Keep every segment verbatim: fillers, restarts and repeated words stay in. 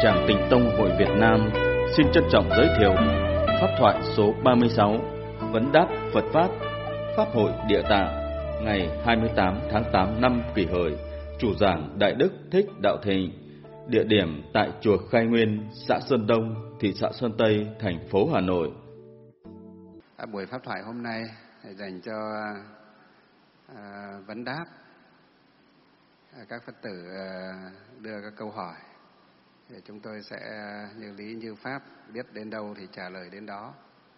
Tràng Tịnh Tông Hội Việt Nam xin trân trọng giới thiệu pháp thoại số ba mươi sáu, vấn đáp Phật Pháp, Pháp hội Địa Tạng, ngày hai mươi tám tháng tám năm Kỷ Hợi. Chủ giảng Đại Đức Thích Đạo Thịnh. Địa điểm tại chùa Khai Nguyên, xã Sơn Đông, thị xã Sơn Tây, thành phố Hà Nội. À, buổi pháp thoại hôm nay dành cho à, vấn đáp. À, các Phật tử à, đưa các câu hỏi. Thì chúng tôi sẽ như lý như pháp, biết đến đâu thì trả lời đến đó.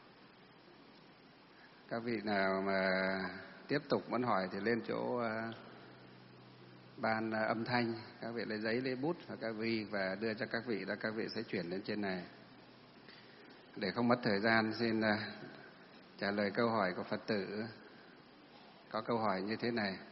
Các vị nào mà tiếp tục muốn hỏi thì lên chỗ à, ban âm thanh, các vị lấy giấy lấy bút và các vị và đưa cho các vị, và các vị sẽ chuyển lên trên này. Để không mất thời gian, xin uh, trả lời câu hỏi của Phật tử. Có câu hỏi như thế này: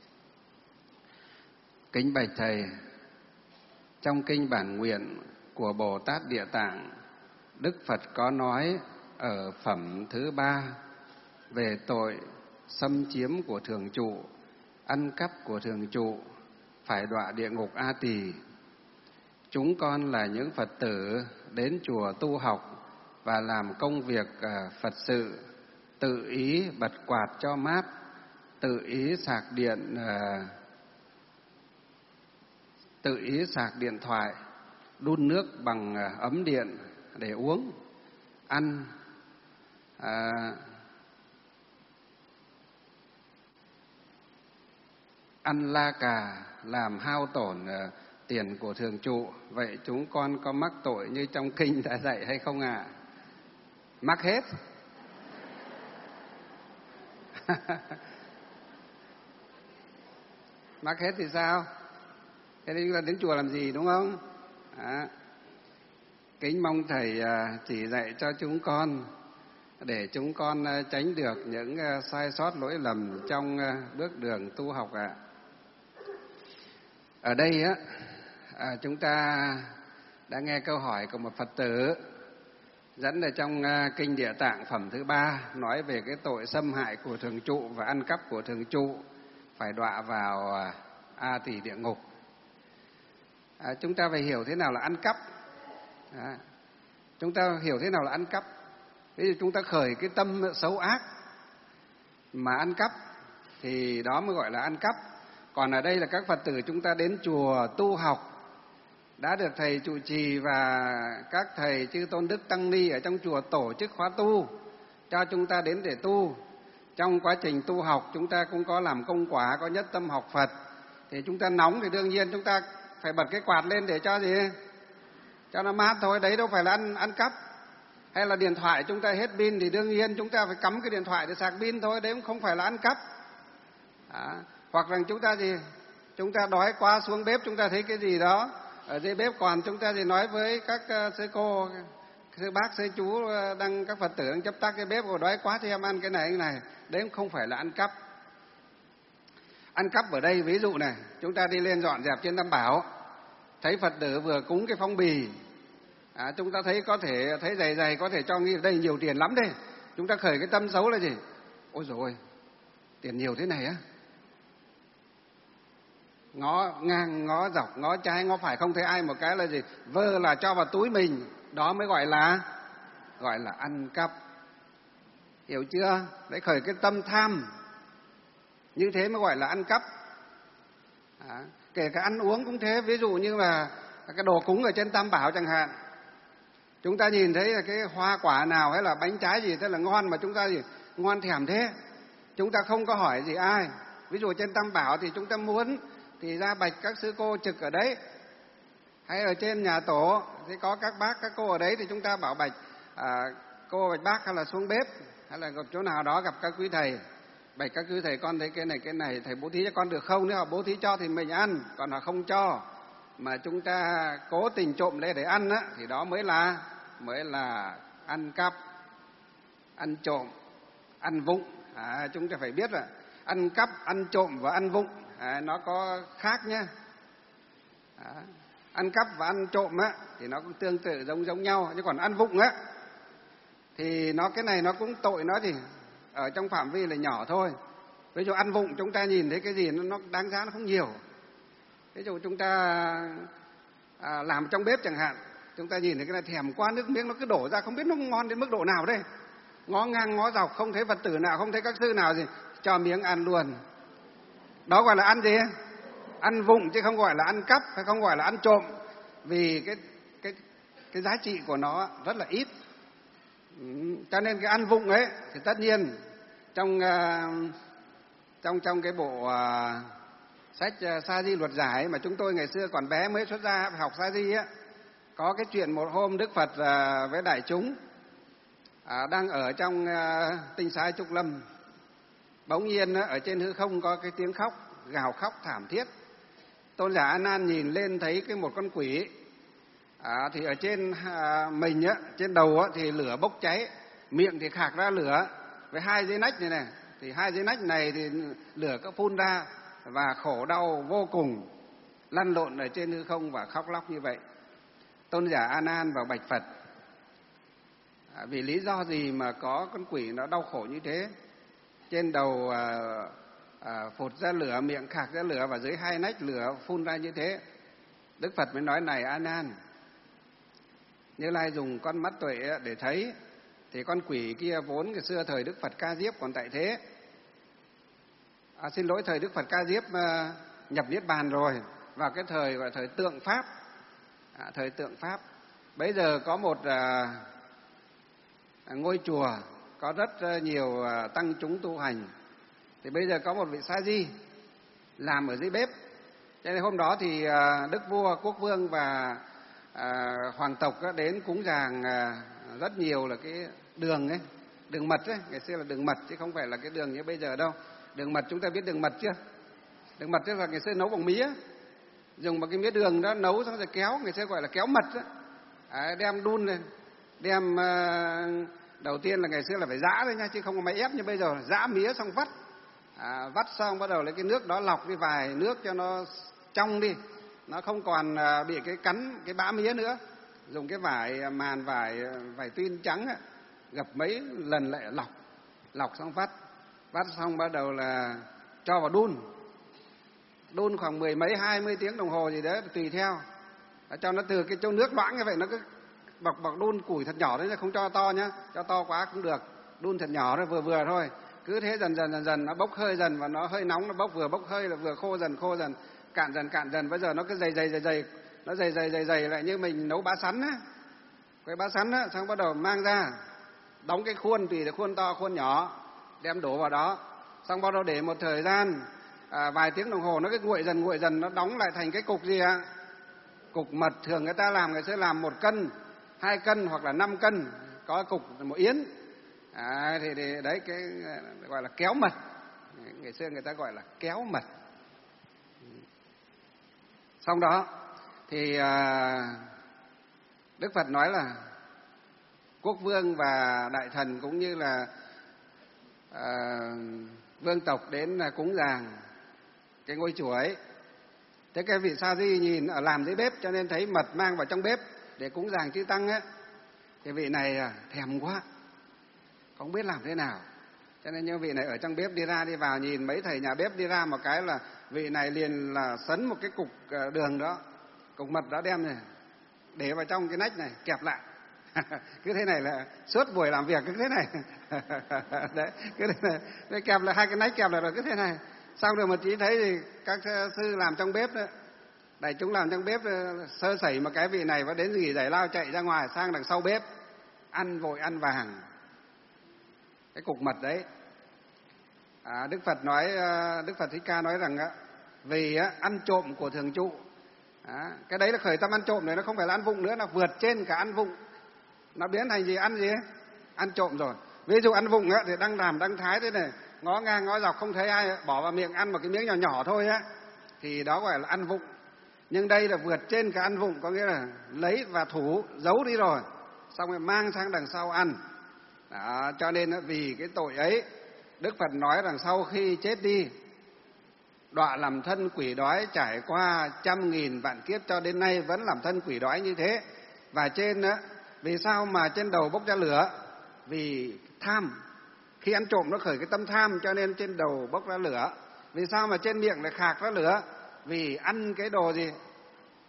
kính bạch thầy, trong kinh bản nguyện của Bồ Tát Địa Tạng, Đức Phật có nói ở phẩm thứ ba về tội xâm chiếm của thường trụ, ăn cắp của thường trụ, phải đọa địa ngục A Tỳ. Chúng con là những Phật tử đến chùa tu học và làm công việc Phật sự, tự ý bật quạt cho mát, tự ý sạc điện, tự ý sạc điện thoại, đun nước bằng ấm điện để uống, ăn, à, ăn la cà, làm hao tổn uh, tiền của thường trụ. Vậy chúng con có mắc tội như trong kinh đã dạy hay không ạ? À? Mắc hết. Mắc hết thì sao? Thế thì chúng ta đến chùa làm gì, đúng không? À, kính mong thầy uh, chỉ dạy cho chúng con để chúng con uh, tránh được những uh, sai sót lỗi lầm trong uh, bước đường tu học ạ. À. Ở đây á, à, chúng ta đã nghe câu hỏi của một Phật tử dẫn ở trong uh, kinh Địa Tạng phẩm thứ ba, nói về cái tội xâm hại của thường trụ và ăn cắp của thường trụ, phải đọa vào uh, A Tỳ địa ngục. À, chúng ta phải hiểu thế nào là ăn cắp. À, chúng ta hiểu thế nào là ăn cắp. Ví dụ chúng ta khởi cái tâm xấu ác mà ăn cắp thì đó mới gọi là ăn cắp. Còn ở đây là các Phật tử chúng ta đến chùa tu học, đã được thầy trụ trì và các thầy chư tôn đức tăng ni ở trong chùa tổ chức khóa tu cho chúng ta đến để tu. Trong quá trình tu học chúng ta cũng có làm công quả, có nhất tâm học Phật. Thì chúng ta nóng thì đương nhiên chúng ta phải bật cái quạt lên để cho gì? Cho nó mát thôi, đấy đâu phải là ăn, ăn cắp. Hay là điện thoại chúng ta hết pin thì đương nhiên chúng ta phải cắm cái điện thoại để sạc pin thôi, đấy cũng không phải là ăn cắp. À, hoặc rằng chúng ta gì? Chúng ta đói quá xuống bếp chúng ta thấy cái gì đó ở dưới bếp còn, chúng ta thì nói với các uh, sư cô, sư bác, sư chú uh, đang các Phật tử đang chấp tắc cái bếp, rồi đói quá thì em ăn cái này cái này, đấy cũng không phải là ăn cắp. Ăn cắp ở đây ví dụ này, chúng ta đi lên dọn dẹp trên Tam Bảo, thấy Phật tử vừa cúng cái phong bì, à, chúng ta thấy có thể thấy dày dày có thể cho nghĩ đây nhiều tiền lắm đây, chúng ta khởi cái tâm xấu là gì? Ôi dồi ôi, tiền nhiều thế này á, ngó ngang, ngó dọc, ngó trái, ngó phải không thấy ai một cái là gì? Vơ là cho vào túi mình, đó mới gọi là gọi là ăn cắp. Hiểu chưa? Đấy, khởi cái tâm tham, như thế mới gọi là ăn cắp. À, kể cả ăn uống cũng thế, ví dụ như là cái đồ cúng ở trên Tam Bảo chẳng hạn, chúng ta nhìn thấy là cái hoa quả nào hay là bánh trái gì thế là ngon mà chúng ta gì ngon thèm thế, chúng ta không có hỏi gì ai. Ví dụ trên Tam Bảo thì chúng ta muốn thì ra bạch các sư cô trực ở đấy, hay ở trên nhà tổ thì có các bác các cô ở đấy thì chúng ta bảo bạch à, cô bạch bác, hay là xuống bếp, hay là gặp chỗ nào đó gặp các quý thầy, bạch các quý thầy con thấy cái này cái này thầy bố thí cho con được không? Nếu họ bố thí cho thì mình ăn, còn họ không cho mà chúng ta cố tình trộm lấy để ăn á, thì đó mới là mới là ăn cắp, ăn trộm, ăn vụng. À, chúng ta phải biết là ăn cắp, ăn trộm và ăn vụng à, nó có khác nhé. À, ăn cắp và ăn trộm á thì nó cũng tương tự giống giống nhau, chứ còn ăn vụng á thì nó cái này nó cũng tội, nó thì ở trong phạm vi là nhỏ thôi. Ví dụ ăn vụng chúng ta nhìn thấy cái gì nó, nó đáng giá nó không nhiều. Ví dụ chúng ta à, làm trong bếp chẳng hạn, chúng ta nhìn thấy cái này thèm quá, nước miếng nó cứ đổ ra, không biết nó ngon đến mức độ nào đây. Ngó ngang ngó dọc không thấy Phật tử nào, không thấy các sư nào gì, cho miếng ăn luôn. Đó gọi là ăn gì? Ăn vụng, chứ không gọi là ăn cắp, hay không gọi là ăn trộm. Vì cái cái cái giá trị của nó rất là ít. Ừ, cho nên cái ăn vụng ấy thì tất nhiên trong uh, trong trong cái bộ uh, sách uh, Sa Di Luật Giải mà chúng tôi ngày xưa còn bé mới xuất ra học Sa Di á, có cái chuyện một hôm Đức Phật uh, với đại chúng uh, đang ở trong uh, tinh xá Trúc Lâm, bỗng nhiên uh, ở trên hư không có cái tiếng khóc, gào khóc thảm thiết. Tôn giả A Nan nhìn lên thấy cái một con quỷ, à, thì ở trên à, mình á, trên đầu á, thì lửa bốc cháy, miệng thì khạc ra lửa với hai dây nách này này, thì hai dây nách này thì lửa cứ phun ra và khổ đau vô cùng, lăn lộn ở trên hư không và khóc lóc như vậy. Tôn giả A Nan vào bạch Phật, à, vì lý do gì mà có con quỷ nó đau khổ như thế, trên đầu à, à, phụt ra lửa, miệng khạc ra lửa và dưới hai nách lửa phun ra như thế. Đức Phật mới nói: này A Nan, Như Lai dùng con mắt tuệ để thấy, thì con quỷ kia vốn ngày xưa thời Đức Phật Ca Diếp còn tại thế, à, xin lỗi thời Đức Phật Ca Diếp uh, nhập niết bàn rồi, vào cái thời gọi là thời tượng pháp, à, thời tượng pháp. Bây giờ có một uh, ngôi chùa có rất uh, nhiều uh, tăng chúng tu hành, thì bây giờ có một vị Sa Di làm ở dưới bếp. Cho nên hôm đó thì uh, Đức Vua, Quốc Vương và À, hoàng tộc á, đến cúng dường à, rất nhiều là cái đường ấy, đường mật ấy, ngày xưa là đường mật chứ không phải là cái đường như bây giờ đâu. Đường mật chúng ta biết đường mật chưa? Đường mật tức là ngày xưa nấu bằng mía, dùng một cái mía đường đó nấu xong rồi kéo, ngày xưa gọi là kéo mật đó. À, đem đun lên, đem à, đầu tiên là ngày xưa là phải giã thôi nha, chứ không có máy ép như bây giờ, giã mía xong vắt, à, vắt xong bắt đầu lấy cái nước đó lọc đi vài nước cho nó trong đi, nó không còn bị cái cắn cái bã mía nữa, dùng cái vải màn vải vải tuyên trắng á, gập mấy lần lại lọc, lọc xong vắt, vắt xong bắt đầu là cho vào đun, đun khoảng mười mấy hai mươi tiếng đồng hồ gì đấy tùy theo, cho nó từ cái chỗ nước loãng như vậy, nó cứ bọc bọc đun củi thật nhỏ đấy, không cho to nhá, cho to quá cũng được, đun thật nhỏ thôi, vừa vừa thôi, cứ thế dần dần dần dần nó bốc hơi dần và nó hơi nóng, nó bốc vừa bốc hơi là vừa khô dần khô dần, cạn dần cạn dần, bây giờ nó cứ dày dày dày dày, nó dày dày dày dày lại như mình nấu bá sắn á, cái bá sắn á, xong bắt đầu mang ra, đóng cái khuôn, tùy là khuôn to khuôn nhỏ, đem đổ vào đó, xong bắt đầu để một thời gian à, vài tiếng đồng hồ, nó cứ nguội dần nguội dần, nó đóng lại thành cái cục gì ạ? Cục mật. Thường người ta làm, người sẽ làm một cân, hai cân hoặc là năm cân, có cục một yến, à, thì, thì đấy cái gọi là kéo mật, ngày xưa người ta gọi là kéo mật. Xong đó thì à, Đức Phật nói là quốc vương và đại thần cũng như là à, vương tộc đến là cúng dường cái ngôi chùa ấy. Thế cái vị Sa Di nhìn ở làm dưới bếp cho nên thấy mật mang vào trong bếp để cúng dường chư tăng ấy, thì vị này à, thèm quá, không biết làm thế nào, cho nên như vị này ở trong bếp đi ra đi vào, nhìn mấy thầy nhà bếp đi ra một cái là vị này liền là sấn một cái cục đường đó, cục mật đó đem này để vào trong cái nách này kẹp lại. Cứ thế này là suốt buổi làm việc cứ thế này. Đấy, cứ thế này, đấy, kẹp lại hai cái nách kẹp lại rồi cứ thế này. Xong rồi một tí thấy thì các sư làm trong bếp đó, đại chúng làm trong bếp sơ sẩy một cái, vị này và đến nghỉ giải lao chạy ra ngoài sang đằng sau bếp ăn vội ăn vàng cái cục mật đấy. À, Đức Phật nói, Đức Phật Thích Ca nói rằng á, vì á, ăn trộm của thường trụ, à, cái đấy là khởi tâm ăn trộm này, nó không phải là ăn vụng nữa, nó vượt trên cả ăn vụng, nó biến thành gì? Ăn gì ấy? Ăn trộm rồi. Ví dụ ăn vụng á, thì đang làm đang thái thế này, ngó ngang ngó dọc không thấy ai, bỏ vào miệng ăn một cái miếng nhỏ nhỏ thôi á, thì đó gọi là ăn vụng. Nhưng đây là vượt trên cả ăn vụng, có nghĩa là lấy và thủ giấu đi rồi, xong rồi mang sang đằng sau ăn. Đó, cho nên vì cái tội ấy, Đức Phật nói rằng sau khi chết đi, đọa làm thân quỷ đói, trải qua trăm nghìn vạn kiếp cho đến nay vẫn làm thân quỷ đói như thế. Và trên đó, vì sao mà trên đầu bốc ra lửa? Vì tham, khi ăn trộm nó khởi cái tâm tham cho nên trên đầu bốc ra lửa. Vì sao mà trên miệng lại khạc ra lửa? Vì ăn cái đồ gì?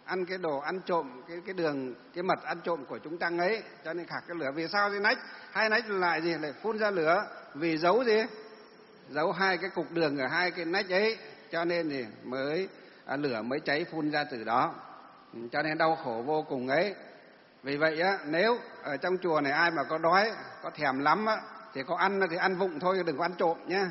ăn cái đồ ăn trộm, cái cái đường, cái mật ăn trộm của chúng tăng ấy, cho nên khạc cái lửa. Vì sao cái nách, hai nách lại gì lại phun ra lửa? Vì giấu gì? Giấu hai cái cục đường ở hai cái nách ấy, cho nên thì mới à, lửa mới cháy phun ra từ đó. Cho nên đau khổ vô cùng ấy. Vì vậy á, nếu ở trong chùa này ai mà có đói, có thèm lắm á, thì có ăn thì ăn vụng thôi, đừng có ăn trộm nhá.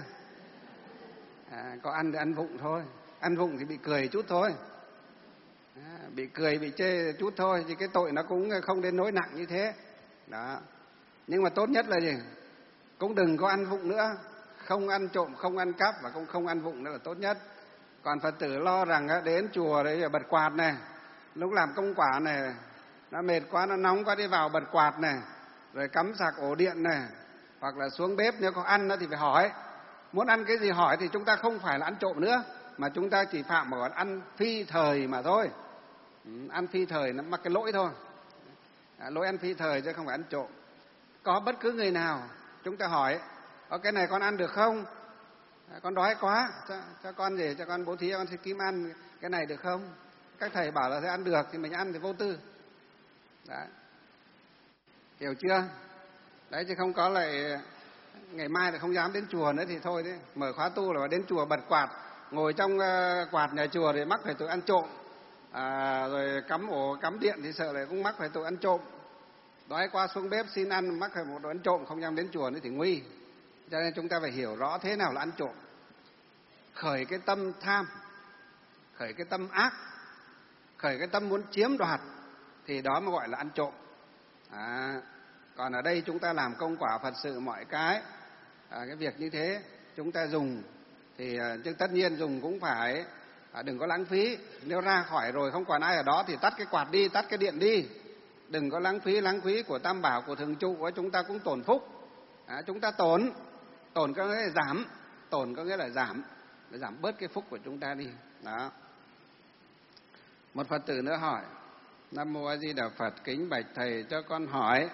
À, có ăn thì ăn vụng thôi, ăn vụng thì bị cười chút thôi, à, bị cười bị chê chút thôi, chứ cái tội nó cũng không đến nỗi nặng như thế. Đó. Nhưng mà tốt nhất là gì? Cũng đừng có ăn vụng nữa, không ăn trộm, không ăn cắp và cũng không ăn vụng nữa là tốt nhất. Còn Phật tử lo rằng á, đến chùa đấy bật quạt này, lúc làm công quả này, nó mệt quá, nó nóng quá, đi vào bật quạt này, rồi cắm sạc ổ điện này, hoặc là xuống bếp nếu có ăn nữa thì phải hỏi. Muốn ăn cái gì hỏi thì chúng ta không phải là ăn trộm nữa, mà chúng ta chỉ phạm vào ăn phi thời mà thôi. Ừ, ăn phi thời nó mắc cái lỗi thôi, à, lỗi ăn phi thời chứ không phải ăn trộm. Có bất cứ người nào chúng ta hỏi, có cái này con ăn được không? À, con đói quá, cho, cho con gì, cho con bố thí, con xin kiếm ăn cái này được không? Các thầy bảo là sẽ ăn được thì mình ăn thì vô tư. Đấy. Hiểu chưa? Đấy, chứ không có lại ngày mai là không dám đến chùa nữa thì thôi đấy. Mở khóa tu là đến chùa bật quạt, ngồi trong uh, quạt nhà chùa thì mắc phải tội ăn trộm, à, rồi cắm ổ cắm điện thì sợ lại cũng mắc phải tội ăn trộm. Đói qua xuống bếp xin ăn mắc phải một tội ăn trộm, không dám đến chùa nữa thì nguy. Cho nên chúng ta phải hiểu rõ thế nào là ăn trộm. Khởi cái tâm tham, khởi cái tâm ác, khởi cái tâm muốn chiếm đoạt thì đó mới gọi là ăn trộm. À, còn ở đây chúng ta làm công quả Phật sự mọi cái, à, cái việc như thế chúng ta dùng thì chứ tất nhiên dùng cũng phải à, đừng có lãng phí. Nếu ra khỏi rồi không còn ai ở đó thì tắt cái quạt đi, tắt cái điện đi, đừng có lãng phí. Lãng phí của tam bảo của thường trụ, chúng ta cũng tổn phúc. À, chúng ta tổn, tổn có nghĩa là giảm, tổn có nghĩa là giảm, để giảm bớt cái phúc của chúng ta đi. Đó. Một Phật tử nữa hỏi: Nam mô A Di Đà Phật, kính bạch thầy cho con hỏi,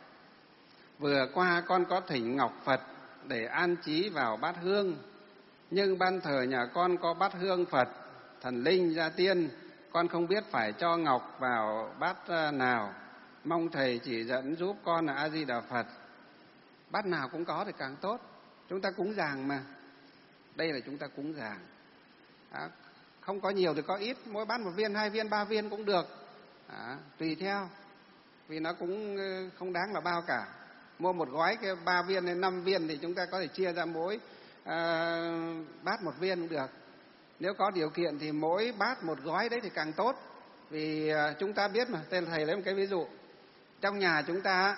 vừa qua con có thỉnh ngọc Phật để an trí vào bát hương, nhưng ban thờ nhà con có bát hương Phật, thần linh, gia tiên, con không biết phải cho ngọc vào bát nào, mong thầy chỉ dẫn giúp con là A Di Đà Phật. Bát nào cũng có thì càng tốt, chúng ta cúng dường mà. Đây là chúng ta cúng dường, à, không có nhiều thì có ít, mỗi bát một viên, hai viên, ba viên cũng được, à, tùy theo, vì nó cũng không đáng là bao cả. Mua một gói cái ba viên đến năm viên thì chúng ta có thể chia ra mỗi à, bát một viên cũng được. Nếu có điều kiện thì mỗi bát một gói đấy thì càng tốt. Vì à, chúng ta biết mà, tên thầy lấy một cái ví dụ. Trong nhà chúng ta,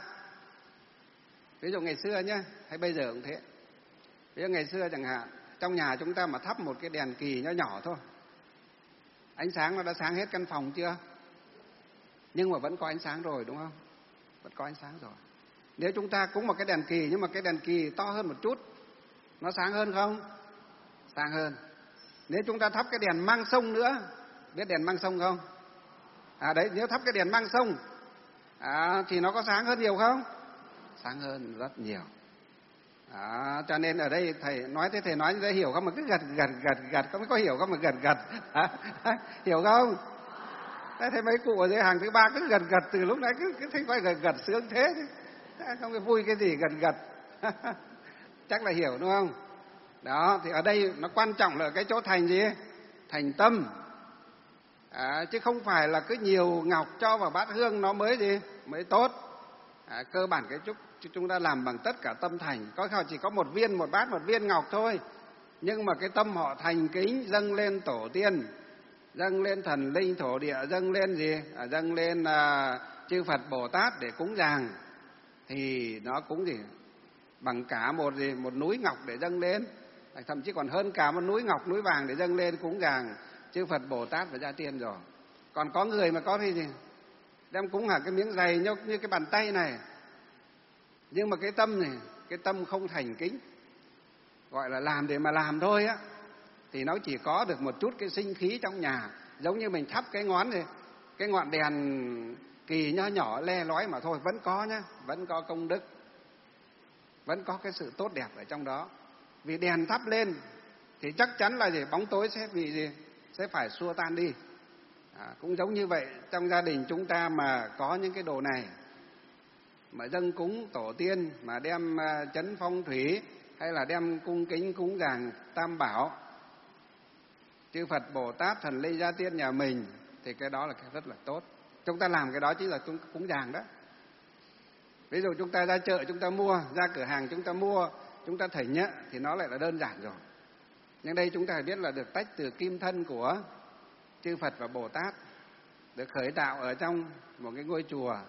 ví dụ ngày xưa nhé, hay bây giờ cũng thế. Ví dụ ngày xưa chẳng hạn, trong nhà chúng ta mà thắp một cái đèn kỳ nhỏ nhỏ thôi, ánh sáng nó đã sáng hết căn phòng chưa? Nhưng mà vẫn có ánh sáng rồi, đúng không? Vẫn có ánh sáng rồi. Nếu chúng ta cúng một cái đèn kỳ, nhưng mà cái đèn kỳ to hơn một chút, nó sáng hơn không? Sáng hơn. Nếu chúng ta thắp cái đèn mang sông nữa, biết đèn mang sông không? À đấy, nếu thắp cái đèn mang sông à, thì nó có sáng hơn nhiều không? Sáng hơn rất nhiều. À, cho nên ở đây thầy nói thế, thầy nói như thế hiểu không mà cứ gật gật gật gật, có mới có hiểu không mà gật gật, à, hiểu không? Thế thấy mấy cụ ở dưới hàng thứ ba cứ gật gật từ lúc nãy cứ, cứ thấy coi gật gật sướng thế, không cái vui cái gì gật gật. Chắc là hiểu đúng không? Đó, thì ở đây nó quan trọng là cái chỗ thành gì? Thành tâm. À, chứ không phải là cứ nhiều ngọc cho vào bát hương nó mới gì? Mới tốt. À, cơ bản cái chúc chúng ta làm bằng tất cả tâm thành. Có khi chỉ có một viên, một bát, một viên ngọc thôi, nhưng mà cái tâm họ thành kính dâng lên tổ tiên, dâng lên thần linh thổ địa, dâng lên gì? À, dâng lên à, chư Phật Bồ Tát để cúng dường, thì nó cũng gì? Bằng cả một gì? Một núi ngọc để dâng lên, thậm chí còn hơn cả một núi ngọc, núi vàng để dâng lên cúng dường chư Phật Bồ Tát và gia tiên rồi. Còn có người mà có thì gì? Đem cúng hẳn cái miếng dày như, như cái bàn tay này, nhưng mà cái tâm này, cái tâm không thành kính, gọi là làm để mà làm thôi á, thì nó chỉ có được một chút cái sinh khí trong nhà, giống như mình thắp cái ngón này, cái ngọn đèn kỳ nho nhỏ le lói mà thôi, vẫn có nhá, vẫn có công đức, vẫn có cái sự tốt đẹp ở trong đó. Vì đèn thắp lên thì chắc chắn là gì? Bóng tối sẽ bị gì? Sẽ phải xua tan đi. À, cũng giống như vậy, trong gia đình chúng ta mà có những cái đồ này, mà dâng cúng tổ tiên, mà đem uh, chấn phong thủy, hay là đem cung kính cúng dường Tam Bảo, chư Phật Bồ Tát Thần Linh Gia Tiên nhà mình, thì cái đó là cái rất là tốt. Chúng ta làm cái đó chính là chúng cúng dường đó. Ví dụ chúng ta ra chợ chúng ta mua, ra cửa hàng chúng ta mua, chúng ta thỉnh nhá, thì nó lại là đơn giản rồi. Nhưng đây chúng ta phải biết là được tách từ kim thân của chư Phật và Bồ Tát, được khởi tạo ở trong một cái ngôi chùa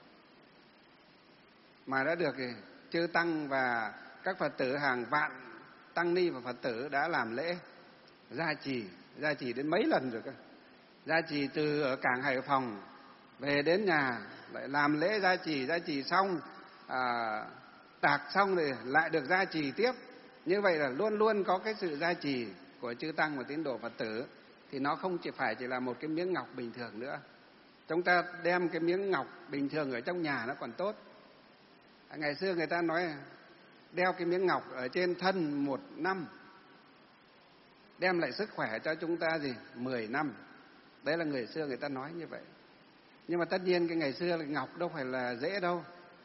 mà đã được chư Tăng và các Phật tử hàng vạn Tăng Ni và Phật tử đã làm lễ gia trì, gia trì đến mấy lần rồi cơ. Gia trì từ ở cảng Hải Phòng về đến nhà lại làm lễ gia trì, gia trì xong à, tạc xong rồi lại được gia trì tiếp. Như vậy là luôn luôn có cái sự gia trì của chư Tăng và tín đồ Phật tử, thì nó không chỉ phải chỉ là một cái miếng ngọc bình thường nữa. Chúng ta đem cái miếng ngọc bình thường ở trong nhà nó còn tốt. À, ngày xưa người ta nói đeo cái miếng ngọc ở trên thân một năm, đem lại sức khỏe cho chúng ta gì mười năm. Đấy là người xưa người ta nói như vậy. Nhưng mà tất nhiên cái ngày xưa là ngọc đâu phải là dễ đâu,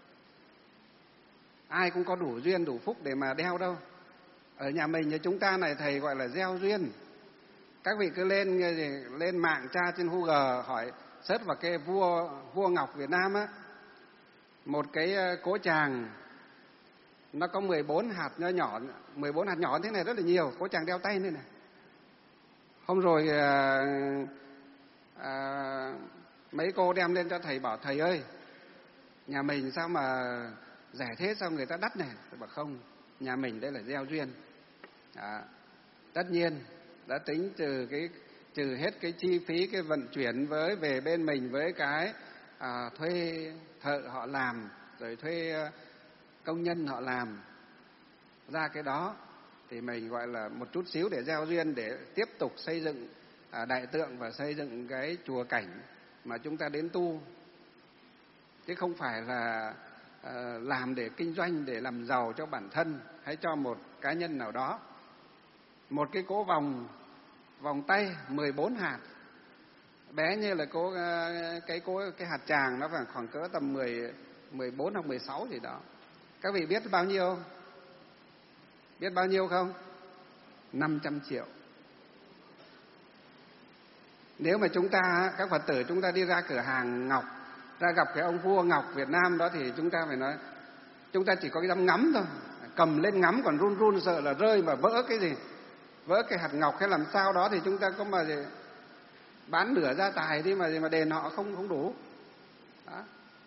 ai cũng có đủ duyên đủ phúc để mà đeo đâu. Ở nhà mình như chúng ta này thầy gọi là gieo duyên. Các vị cứ lên lên mạng tra trên Google hỏi search vào cái vua vua ngọc Việt Nam á, một cái cố tràng nó có mười bốn hạt nhỏ nhỏ, mười bốn hạt nhỏ thế này rất là nhiều, cố tràng đeo tay này này. Hôm rồi à, à, mấy cô đem lên cho thầy, bảo thầy ơi, nhà mình sao mà rẻ thế, sao người ta đắt này? Tôi bảo không, nhà mình đây là gieo duyên. Đó. Tất nhiên đã tính trừ cái trừ hết cái chi phí cái vận chuyển với về bên mình, với cái à, thuê thợ họ làm, rồi thuê công nhân họ làm ra cái đó, thì mình gọi là một chút xíu để gieo duyên để tiếp tục xây dựng à, đại tượng và xây dựng cái chùa cảnh mà chúng ta đến tu, chứ không phải là à, làm để kinh doanh, để làm giàu cho bản thân hay cho một cá nhân nào đó. Một cái cỗ vòng vòng tay mười bốn hạt, bé như là cố cái cố cái hạt tràng, nó phải khoảng cỡ tầm mười mười bốn hoặc mười sáu gì đó. Các vị biết bao nhiêu? Biết bao nhiêu không? năm trăm triệu. Nếu mà chúng ta, các Phật tử chúng ta đi ra cửa hàng ngọc, ra gặp cái ông vua ngọc Việt Nam đó, thì chúng ta phải nói, chúng ta chỉ có cái dám ngắm thôi, cầm lên ngắm còn run run sợ là rơi mà vỡ cái gì, vỡ cái hạt ngọc hay làm sao đó, thì chúng ta có mà gì, bán nửa gia tài đi mà gì mà đền họ không không đủ. Đó.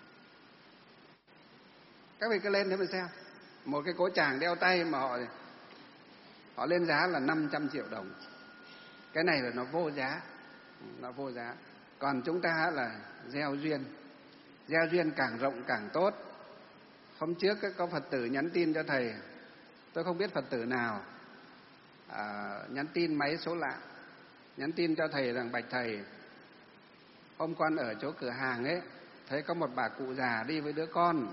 Các vị cứ lên thế mà xem, một cái cố tràng đeo tay mà họ họ lên giá là năm trăm triệu đồng. Cái này là nó vô giá, nó vô giá. Còn chúng ta là gieo duyên, gieo duyên càng rộng càng tốt. Hôm trước có Phật tử nhắn tin cho thầy, tôi không biết Phật tử nào, à, nhắn tin máy số lạ, nhắn tin cho thầy rằng bạch thầy, hôm con ở chỗ cửa hàng ấy thấy có một bà cụ già đi với đứa con.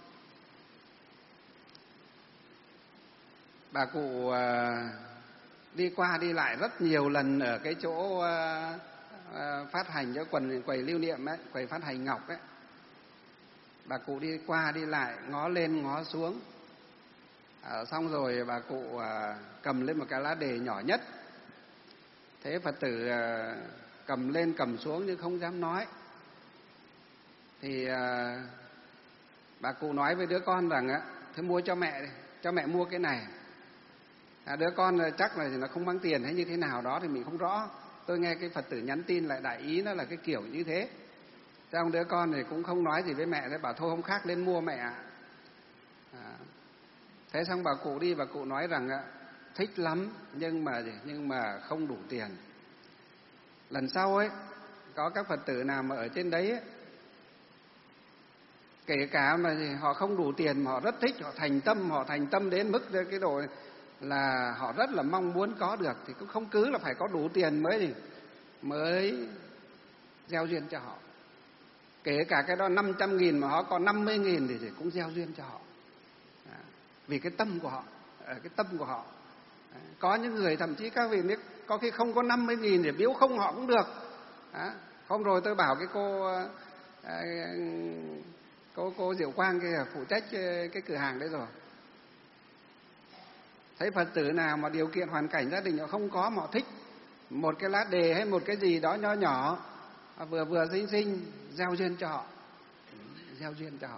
Bà cụ à, đi qua đi lại rất nhiều lần ở cái chỗ à, à, phát hành cho quần quầy lưu niệm ấy, quầy phát hành ngọc ấy. Bà cụ đi qua đi lại, ngó lên ngó xuống. À, xong rồi bà cụ à, cầm lên một cái lá đề nhỏ nhất. Thế Phật tử à, cầm lên cầm xuống nhưng không dám nói. Thì à, bà cụ nói với đứa con rằng á, thôi mua cho mẹ, cho mẹ mua cái này. À, đứa con chắc là nó không mang tiền hay như thế nào đó thì mình không rõ. Tôi nghe cái Phật tử nhắn tin lại đại ý nó là cái kiểu như thế. Thế ông đứa con thì cũng không nói gì với mẹ, đấy bảo thôi hôm khác lên mua mẹ ạ. À, thế xong bà cụ đi, bà cụ nói rằng á, thích lắm nhưng mà nhưng mà không đủ tiền. Lần sau ấy có các Phật tử nào mà ở trên đấy ấy, kể cả mà họ không đủ tiền mà họ rất thích, họ thành tâm, họ thành tâm đến mức cái độ là họ rất là mong muốn có được, thì cũng không cứ là phải có đủ tiền mới gì mới gieo duyên cho họ. Kể cả cái đó năm trăm nghìn mà họ có năm mươi nghìn thì cũng gieo duyên cho họ. À, vì cái tâm của họ, cái tâm của họ. À, có những người thậm chí các vị biết có khi không có năm mươi nghìn để biếu không họ cũng được. À, Hôm rồi tôi bảo cái cô à, cô cô Diệu Quang kia phụ trách cái cửa hàng đấy rồi, thấy Phật tử nào mà điều kiện hoàn cảnh gia đình họ không có mà họ thích một cái lá đề hay một cái gì đó nho nhỏ vừa vừa xinh xinh, gieo duyên cho họ, gieo duyên cho họ.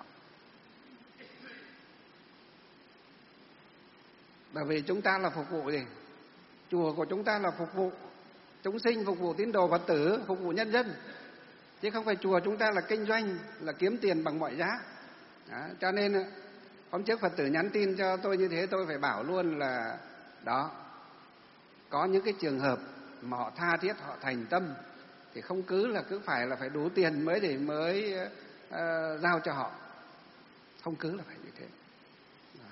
Bởi vì chúng ta là phục vụ gì? Chùa của chúng ta là phục vụ chúng sinh, phục vụ tín đồ Phật tử, phục vụ nhân dân, chứ không phải chùa chúng ta là kinh doanh, là kiếm tiền bằng mọi giá. Đó, cho nên hôm trước Phật tử nhắn tin cho tôi như thế, tôi phải bảo luôn là đó, có những cái trường hợp mà họ tha thiết, họ thành tâm thì không cứ là cứ phải là phải đủ tiền mới để mới uh, giao cho họ, không cứ là phải như thế. Đó.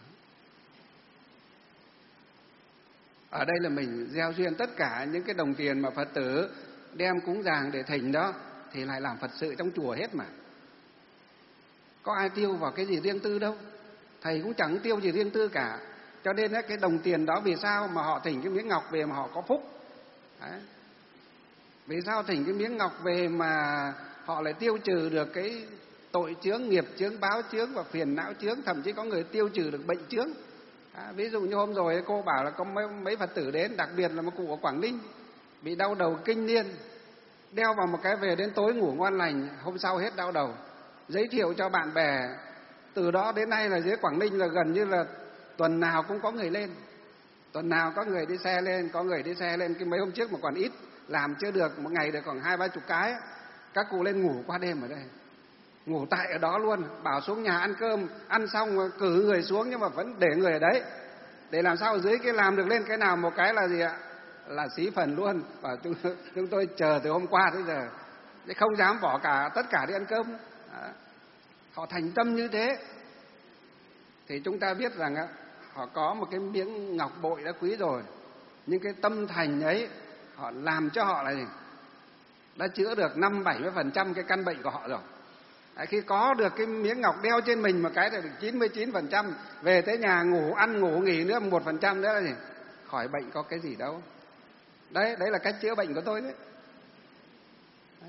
Ở đây là mình gieo duyên tất cả những cái đồng tiền mà Phật tử đem cúng dường để thỉnh đó thì lại làm Phật sự trong chùa hết mà. Có ai tiêu vào cái gì riêng tư đâu, thầy cũng chẳng tiêu gì riêng tư cả. Cho nên cái đồng tiền đó vì sao mà họ thỉnh cái miếng ngọc về mà họ có phúc. Đấy. Vì sao thỉnh cái miếng ngọc về mà họ lại tiêu trừ được cái tội chướng, nghiệp chướng, báo chướng và phiền não chướng, thậm chí có người tiêu trừ được bệnh chướng. À, ví dụ như hôm rồi cô bảo là có mấy, mấy Phật tử đến, đặc biệt là một cụ ở Quảng Ninh bị đau đầu kinh niên, đeo vào một cái về đến tối ngủ ngon lành, hôm sau hết đau đầu, giới thiệu cho bạn bè. Từ đó đến nay là dưới Quảng Ninh là gần như là tuần nào cũng có người lên, tuần nào có người đi xe lên, có người đi xe lên. Cái mấy hôm trước mà còn ít, làm chưa được, một ngày được khoảng hai ba chục cái, các cụ lên ngủ qua đêm ở đây, ngủ tại ở đó luôn. Bảo xuống nhà ăn cơm, ăn xong cử người xuống nhưng mà vẫn để người ở đấy, để làm sao ở dưới cái làm được lên cái nào một cái là gì ạ, là xí phần luôn. Và chúng, chúng tôi chờ từ hôm qua tới giờ, không dám bỏ cả tất cả đi ăn cơm. Đó. Họ thành tâm như thế thì chúng ta biết rằng á, họ có một cái miếng ngọc bội đã quý rồi, nhưng cái tâm thành ấy họ làm cho họ là gì, đã chữa được năm bảy mươi phần trăm cái căn bệnh của họ rồi. Đấy, khi có được cái miếng ngọc đeo trên mình một cái thì được chín mươi chín phần trăm, về tới nhà ngủ ăn ngủ nghỉ nữa một phần trăm nữa là gì, khỏi bệnh có cái gì đâu. Đấy, đấy là cách chữa bệnh của tôi đấy. Đấy.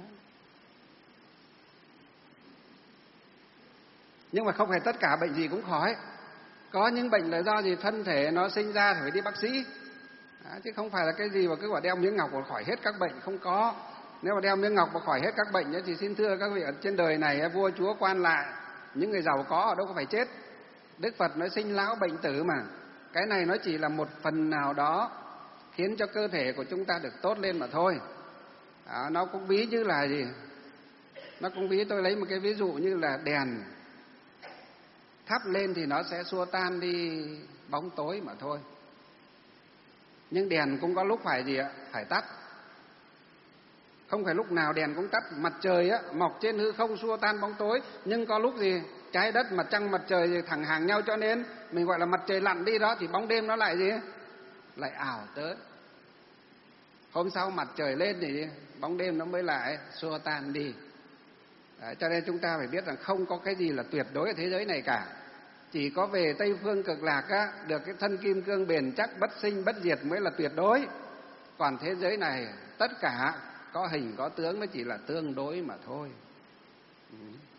Nhưng mà không phải tất cả bệnh gì cũng khỏi. Có những bệnh là do gì thân thể nó sinh ra thì phải đi bác sĩ. Đó, chứ không phải là cái gì mà cứ bảo đeo miếng ngọc mà khỏi hết các bệnh, không có. Nếu mà đeo miếng ngọc mà khỏi hết các bệnh ấy, thì xin thưa các vị, ở trên đời này vua chúa quan lại, những người giàu có ở đâu có phải chết. Đức Phật nói sinh lão bệnh tử mà. Cái này nó chỉ là một phần nào đó khiến cho cơ thể của chúng ta được tốt lên mà thôi. Đó, nó cũng ví như là gì, nó cũng ví, tôi lấy một cái ví dụ như là đèn thắp lên thì nó sẽ xua tan đi bóng tối mà thôi. Nhưng đèn cũng có lúc phải gì ạ, phải tắt. Không phải lúc nào đèn cũng tắt. Mặt trời á, mọc trên hư không xua tan bóng tối, nhưng có lúc gì trái đất, mặt trăng, mặt trời thì thẳng hàng nhau, cho nên mình gọi là mặt trời lặn đi đó, thì bóng đêm nó lại gì, lại ảo tới. Hôm sau mặt trời lên thì bóng đêm nó mới lại xua tan đi. Đấy, cho nên chúng ta phải biết rằng không có cái gì là tuyệt đối ở thế giới này cả. Chỉ có về Tây Phương Cực Lạc á, được cái thân kim cương bền chắc, bất sinh bất diệt mới là tuyệt đối. Còn thế giới này tất cả có hình có tướng, nó chỉ là tương đối mà thôi. Ừ.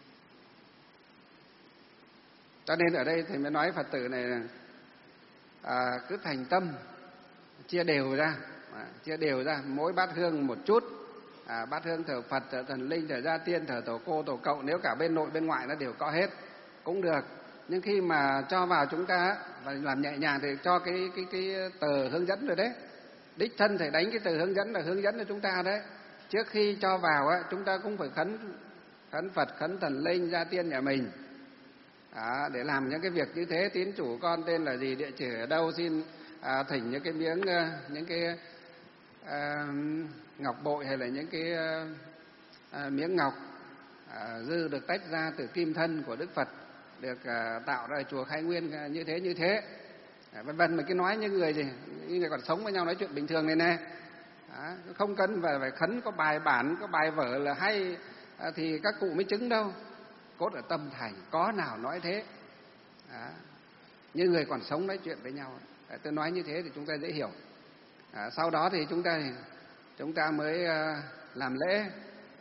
Cho nên ở đây thầy mới nói Phật tử này là à, cứ thành tâm chia đều ra, à, chia đều ra mỗi bát hương một chút. À, bát hương thờ Phật, thờ thần linh, thờ gia tiên, thờ tổ cô, tổ cậu, nếu cả bên nội bên ngoại nó đều có hết cũng được. Nhưng khi mà cho vào chúng ta và làm nhẹ nhàng thì cho cái cái cái tờ hướng dẫn rồi đấy. Đích thân thầy đánh cái tờ hướng dẫn là hướng dẫn cho chúng ta đấy. Trước khi cho vào á, chúng ta cũng phải khấn khấn Phật, khấn thần linh, gia tiên nhà mình. À, để làm những cái việc như thế. Tín chủ con tên là gì, địa chỉ ở đâu, xin à, thỉnh những cái miếng những cái à, ngọc bội hay là những cái à, miếng ngọc à, dư được tách ra từ kim thân của Đức Phật, được à, tạo ra chùa Khai Nguyên à, như thế như thế à, vân vân. Mình cứ nói như người gì, như người còn sống với nhau nói chuyện bình thường này nè. À, không cần phải phải khấn có bài bản, có bài vở là hay à, thì các cụ mới chứng đâu. Cốt ở tâm thành, có nào nói thế. À, như người còn sống nói chuyện với nhau. À, tôi nói như thế thì chúng ta dễ hiểu. À, sau đó thì chúng ta chúng ta mới uh, làm lễ.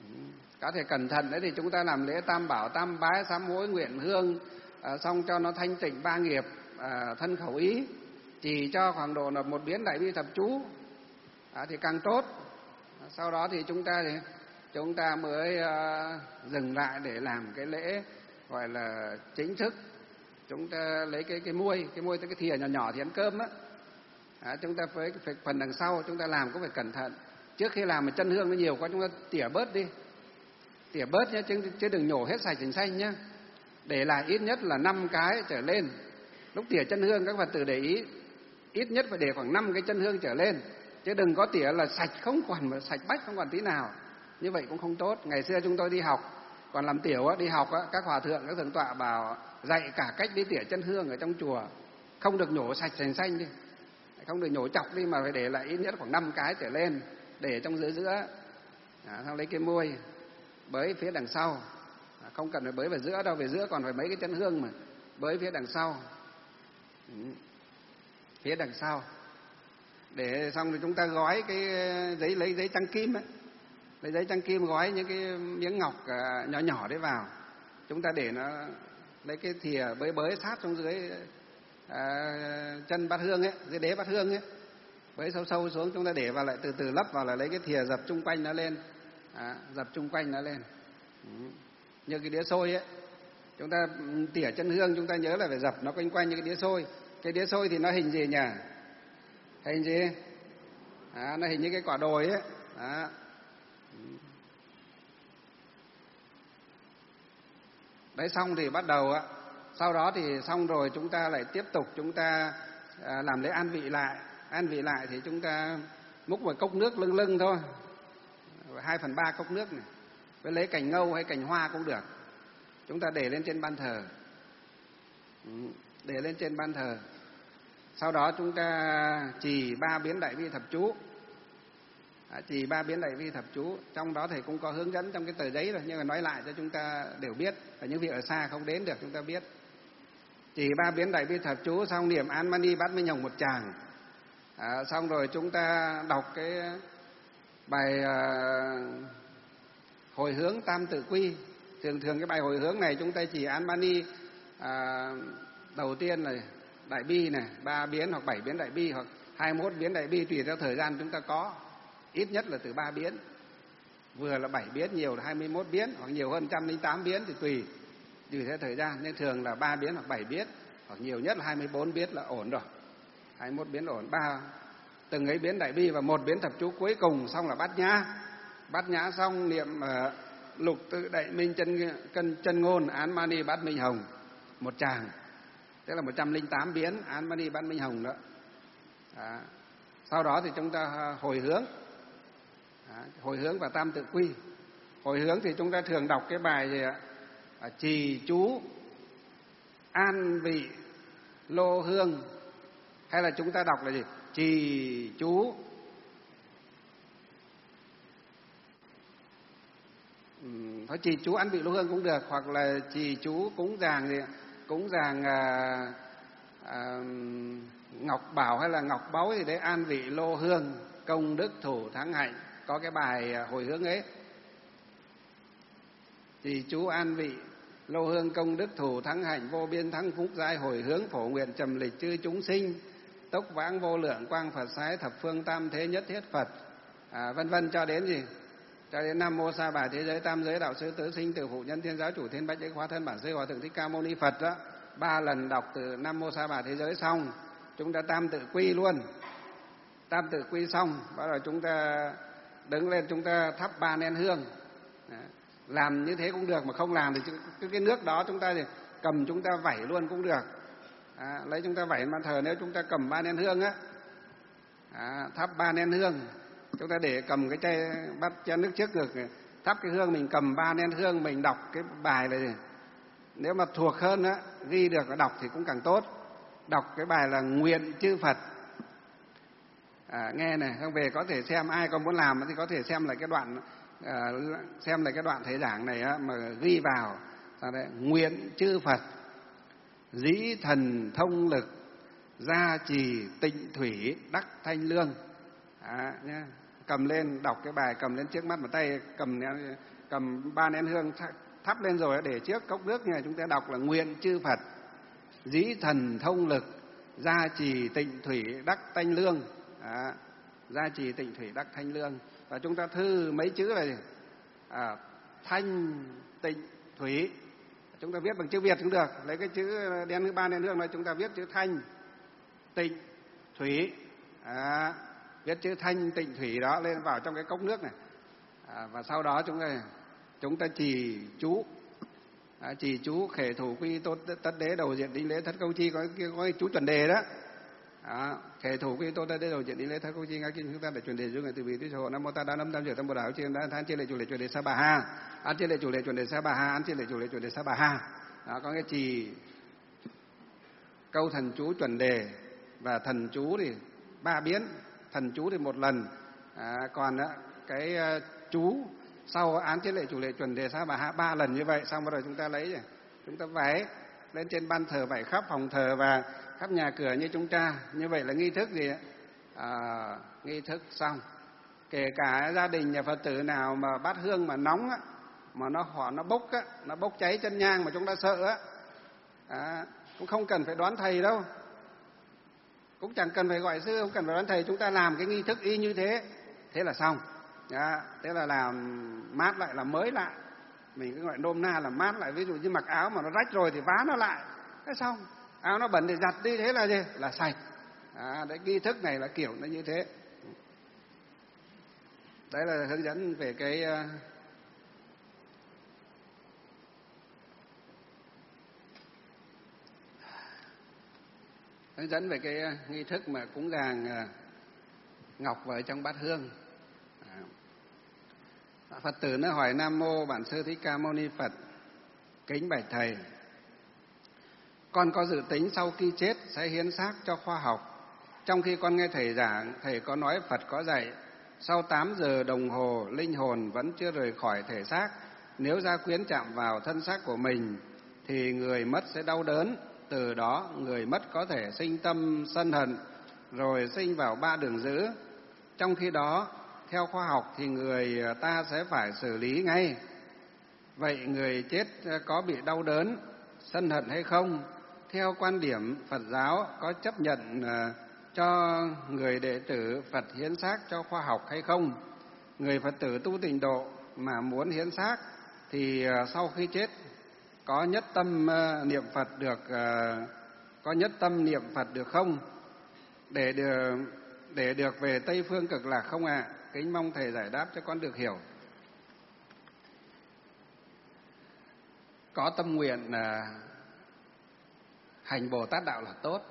Có thể cẩn thận đấy thì chúng ta làm lễ tam bảo, tam bái, sám hối, nguyện hương, à, xong cho nó thanh tịnh ba nghiệp, à, thân khẩu ý, chỉ cho khoảng độ là một biến đại bi thập chú, à, thì càng tốt. Sau đó thì chúng ta thì chúng ta mới uh, dừng lại để làm cái lễ gọi là chính thức. Chúng ta lấy cái cái muôi, cái muôi tới cái thìa nhỏ nhỏ thì ăn cơm á. À, chúng ta với cái phần đằng sau chúng ta làm cũng phải cẩn thận. Trước khi làm mà chân hương nó nhiều quá chúng ta tỉa bớt đi, tỉa bớt nhé, chứ, chứ đừng nhổ hết sạch thành xanh nhé. Để lại ít nhất là năm cái trở lên. Lúc tỉa chân hương các Phật tử để ý, ít nhất phải để khoảng năm cái chân hương trở lên, chứ đừng có tỉa là sạch không còn mà sạch bách không còn tí nào. Như vậy cũng không tốt. Ngày xưa chúng tôi đi học, còn làm tiểu á, đi học á, các hòa thượng, các thượng tọa bảo dạy cả cách đi tỉa chân hương ở trong chùa, không được nhổ sạch thành xanh đi, không được nhổ chọc đi, mà phải để lại ít nhất khoảng năm cái trở lên, để trong giữa giữa. À, xong lấy cái muôi bới phía đằng sau, à, không cần phải bới vào giữa đâu, về giữa còn phải mấy cái chân hương mà, bới phía đằng sau, ừ. phía đằng sau. Để xong rồi chúng ta gói cái giấy, lấy giấy trắng kim ấy, lấy giấy trắng kim gói những cái miếng ngọc nhỏ nhỏ đấy vào. Chúng ta để nó, lấy cái thìa bới bới sát xuống dưới à, chân bát hương ấy, dưới đế bát hương ấy, bới sâu sâu xuống, chúng ta để vào lại từ từ lấp vào, là lấy cái thìa dập chung quanh nó lên, à, dập chung quanh nó lên, ừ. Như cái đĩa xôi ấy, chúng ta tỉa chân hương chúng ta nhớ là phải dập nó quanh quanh như cái đĩa xôi. Cái đĩa xôi thì nó hình gì nhỉ? Hình gì? À, nó hình như cái quả đồi ấy. Đó. Đấy, xong thì bắt đầu á, sau đó thì xong rồi chúng ta lại tiếp tục chúng ta à, làm lễ an vị lại. An vị lại thì chúng ta múc vào cốc nước lưng lưng thôi, hai phần ba cốc nước này, với lấy cành ngâu hay cành hoa cũng được. Chúng ta để lên trên ban thờ, để lên trên ban thờ. Sau đó chúng ta trì ba biến đại bi thập chú, à, trì ba biến đại bi thập chú. Trong đó thầy cũng có hướng dẫn trong cái tờ giấy rồi, nhưng mà nói lại cho chúng ta đều biết, và những vị ở xa không đến được chúng ta biết. Trì ba biến đại bi thập chú xong niệm An Mani Bát Minh Hồng một tràng, à, xong rồi chúng ta đọc cái bài à, hồi hướng tam tự quy. Thường thường cái bài hồi hướng này chúng ta chỉ An Mani à, đầu tiên là đại bi này, ba biến hoặc bảy biến đại bi hoặc hai mươi mốt biến đại bi, tùy theo thời gian chúng ta có, ít nhất là từ ba biến, vừa là bảy biến, nhiều là hai mươi mốt biến, hoặc nhiều hơn một trăm lẻ tám biến thì tùy, tùy theo thời gian. Nên thường là ba biến hoặc bảy biến, hoặc nhiều nhất là hai mươi bốn biến là ổn rồi, hai mươi mốt biến ổn. Ba từng ấy biến đại bi và một biến thập chú cuối cùng, xong là bát nhã. Bát nhã xong niệm uh, lục tự đại minh chân chân chân ngôn Án Mani Bát Minh Hồng một tràng, tức là một trăm lẻ tám biến Án Mani Bát Minh Hồng đó. Đó. Sau đó thì chúng ta hồi hướng, đó, hồi hướng và tam tự quy. Hồi hướng thì chúng ta thường đọc cái bài gì ạ? À, trì chú an vị lô hương, hay là chúng ta đọc là gì? Trì chú Thôi trì chú an vị lô hương cũng được, hoặc là trì chú cúng dường gì, cúng dường à, à, ngọc bảo hay là ngọc báu gì đấy, an vị lô hương, công đức thủ thắng hạnh, có cái bài hồi hướng ấy. Trì chú an vị lô hương, công đức thủ thắng hạnh, vô biên thắng phúc giai, hồi hướng phổ nguyện trầm lịch chư chúng sinh, tốc vãng vô lượng quang Phật sái, thập phương tam thế nhất thiết Phật, à, vân vân cho đến gì? Cho đến Nam Mô Sa Bà Thế Giới Tam Giới Đạo Sư Tứ Sinh Từ Phụ Nhân Thiên Giáo Chủ Thiên Bách Giới Hóa Thân Bản Sư Hòa Thượng Thích Ca Mâu Ni Phật đó. Ba lần đọc từ Nam Mô Sa Bà Thế Giới xong, chúng ta tam tự quy luôn. Tam tự quy xong, bắt đầu chúng ta đứng lên, chúng ta thắp ba nén hương. Đó. Làm như thế cũng được, mà không làm thì cứ cái nước đó chúng ta thì cầm chúng ta vẩy luôn cũng được. À, lấy chúng ta vẩy bàn thờ, nếu chúng ta cầm ba nén hương á, à, thắp ba nén hương. Chúng ta để cầm cái chai bắt chén nước trước ngực, thắp cái hương, mình cầm ba nén hương, mình đọc cái bài này. Nếu mà thuộc hơn á, ghi được và đọc thì cũng càng tốt. Đọc cái bài là nguyện chư Phật. À, nghe này, không về có thể xem, ai có muốn làm thì có thể xem lại cái đoạn, à, xem lại cái đoạn thầy giảng này á, mà ghi vào. Đấy, nguyện chư Phật, dĩ thần thông lực, gia trì tịnh thủy đắc thanh lương. À, nhá. Cầm lên đọc cái bài, cầm lên trước mắt, một tay cầm cầm ba nén hương thắp lên rồi để trước cốc nước này, chúng ta đọc là nguyện chư Phật dĩ thần thông lực, gia trì tịnh thủy đắc thanh lương. Đó, gia trì tịnh thủy đắc thanh lương. Và chúng ta thư mấy chữ này, à, thanh tịnh thủy, chúng ta viết bằng chữ Việt cũng được, lấy cái chữ đen thứ ba nén hương này chúng ta viết chữ thanh tịnh thủy, à, viết chữ thanh tịnh thủy đó lên vào trong cái cốc nước này, à, và sau đó chúng ta chúng ta trì chú, à, trì chú khể thủ quy tốt tất đế đầu diện đính lễ thất câu chi, có cái, có cái chú chuẩn đề đó. Đó, khể thủ quy tốt tất đế đầu diện đính lễ thất câu chi, ngay kinh chúng ta để chuẩn đề dưới người từ bi tới hộ nam mô ta đa năm tam diệu tam bồ đạo trên đan than trên lệ chủ lệ chuẩn đề sa bà ha, ăn trên lệ chủ lệ chuẩn đề sa bà ha, ăn trên lệ chủ lệ chuẩn đề sa bà ha. Đó, có cái trì câu thần chú chuẩn đề, và thần chú thì ba biến, thần chú thì một lần, à, còn đó, cái uh, chú sau án chế lệ chủ lệ chuẩn đề sa bà hạ ba lần như vậy. Xong rồi chúng ta lấy chúng ta vái lên trên ban thờ, vải khắp phòng thờ và khắp nhà cửa như chúng ta. Như vậy là nghi thức gì ạ? À, nghi thức xong. Kể cả gia đình nhà Phật tử nào mà bát hương mà nóng á, mà nó hỏa nó bốc á, nó bốc cháy chân nhang mà chúng ta sợ á, à, cũng không cần phải đoán thầy đâu, cũng chẳng cần phải gọi sư, không cần phải đoán thầy, chúng ta làm cái nghi thức y như thế, thế là xong. Đó, thế là làm mát lại, làm mới lại, mình cứ gọi nôm na là mát lại. Ví dụ như mặc áo mà nó rách rồi thì vá nó lại, thế xong. Áo nó bẩn thì giặt đi, thế là gì? Là sạch. À, đấy, nghi thức này là kiểu nó như thế. Đấy là hướng dẫn về cái uh, hướng dẫn về cái uh, nghi thức mà cúng dường uh, ngọc vào trong bát hương. À, Phật tử nó hỏi: Nam mô Bản Sư Thích Ca Mâu Ni Phật, kính bạch thầy, con có dự tính sau khi chết sẽ hiến xác cho khoa học. Trong khi con nghe thầy giảng, thầy có nói Phật có dạy sau tám giờ đồng hồ linh hồn vẫn chưa rời khỏi thể xác, nếu gia quyến chạm vào thân xác của mình thì người mất sẽ đau đớn, từ đó người mất có thể sinh tâm sân hận, rồi sinh vào ba đường dữ. Trong khi đó, theo khoa học thì người ta sẽ phải xử lý ngay. Vậy người chết có bị đau đớn, sân hận hay không? Theo quan điểm Phật giáo có chấp nhận cho người đệ tử Phật hiến xác cho khoa học hay không? Người Phật tử tu tịnh độ mà muốn hiến xác thì sau khi chết có nhất tâm niệm Phật được có nhất tâm niệm Phật được không? Để được để được về Tây Phương Cực Lạc không ạ? À? Kính mong thầy giải đáp cho con được hiểu. Có tâm nguyện là hành Bồ Tát đạo là tốt.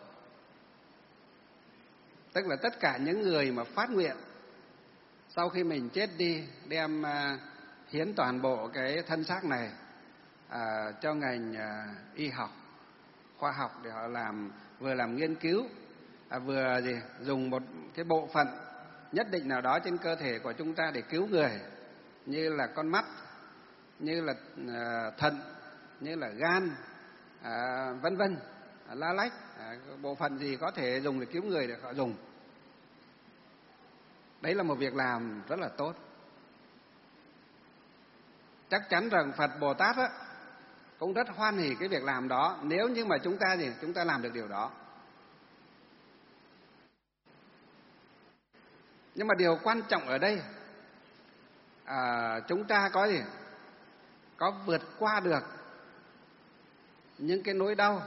Tức là tất cả những người mà phát nguyện sau khi mình chết đi đem uh, hiến toàn bộ cái thân xác này uh, cho ngành uh, y học, khoa học để họ làm, vừa làm nghiên cứu, uh, vừa gì dùng một cái bộ phận nhất định nào đó trên cơ thể của chúng ta để cứu người, như là con mắt, như là uh, thận, như là gan, uh, vân vân, uh, la lách, uh, bộ phận gì có thể dùng để cứu người để họ dùng. Đấy là một việc làm rất là tốt. Chắc chắn rằng Phật Bồ Tát á, cũng rất hoan hỉ cái việc làm đó, nếu như mà chúng ta gì chúng ta làm được điều đó. Nhưng mà điều quan trọng ở đây, à, chúng ta có gì có vượt qua được những cái nỗi đau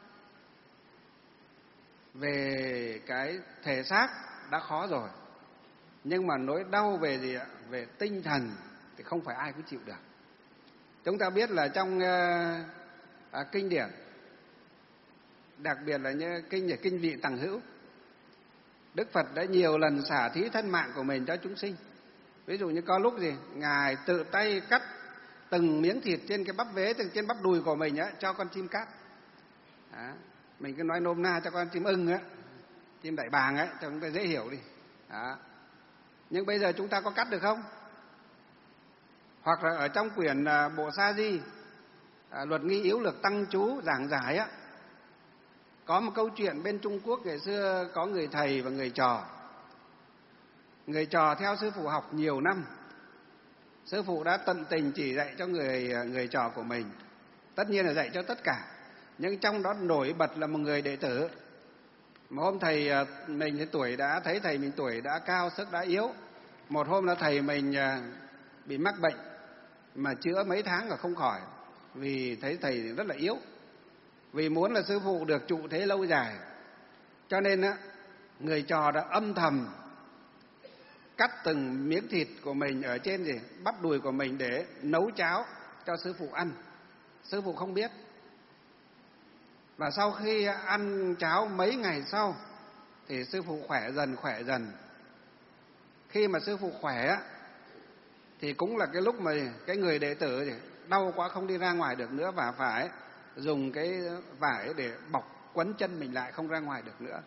về cái thể xác đã khó rồi, nhưng mà nỗi đau về gì ạ? Về tinh thần thì không phải ai cũng chịu được. Chúng ta biết là trong uh, uh, kinh điển, đặc biệt là như kinh kinh vị Tằng Hữu, Đức Phật đã nhiều lần xả thí thân mạng của mình cho chúng sinh. Ví dụ như có lúc gì Ngài tự tay cắt từng miếng thịt trên cái bắp vế, từng trên bắp đùi của mình á, cho con chim cát. Đó. Mình cứ nói nôm na cho con chim ưng á, chim đại bàng ấy, cho chúng ta dễ hiểu đi. Đó. Nhưng bây giờ chúng ta có cắt được không? Hoặc là ở trong quyển uh, Bộ Sa Di, uh, Luật Nghi Yếu Lược Tăng Chú giảng giải á, có một câu chuyện bên Trung Quốc ngày xưa, có người thầy và người trò. Người trò theo sư phụ học nhiều năm, Sư phụ đã tận tình chỉ dạy cho người người trò của mình, tất nhiên là dạy cho tất cả, nhưng trong đó nổi bật là một người đệ tử. Một hôm thầy mình thì tuổi đã thấy thầy mình tuổi đã cao, sức đã yếu. Một hôm là thầy mình bị mắc bệnh mà chữa mấy tháng mà không khỏi, vì thấy thầy rất là yếu. Vì muốn là sư phụ được trụ thế lâu dài, cho nên á, người trò đã âm thầm cắt từng miếng thịt của mình ở trên gì bắp đùi của mình để nấu cháo cho sư phụ ăn. Sư phụ không biết. Và sau khi ăn cháo mấy ngày sau thì sư phụ khỏe dần khỏe dần. Khi mà sư phụ khỏe thì cũng là cái lúc mà cái người đệ tử thì đau quá không đi ra ngoài được nữa, và phải dùng cái vải để bọc quấn chân mình lại, không ra ngoài được nữa.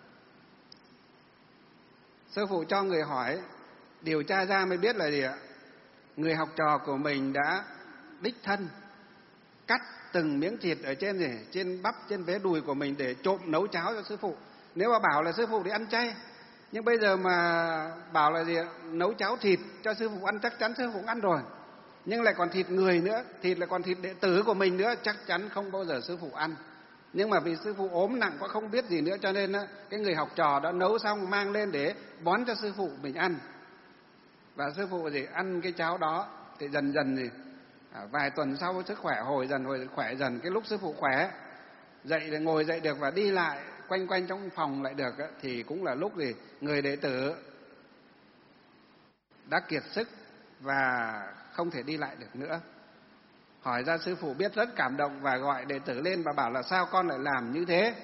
Sư phụ cho người hỏi, điều tra ra mới biết là gì ạ? Người học trò của mình đã đích thân cắt từng miếng thịt ở trên gì, trên bắp, trên vế đùi của mình để trộm nấu cháo cho sư phụ. Nếu mà bảo là sư phụ thì ăn chay, nhưng bây giờ mà bảo là gì, nấu cháo thịt cho sư phụ ăn, chắc chắn sư phụ ăn rồi. Nhưng lại còn thịt người nữa, thịt lại còn thịt đệ tử của mình nữa, chắc chắn không bao giờ sư phụ ăn. Nhưng mà vì sư phụ ốm nặng quá không biết gì nữa, cho nên cái người học trò đã nấu xong mang lên để bón cho sư phụ mình ăn. Và sư phụ gì ăn cái cháo đó thì dần dần gì à, vài tuần sau sức khỏe hồi dần hồi khỏe dần. Cái lúc sư phụ khỏe, dậy ngồi dậy được và đi lại quanh quanh trong phòng lại được, thì cũng là lúc gì người đệ tử đã kiệt sức và không thể đi lại được nữa. Hỏi ra sư phụ biết rất cảm động và gọi đệ tử lên và bảo là sao con lại làm như thế?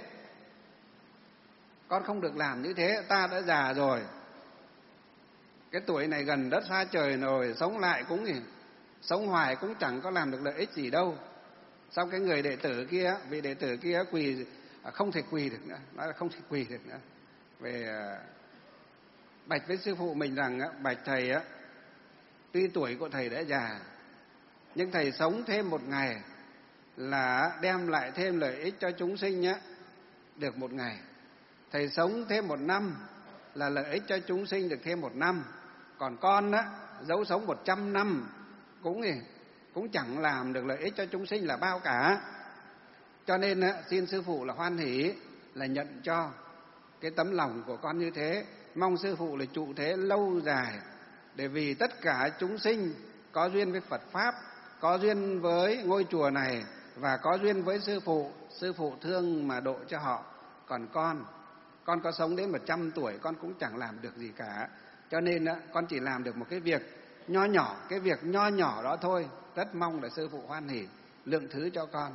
Con không được làm như thế, ta đã già rồi, cái tuổi này gần đất xa trời rồi, sống lại cũng gì, sống hoài cũng chẳng có làm được lợi ích gì đâu. Xong cái người đệ tử kia, vị đệ tử kia quỳ, không thể quỳ được nữa, nói là không thể quỳ được nữa. Về bạch với sư phụ mình rằng, bạch thầy á, tuy tuổi của thầy đã già, nhưng thầy sống thêm một ngày là đem lại thêm lợi ích cho chúng sinh nhé, được một ngày. Thầy sống thêm một năm là lợi ích cho chúng sinh được thêm một năm. Còn con á, dẫu sống một trăm năm cũng gì, cũng chẳng làm được lợi ích cho chúng sinh là bao cả. Cho nên á, xin sư phụ là hoan hỷ là nhận cho cái tấm lòng của con như thế. Mong sư phụ là trụ thế lâu dài, để vì tất cả chúng sinh có duyên với Phật Pháp, có duyên với ngôi chùa này và có duyên với sư phụ. Sư phụ thương mà độ cho họ. Còn con, con có sống đến một trăm tuổi con cũng chẳng làm được gì cả. Cho nên con chỉ làm được một cái việc nho nhỏ, cái việc nho nhỏ đó thôi. Rất mong là sư phụ hoan hỷ lượng thứ cho con.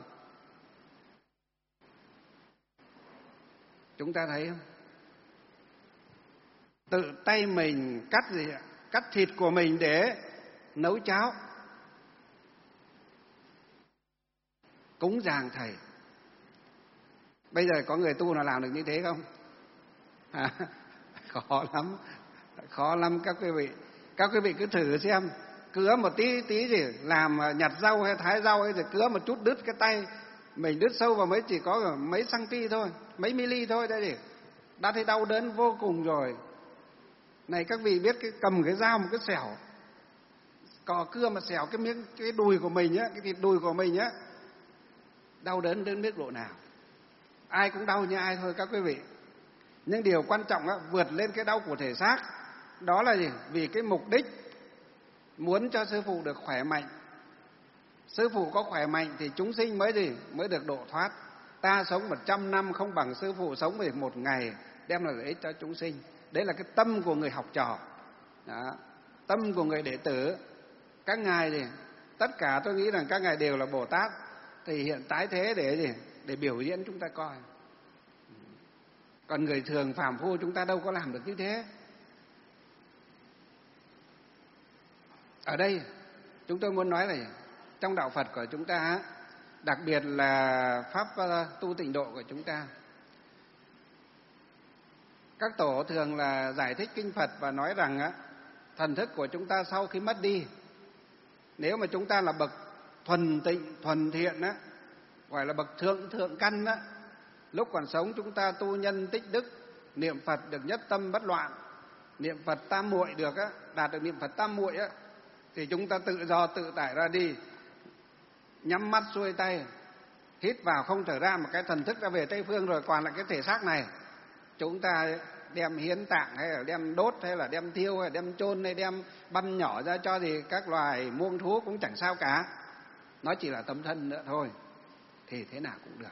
Chúng ta thấy không? Tự tay mình cắt gì ạ? Cắt thịt của mình để nấu cháo, cúng dường thầy. Bây giờ có người tu nào làm được như thế không? À, khó lắm, khó lắm các quý vị. Các quý vị cứ thử xem, cứa một tí tí gì, làm nhặt rau hay thái rau hay rồi cứa một chút đứt cái tay mình, đứt sâu vào mấy chỉ có mấy cm thôi, mấy mili thôi đấy gì, đã thấy đau đớn vô cùng rồi. Này các vị biết cái cầm cái dao một cái xẻo, cò cưa mà xẻo cái miếng cái đùi của mình á, cái thịt đùi của mình á, đau đớn đến mức độ nào? Ai cũng đau như ai thôi các quý vị. Nhưng điều quan trọng á, vượt lên cái đau của thể xác, đó là gì? Vì cái mục đích muốn cho sư phụ được khỏe mạnh. Sư phụ có khỏe mạnh thì chúng sinh mới gì? Mới được độ thoát. Ta sống một trăm năm không bằng sư phụ sống về một ngày đem lại lợi ích cho chúng sinh. Đấy là cái tâm của người học trò. Đó. Tâm của người đệ tử. Các ngài thì tất cả tôi nghĩ rằng các ngài đều là Bồ Tát, thì hiện tái thế để gì? Để biểu diễn chúng ta coi. Còn người thường phàm phu chúng ta đâu có làm được như thế. Ở đây chúng tôi muốn nói là trong đạo Phật của chúng ta, đặc biệt là pháp tu tịnh độ của chúng ta, các tổ thường là giải thích kinh Phật và nói rằng á, thần thức của chúng ta sau khi mất đi, nếu mà chúng ta là bậc thuần tịnh, thuần thiện á, gọi là bậc thượng thượng căn á, lúc còn sống chúng ta tu nhân tích đức, niệm Phật được nhất tâm bất loạn, niệm Phật tam muội được á, đạt được niệm Phật tam muội á, thì chúng ta tự do tự tại ra đi, nhắm mắt xuôi tay, hít vào không thở ra, một cái thần thức đã về Tây Phương rồi, còn lại cái thể xác này chúng ta đem hiến tạng hay là đem đốt hay là đem thiêu hay là đem chôn hay đem băm nhỏ ra cho thì các loài muông thú cũng chẳng sao cả, nó chỉ là tấm thân nữa thôi, thì thế nào cũng được.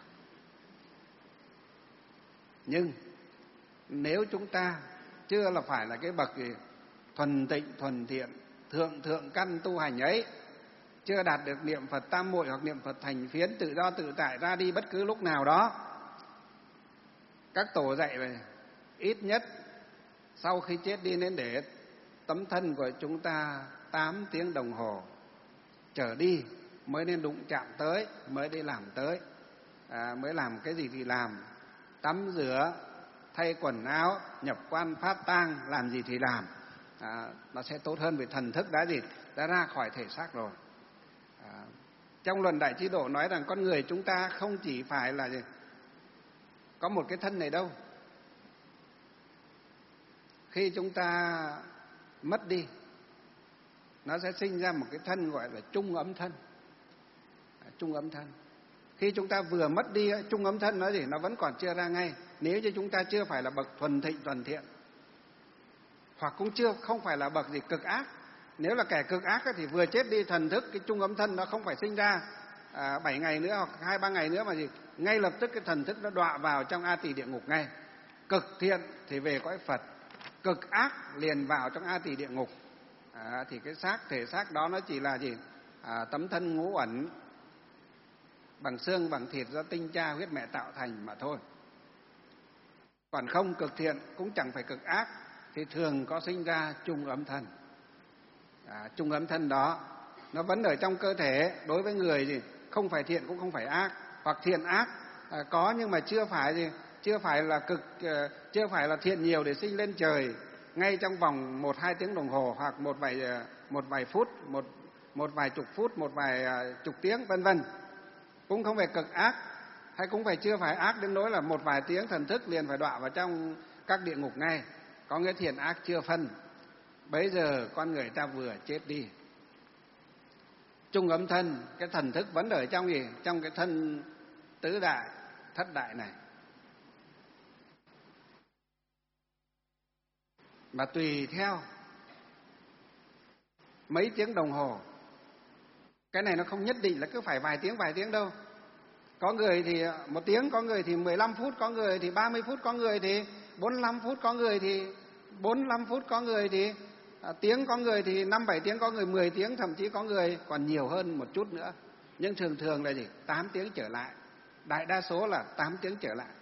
Nhưng nếu chúng ta chưa là phải là cái bậc gì thuần tịnh thuần thiện thượng thượng căn tu hành ấy, chưa đạt được niệm Phật tam muội hoặc niệm Phật thành phiến tự do tự tại ra đi bất cứ lúc nào đó, các tổ dạy về ít nhất sau khi chết đi nên để tấm thân của chúng ta tám tiếng đồng hồ trở đi mới nên đụng chạm tới, mới đi làm tới, à, mới làm cái gì thì làm, tắm rửa, thay quần áo, nhập quan phát tang, làm gì thì làm, à, nó sẽ tốt hơn vì thần thức đã gì đã ra khỏi thể xác rồi. À, trong luận Đại Chí Độ nói rằng con người chúng ta không chỉ phải là gì, có một cái thân này đâu. Khi chúng ta mất đi, nó sẽ sinh ra một cái thân gọi là trung ấm thân. À, trung ấm thân. Khi chúng ta vừa mất đi, trung ấm thân nó gì, nó vẫn còn chưa ra ngay. Nếu như chúng ta chưa phải là bậc thuần thịnh thuần thiện, hoặc cũng chưa không phải là bậc gì cực ác. Nếu là kẻ cực ác thì vừa chết đi thần thức cái trung ấm thân nó không phải sinh ra à, bảy ngày nữa hoặc hai ba ngày nữa mà gì, ngay lập tức cái thần thức nó đọa vào trong A Tỳ địa ngục ngay. Cực thiện thì về cõi Phật, cực ác liền vào trong A Tỳ địa ngục. À, thì cái xác thể xác đó nó chỉ là gì, à, tấm thân ngũ uẩn bằng xương bằng thịt do tinh cha huyết mẹ tạo thành mà thôi. Còn không cực thiện cũng chẳng phải cực ác thì thường có sinh ra trung ấm thân. À, trung ấm thân đó nó vẫn ở trong cơ thể đối với người gì không phải thiện cũng không phải ác, hoặc thiện ác à, có nhưng mà chưa phải gì chưa phải là cực uh, chưa phải là thiện nhiều để sinh lên trời ngay trong vòng một hai tiếng đồng hồ, hoặc một vài uh, một vài phút, một một vài chục phút, một vài uh, chục tiếng vân vân, cũng không phải cực ác, hay cũng phải chưa phải ác đến nỗi là một vài tiếng thần thức liền phải đọa vào trong các địa ngục ngay. Có nghĩa thiện ác chưa phân. Bấy giờ con người ta vừa chết đi, trung ấm thân, cái thần thức vẫn ở trong gì, trong cái thân tứ đại thất đại này, mà tùy theo mấy tiếng đồng hồ. Cái này nó không nhất định là cứ phải vài tiếng vài tiếng đâu. Có người thì một tiếng, có người thì mười lăm phút, có người thì ba mươi phút, có người thì bốn mươi lăm phút, có người thì bốn mươi lăm phút, có người thì à, tiếng, có người thì năm bảy tiếng, có người mười tiếng, thậm chí có người còn nhiều hơn một chút nữa. Nhưng thường thường là gì? tám tiếng trở lại. Đại đa số là tám tiếng trở lại.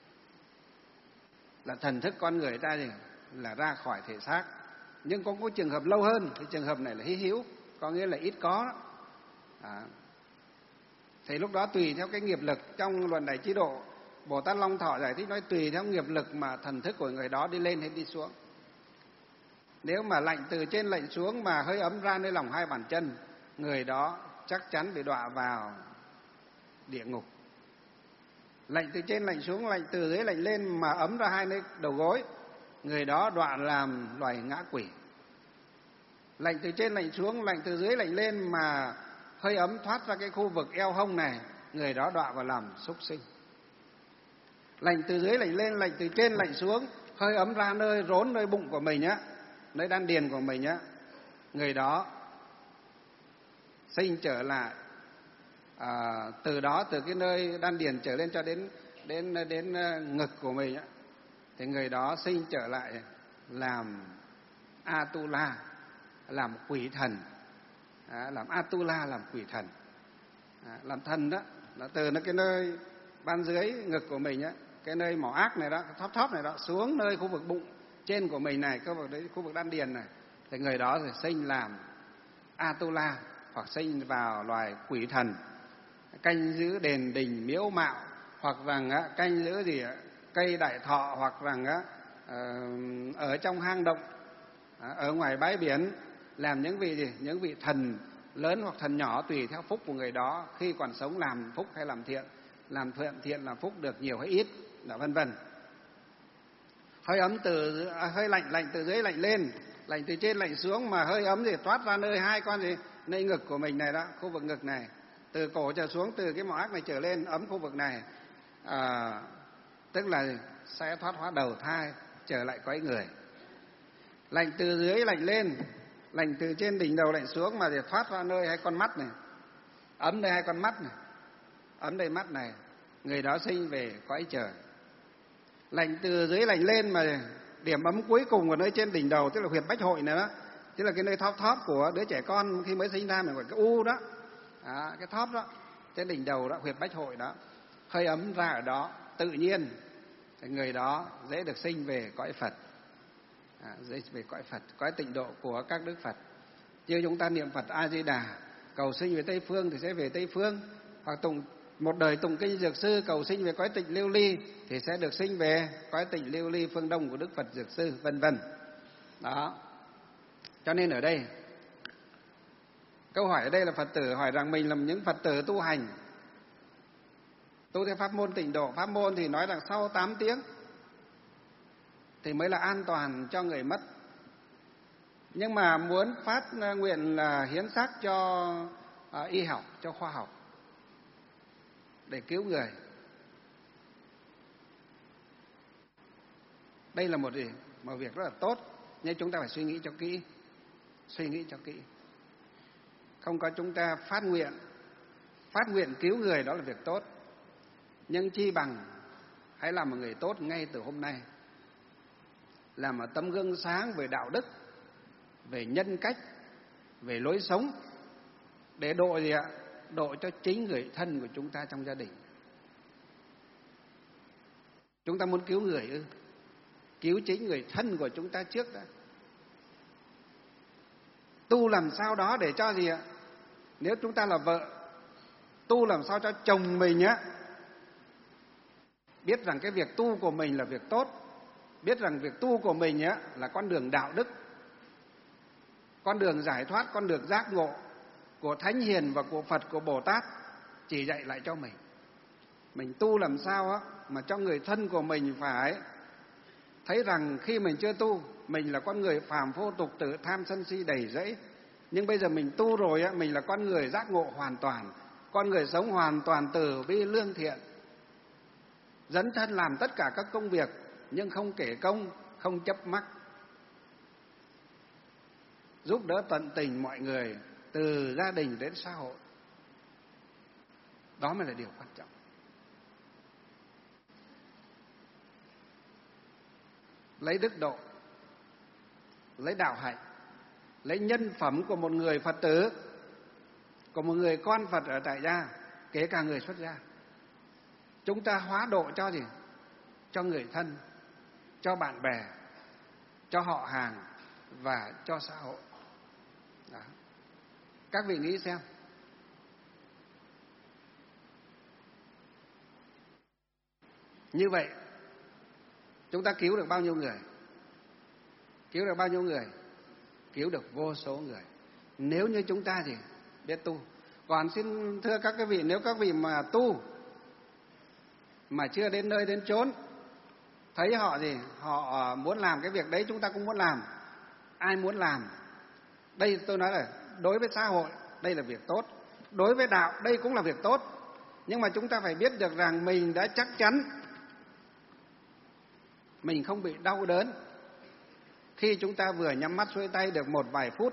Là thần thức con người ta gì? Là ra khỏi thể xác. Nhưng có một trường hợp lâu hơn, thì trường hợp này là hy hữu, có nghĩa là ít có. À, thì lúc đó tùy theo cái nghiệp lực. Trong luận Đại Chí Độ, Bồ Tát Long Thọ giải thích nói tùy theo nghiệp lực mà thần thức của người đó đi lên hay đi xuống. Nếu mà lạnh từ trên lạnh xuống mà hơi ấm ra nơi lòng hai bàn chân, người đó chắc chắn bị đọa vào địa ngục. Lạnh từ trên lạnh xuống, lạnh từ dưới lạnh lên mà ấm ra hai nơi đầu gối, người đó đọa làm loài ngã quỷ. Lạnh từ trên lạnh xuống, lạnh từ dưới lạnh lên mà hơi ấm thoát ra cái khu vực eo hông này, người đó đọa vào làm súc sinh. Lạnh từ dưới lạnh lên, lạnh từ trên lạnh xuống, hơi ấm ra nơi rốn, nơi bụng của mình á, nơi đan điền của mình á, người đó sinh trở lại à, từ đó, từ cái nơi đan điền trở lên cho đến đến đến ngực của mình á, thì người đó sinh trở lại làm Atula, làm quỷ thần. À, làm Atula, làm quỷ thần. À, làm thần đó là từ nó cái nơi ban dưới ngực của mình á, cái nơi mỏ ác này đó, thóp thóp này đó, xuống nơi khu vực bụng trên của mình này, khu vực đấy, khu vực đan điền này, thì người đó thì sinh làm Atula, hoặc sinh vào loài quỷ thần, canh giữ đền đình miếu mạo, hoặc rằng á, canh giữ gì á, cây đại thọ, hoặc rằng á, ở trong hang động, ở ngoài bãi biển, làm những vị gì, những vị thần lớn hoặc thần nhỏ tùy theo phúc của người đó, khi còn sống làm phúc hay làm thiện, làm thiện thiện làm phúc được nhiều hay ít, là vân vân. Hơi ấm từ hơi lạnh lạnh từ dưới lạnh lên Lạnh từ trên lạnh xuống mà hơi ấm thì thoát ra nơi hai con gì nơi ngực của mình này đó, khu vực ngực này, từ cổ trở xuống, từ cái mỏ ác này trở lên ấm khu vực này, à, tức là sẽ thoát hóa đầu thai trở lại cõi người. Lạnh từ dưới lạnh lên, lạnh từ trên đỉnh đầu lạnh xuống mà để thoát ra nơi hai con mắt này, ấm nơi hai con mắt này, ấm đây mắt này, người đó sinh về cõi trời. Lạnh từ dưới lạnh lên mà điểm ấm cuối cùng ở nơi trên đỉnh đầu, tức là huyệt bách hội này đó, tức là cái nơi thóp thóp của đứa trẻ con khi mới sinh ra, mình gọi cái u đó, à, cái thóp đó trên đỉnh đầu đó, huyệt bách hội đó, hơi ấm ra ở đó tự nhiên thì người đó dễ được sinh về cõi Phật, à, dễ về cõi Phật, cõi tịnh độ của các đức Phật. Như chúng ta niệm Phật A Di Đà cầu sinh về Tây phương thì sẽ về Tây phương, hoặc tụng một đời tụng kinh Dược Sư cầu sinh về cõi Tịnh Lưu Ly thì sẽ được sinh về cõi Tịnh Lưu Ly phương Đông của Đức Phật Dược Sư, vân vân. Đó. Cho nên ở đây câu hỏi ở đây là Phật tử hỏi rằng mình là những Phật tử tu hành, tu theo pháp môn tịnh độ. Pháp môn thì nói rằng sau tám tiếng thì mới là an toàn cho người mất. Nhưng mà muốn phát nguyện là hiến xác cho uh, y học, cho khoa học để cứu người. Đây là một, gì? một việc rất là tốt, nhưng chúng ta phải suy nghĩ cho kỹ, suy nghĩ cho kỹ. Không có chúng ta phát nguyện, phát nguyện cứu người đó là việc tốt, nhưng chi bằng hãy làm một người tốt ngay từ hôm nay, làm một tấm gương sáng về đạo đức, về nhân cách, về lối sống, để độ gì ạ? Độ cho chính người thân của chúng ta trong gia đình. Chúng ta muốn cứu người ư? Cứu chính người thân của chúng ta trước đã. Tu làm sao đó để cho gì ạ? Nếu chúng ta là vợ, tu làm sao cho chồng mình á biết rằng cái việc tu của mình là việc tốt, biết rằng việc tu của mình á là con đường đạo đức, con đường giải thoát, con đường giác ngộ của Thánh Hiền và của Phật, của Bồ Tát chỉ dạy lại cho mình. Mình tu làm sao á mà cho người thân của mình phải thấy rằng khi mình chưa tu, mình là con người phàm phu tục tử, tham sân si đầy rẫy. Nhưng bây giờ mình tu rồi á, mình là con người giác ngộ hoàn toàn, con người sống hoàn toàn từ bi lương thiện, dấn thân làm tất cả các công việc nhưng không kể công, không chấp mắc, giúp đỡ tận tình mọi người từ gia đình đến xã hội. Đó mới là điều quan trọng. Lấy đức độ, lấy đạo hạnh, lấy nhân phẩm của một người Phật tử, của một người con Phật ở tại gia, kể cả người xuất gia, chúng ta hóa độ cho gì? Cho người thân, cho bạn bè, cho họ hàng và cho xã hội. Đó. Các vị nghĩ xem, như vậy chúng ta cứu được bao nhiêu người? Cứu được bao nhiêu người? Cứu được vô số người, nếu như chúng ta thì biết tu. Còn xin thưa các cái vị, nếu các vị mà tu mà chưa đến nơi đến chốn, thấy họ gì, họ muốn làm cái việc đấy chúng ta cũng muốn làm, ai muốn làm. Đây tôi nói là đối với xã hội đây là việc tốt, đối với đạo đây cũng là việc tốt, nhưng mà chúng ta phải biết được rằng mình đã chắc chắn mình không bị đau đớn khi chúng ta vừa nhắm mắt xuôi tay được một vài phút.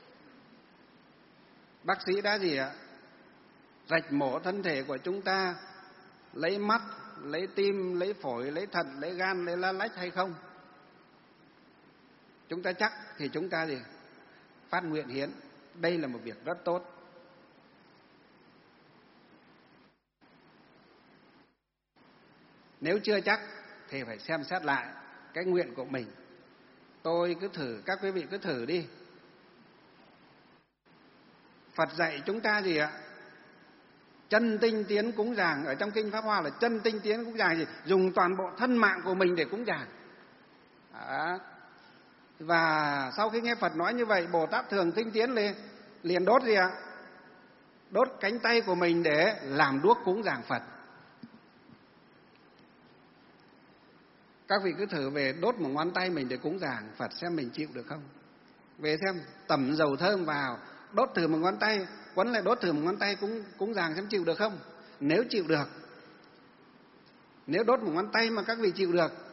Bác sĩ đã gì ạ? Rạch mổ thân thể của chúng ta, lấy mắt, lấy tim, lấy phổi, lấy thận, lấy gan, lấy lá lách hay không? Chúng ta chắc thì chúng ta gì? Phát nguyện hiến. Đây là một việc rất tốt. Nếu chưa chắc thì phải xem xét lại cái nguyện của mình. Tôi cứ thử, các quý vị cứ thử đi. Phật dạy chúng ta gì ạ? Chân tinh tiến cúng dường. Ở trong kinh Pháp Hoa là chân tinh tiến cúng dường gì? Dùng toàn bộ thân mạng của mình để cúng dường. Đó. Và sau khi nghe Phật nói như vậy, Bồ Tát thường tinh tiến lên, liền đốt gì ạ? Đốt cánh tay của mình để làm đuốc cúng dường Phật. Các vị cứ thử về đốt một ngón tay mình để cúng dường Phật xem mình chịu được không? về xem, tẩm dầu thơm vào, đốt thử một ngón tay, quấn lại đốt thử một ngón tay cúng cúng dường xem chịu được không. Nếu chịu được, nếu đốt một ngón tay mà các vị chịu được,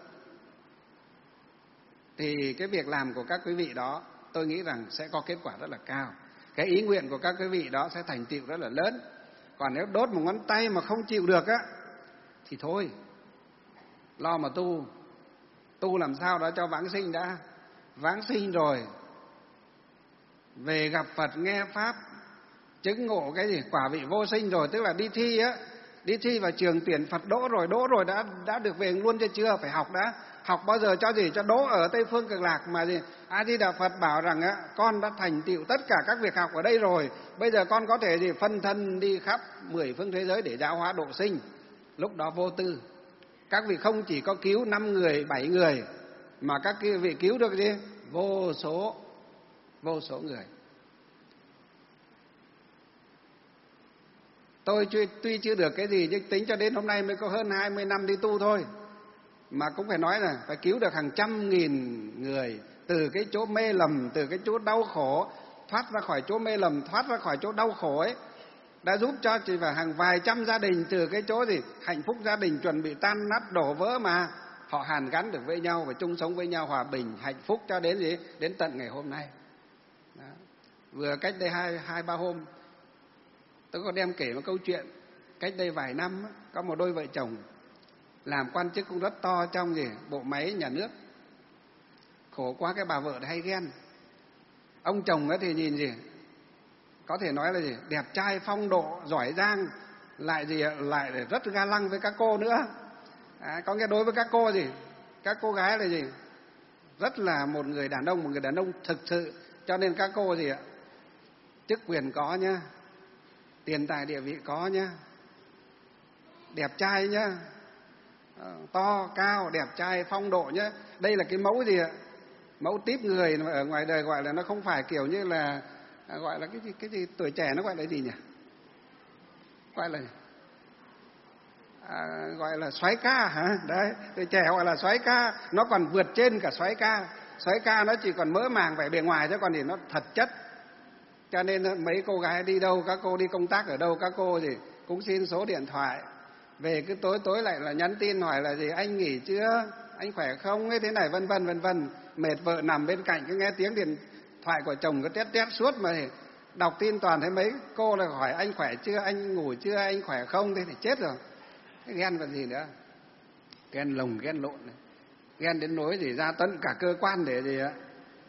thì cái việc làm của các quý vị đó tôi nghĩ rằng sẽ có kết quả rất là cao. Cái ý nguyện của các quý vị đó sẽ thành tựu rất là lớn. Còn nếu đốt một ngón tay mà không chịu được á, thì thôi, lo mà tu. Tu làm sao đó cho vãng sinh đã. Vãng sinh rồi, về gặp Phật nghe Pháp, chứng ngộ cái gì? Quả vị vô sinh rồi, tức là đi thi á. Đi thi vào trường tuyển Phật đỗ rồi, đỗ rồi đã đã được về luôn chưa chưa? Phải học đã. Học bao giờ cho gì? Cho đỗ ở Tây Phương Cực Lạc mà gì? A Di Đà Phật bảo rằng á, con đã thành tựu tất cả các việc học ở đây rồi. Bây giờ con có thể gì phân thân đi khắp mười phương thế giới để giáo hóa độ sinh. Lúc đó vô tư. Các vị không chỉ có cứu năm người, bảy người, mà các vị cứu được gì? Vô số, vô số người. Tôi tuy chưa được cái gì, nhưng tính cho đến hôm nay mới có hơn hai mươi năm đi tu thôi, mà cũng phải nói là phải cứu được hàng trăm nghìn người từ cái chỗ mê lầm, từ cái chỗ đau khổ, thoát ra khỏi chỗ mê lầm, thoát ra khỏi chỗ đau khổ ấy, đã giúp cho chỉ vào hàng vài trăm gia đình từ cái chỗ gì hạnh phúc gia đình chuẩn bị tan nát đổ vỡ mà họ hàn gắn được với nhau và chung sống với nhau hòa bình hạnh phúc cho đến gì đến tận ngày hôm nay. Đó. Vừa cách đây hai hai ba hôm tôi có đem kể một câu chuyện. Cách đây vài năm có một đôi vợ chồng làm quan chức cũng rất to trong gì bộ máy nhà nước. Khổ quá, cái bà vợ hay ghen. Ông chồng ấy thì nhìn gì có thể nói là gì đẹp trai phong độ giỏi giang, lại gì lại rất ga lăng với các cô nữa. À, có nghĩa đối với các cô gì các cô gái là gì rất là một người đàn ông, một người đàn ông thực sự. Cho nên các cô gì ạ, chức quyền có nhá, tiền tài địa vị có nhá, đẹp trai nhá, to cao đẹp trai phong độ nhá. Đây là cái mẫu gì ạ, mẫu típ người mà ở ngoài đời gọi là nó không phải kiểu như là gọi là cái gì cái gì tuổi trẻ nó gọi là gì nhỉ, gọi là à, gọi là soái ca hả? Đấy, tuổi trẻ gọi là soái ca, nó còn vượt trên cả soái ca. Soái ca nó chỉ còn mỡ màng vẻ bề ngoài chứ còn thì nó thật chất. Cho nên mấy cô gái đi đâu, các cô đi công tác ở đâu, các cô gì cũng xin số điện thoại về, cứ tối tối lại là nhắn tin hỏi là gì anh nghỉ chưa, anh khỏe không ấy, thế này vân vân vân vân. Mệt vợ nằm bên cạnh cứ nghe tiếng điện thoại của chồng cứ tét tét suốt mà đọc tin toàn thấy mấy cô là hỏi anh khỏe chưa, anh ngủ chưa, anh khỏe không, thế thì chết rồi. Thế ghen còn gì nữa, ghen lồng ghen lộn này. Ghen đến nỗi gì ra tận cả cơ quan để gì ạ,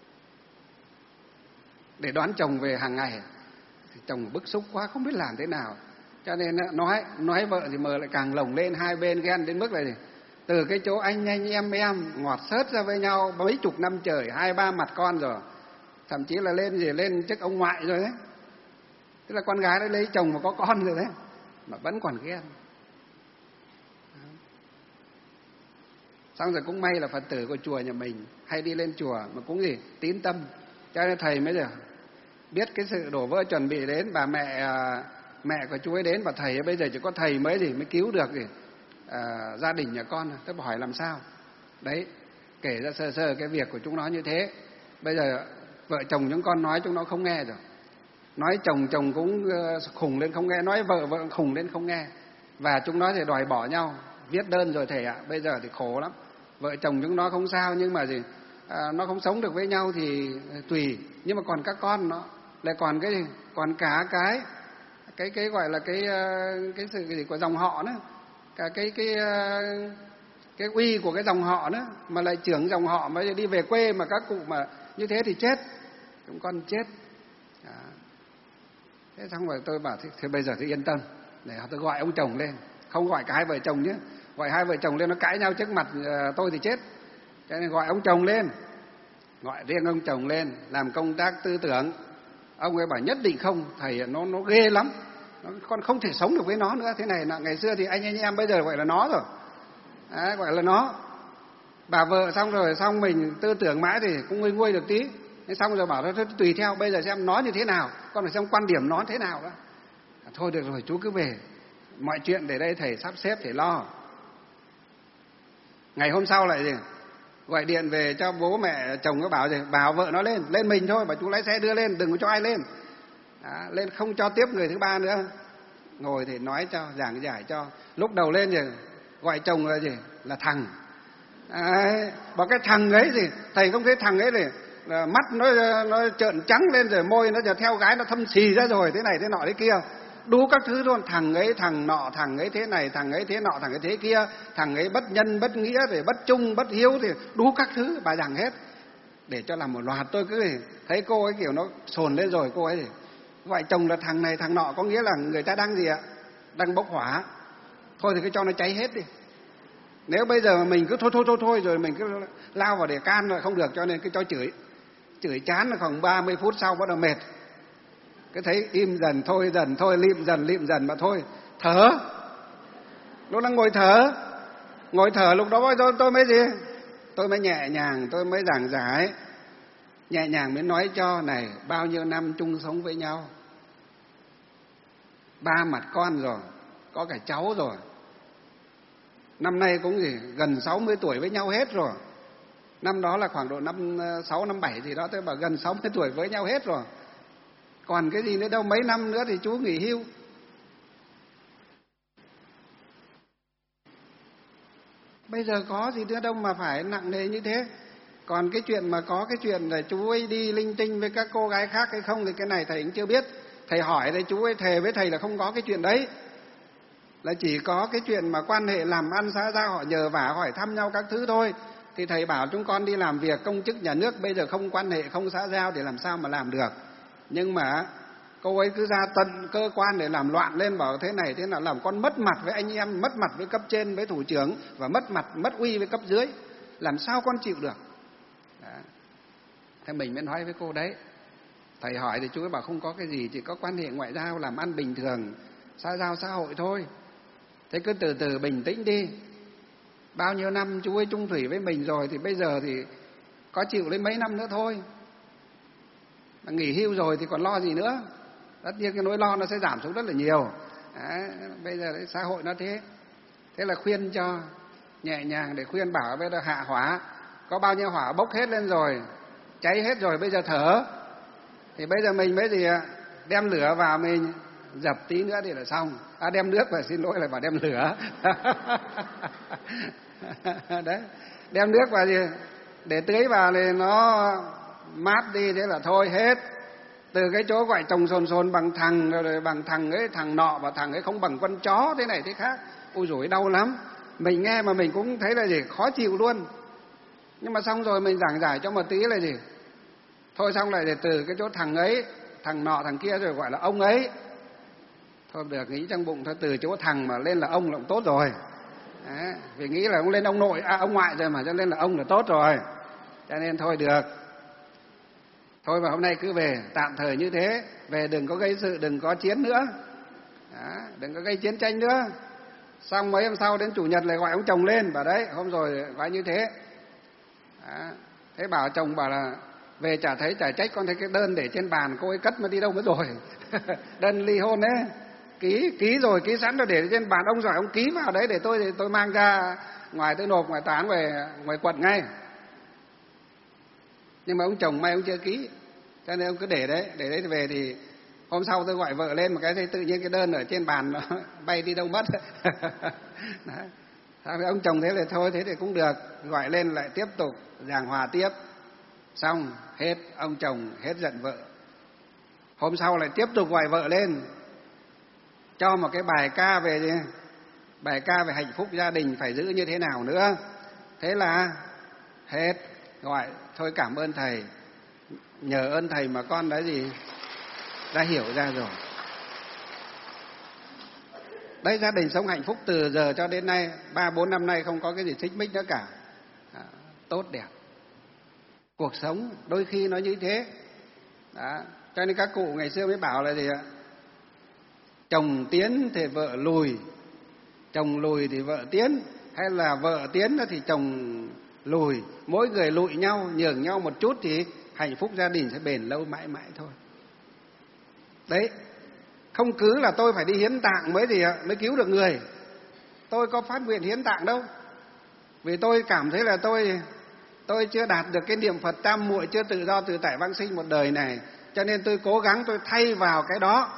để đón chồng về hàng ngày. Thì chồng bức xúc quá không biết làm thế nào, cho nên nói nói vợ thì mờ lại càng lồng lên, hai bên ghen đến mức là gì từ cái chỗ anh anh em em ngọt xớt ra với nhau mấy chục năm trời, hai ba mặt con rồi, thậm chí là lên gì lên chức ông ngoại rồi đấy. Tức là con gái đã lấy chồng mà có con rồi đấy mà vẫn còn ghen. Xong rồi cũng may là Phật tử của chùa nhà mình hay đi lên chùa mà cũng gì tín tâm, cho nên thầy mới được biết cái sự đổ vỡ chuẩn bị đến. Bà mẹ mẹ của chú ấy đến và thầy bây giờ chỉ có thầy mới gì mới cứu được gì à, gia đình nhà con. Tôi hỏi làm sao đấy, kể ra sơ sơ cái việc của chúng nó như thế. Bây giờ vợ chồng chúng con nói chúng nó không nghe rồi, nói chồng chồng cũng khùng lên không nghe, nói vợ vợ khùng lên không nghe, và chúng nó thì đòi bỏ nhau. Viết đơn rồi thầy ạ, à, bây giờ thì khổ lắm. Vợ chồng chúng nó không sao nhưng mà gì à, nó không sống được với nhau thì tùy, nhưng mà còn các con nó lại còn cái gì, còn cả cái cái cái gọi là cái cái sự cái gì của dòng họ nữa, cả cái cái cái uy của cái dòng họ nữa, mà lại trưởng dòng họ mà đi về quê mà các cụ mà như thế thì chết, chúng con chết. Đó. Thế xong rồi tôi bảo thì, thì bây giờ thì yên tâm, để tôi gọi ông chồng lên, không gọi cả hai vợ chồng nhé, gọi hai vợ chồng lên nó cãi nhau trước mặt uh, tôi thì chết. Cho nên gọi ông chồng lên, gọi riêng ông chồng lên làm công tác tư tưởng. Ông ấy bảo nhất định không, thầy nó nó ghê lắm, nó, con không thể sống được với nó nữa. Thế này là ngày xưa thì anh anh em bây giờ gọi là nó rồi. Đấy, gọi là nó. Bà vợ xong rồi, xong mình tư tưởng mãi thì cũng nguôi nguôi được tí. Thế xong rồi bảo thôi tùy theo, bây giờ xem nó như thế nào, con phải xem quan điểm nó thế nào đó. À, thôi được rồi chú cứ về, mọi chuyện để đây thầy sắp xếp, thầy lo. Ngày hôm sau lại gì gọi điện về cho bố mẹ chồng, nó bảo gì, bảo vợ nó lên, lên mình thôi, bảo chú lái xe đưa lên, đừng có cho ai lên. Đó, lên không cho tiếp người thứ ba nữa. Ngồi thì nói cho, giảng giải cho. Lúc đầu lên thì gọi chồng là gì, là thằng. Đấy, bảo cái thằng ấy gì, thầy không thấy thằng ấy thì mắt nó nó trợn trắng lên, rồi môi nó giờ theo gái nó thâm xì ra rồi, thế này thế nọ thế kia, đủ các thứ luôn. Thằng ấy thằng nọ, thằng ấy thế này, thằng ấy thế nọ, thằng ấy thế kia, thằng ấy bất nhân bất nghĩa, rồi bất trung bất hiếu, thì đủ các thứ bà giảng hết để cho làm một loạt. Tôi cứ thấy cô ấy kiểu nó sồn lên rồi, cô ấy thì gọi chồng là thằng này thằng nọ, có nghĩa là người ta đang gì ạ, đang bốc hỏa. Thôi thì cứ cho nó cháy hết đi. Nếu bây giờ mà mình cứ thôi thôi thôi thôi rồi mình cứ lao vào để can là không được, cho nên cứ cho chửi. Chửi chán là khoảng ba mươi phút sau bắt đầu mệt. Cứ thấy im dần, thôi dần, thôi lịm dần, lịm dần mà thôi. Thở. Lúc đang ngồi thở. Ngồi thở lúc đó tôi, tôi mới gì? Tôi mới nhẹ nhàng, tôi mới giảng giải. Nhẹ nhàng mới nói cho, này, bao nhiêu năm chung sống với nhau. Ba mặt con rồi, có cả cháu rồi. Năm nay cũng gì, gần sáu mươi tuổi với nhau hết rồi. Năm đó là khoảng độ năm sáu, năm bảy thì đó, tôi bảo gần sáu mươi tuổi với nhau hết rồi. Còn cái gì nữa đâu, mấy năm nữa thì chú nghỉ hưu. Bây giờ có gì nữa đâu mà phải nặng nề như thế. Còn cái chuyện mà có cái chuyện là chú ấy đi linh tinh với các cô gái khác hay không thì cái này thầy cũng chưa biết. Thầy hỏi thì chú ấy thề với thầy là không có cái chuyện đấy. Là chỉ có cái chuyện mà quan hệ làm ăn xã giao, họ nhờ vả hỏi thăm nhau các thứ thôi. Thì thầy bảo chúng con đi làm việc công chức nhà nước, bây giờ không quan hệ, không xã giao thì làm sao mà làm được. Nhưng mà cô ấy cứ ra tận cơ quan để làm loạn lên, bảo thế này thế nào, làm con mất mặt với anh em, mất mặt với cấp trên, với thủ trưởng, và mất mặt, mất uy với cấp dưới. Làm sao con chịu được. Đó. Thế mình mới nói với cô đấy. Thầy hỏi thì chú ấy bảo không có cái gì, chỉ có quan hệ ngoại giao, làm ăn bình thường, xã giao xã hội thôi. Thế cứ từ từ bình tĩnh đi. Bao nhiêu năm chú ấy chung thủy với mình rồi, thì bây giờ thì có chịu lấy mấy năm nữa thôi. Mà nghỉ hưu rồi thì còn lo gì nữa. Tất nhiên cái nỗi lo nó sẽ giảm xuống rất là nhiều. Đấy, bây giờ đấy, xã hội nó thế. Thế là khuyên cho nhẹ nhàng để khuyên bảo bây giờ hạ hỏa. Có bao nhiêu hỏa bốc hết lên rồi, cháy hết rồi, bây giờ thở. Thì bây giờ mình mới gì ạ, đem lửa vào mình dập tí nữa thì là xong. À, đem nước vào, xin lỗi là bảo đem lửa. Đấy, đem nước vào gì để tưới vào thì nó mát đi, thế là thôi hết. Từ cái chỗ gọi chồng sồn sồn bằng thằng, rồi bằng thằng ấy, thằng nọ, và thằng ấy không bằng con chó, thế này thế khác. Ôi dồi, đau lắm. Mình nghe mà mình cũng thấy là gì, khó chịu luôn. Nhưng mà xong rồi mình giảng giải cho một tí là gì, thôi xong lại từ cái chỗ thằng ấy, thằng nọ, thằng kia rồi gọi là ông ấy. Thôi được, nghĩ trong bụng thôi, từ chỗ thằng mà lên là ông là cũng tốt rồi. Đấy, vì nghĩ là ông lên ông nội, à, ông ngoại rồi mà, cho nên là ông là tốt rồi. Cho nên thôi được. Thôi mà hôm nay cứ về tạm thời như thế, về đừng có gây sự, đừng có chiến nữa. Đó, đừng có gây chiến tranh nữa. Xong mấy hôm sau đến chủ nhật lại gọi ông chồng lên, bảo đấy, hôm rồi gọi như thế. Đó, thế bảo chồng bảo là về chả thấy chả trách, con thấy cái đơn để trên bàn cô ấy cất mà đi đâu mất rồi. Đơn ly hôn ấy, ký ký rồi, ký sẵn rồi để trên bàn, ông giỏi ông ký vào đấy để tôi tôi mang ra ngoài, tôi nộp ngoài tòa án, ngoài ngoài quận ngay. Nhưng mà ông chồng may ông chưa ký, cho nên ông cứ để đấy, để đấy về thì hôm sau tôi gọi vợ lên một cái thì tự nhiên cái đơn ở trên bàn nó bay đi đâu mất. Đấy. Ông chồng thế là thôi, thế thì cũng được, gọi lên lại tiếp tục giảng hòa tiếp. Xong hết, ông chồng hết giận vợ. Hôm sau lại tiếp tục gọi vợ lên, cho một cái bài ca về gì? Bài ca về hạnh phúc gia đình phải giữ như thế nào nữa. Thế là hết, gọi thôi cảm ơn thầy, nhờ ơn thầy mà con đã gì, đã hiểu ra rồi. Đấy, gia đình sống hạnh phúc từ giờ cho đến nay, ba bốn năm nay không có cái gì xích mích nữa cả. À, tốt đẹp. Cuộc sống đôi khi nó như thế. Đó. Cho nên các cụ ngày xưa mới bảo là gì ạ? Chồng tiến thì vợ lùi, chồng lùi thì vợ tiến, hay là vợ tiến thì chồng lùi. Mỗi người lùi nhau, nhường nhau một chút thì hạnh phúc gia đình sẽ bền lâu mãi mãi thôi. Đấy, không cứ là tôi phải đi hiến tạng mới gì ạ, mới cứu được người. Tôi có phát nguyện hiến tạng đâu. Vì tôi cảm thấy là tôi tôi chưa đạt được cái niệm Phật tam muội, chưa tự do tự tại vãng sinh một đời này, cho nên tôi cố gắng tôi thay vào cái đó.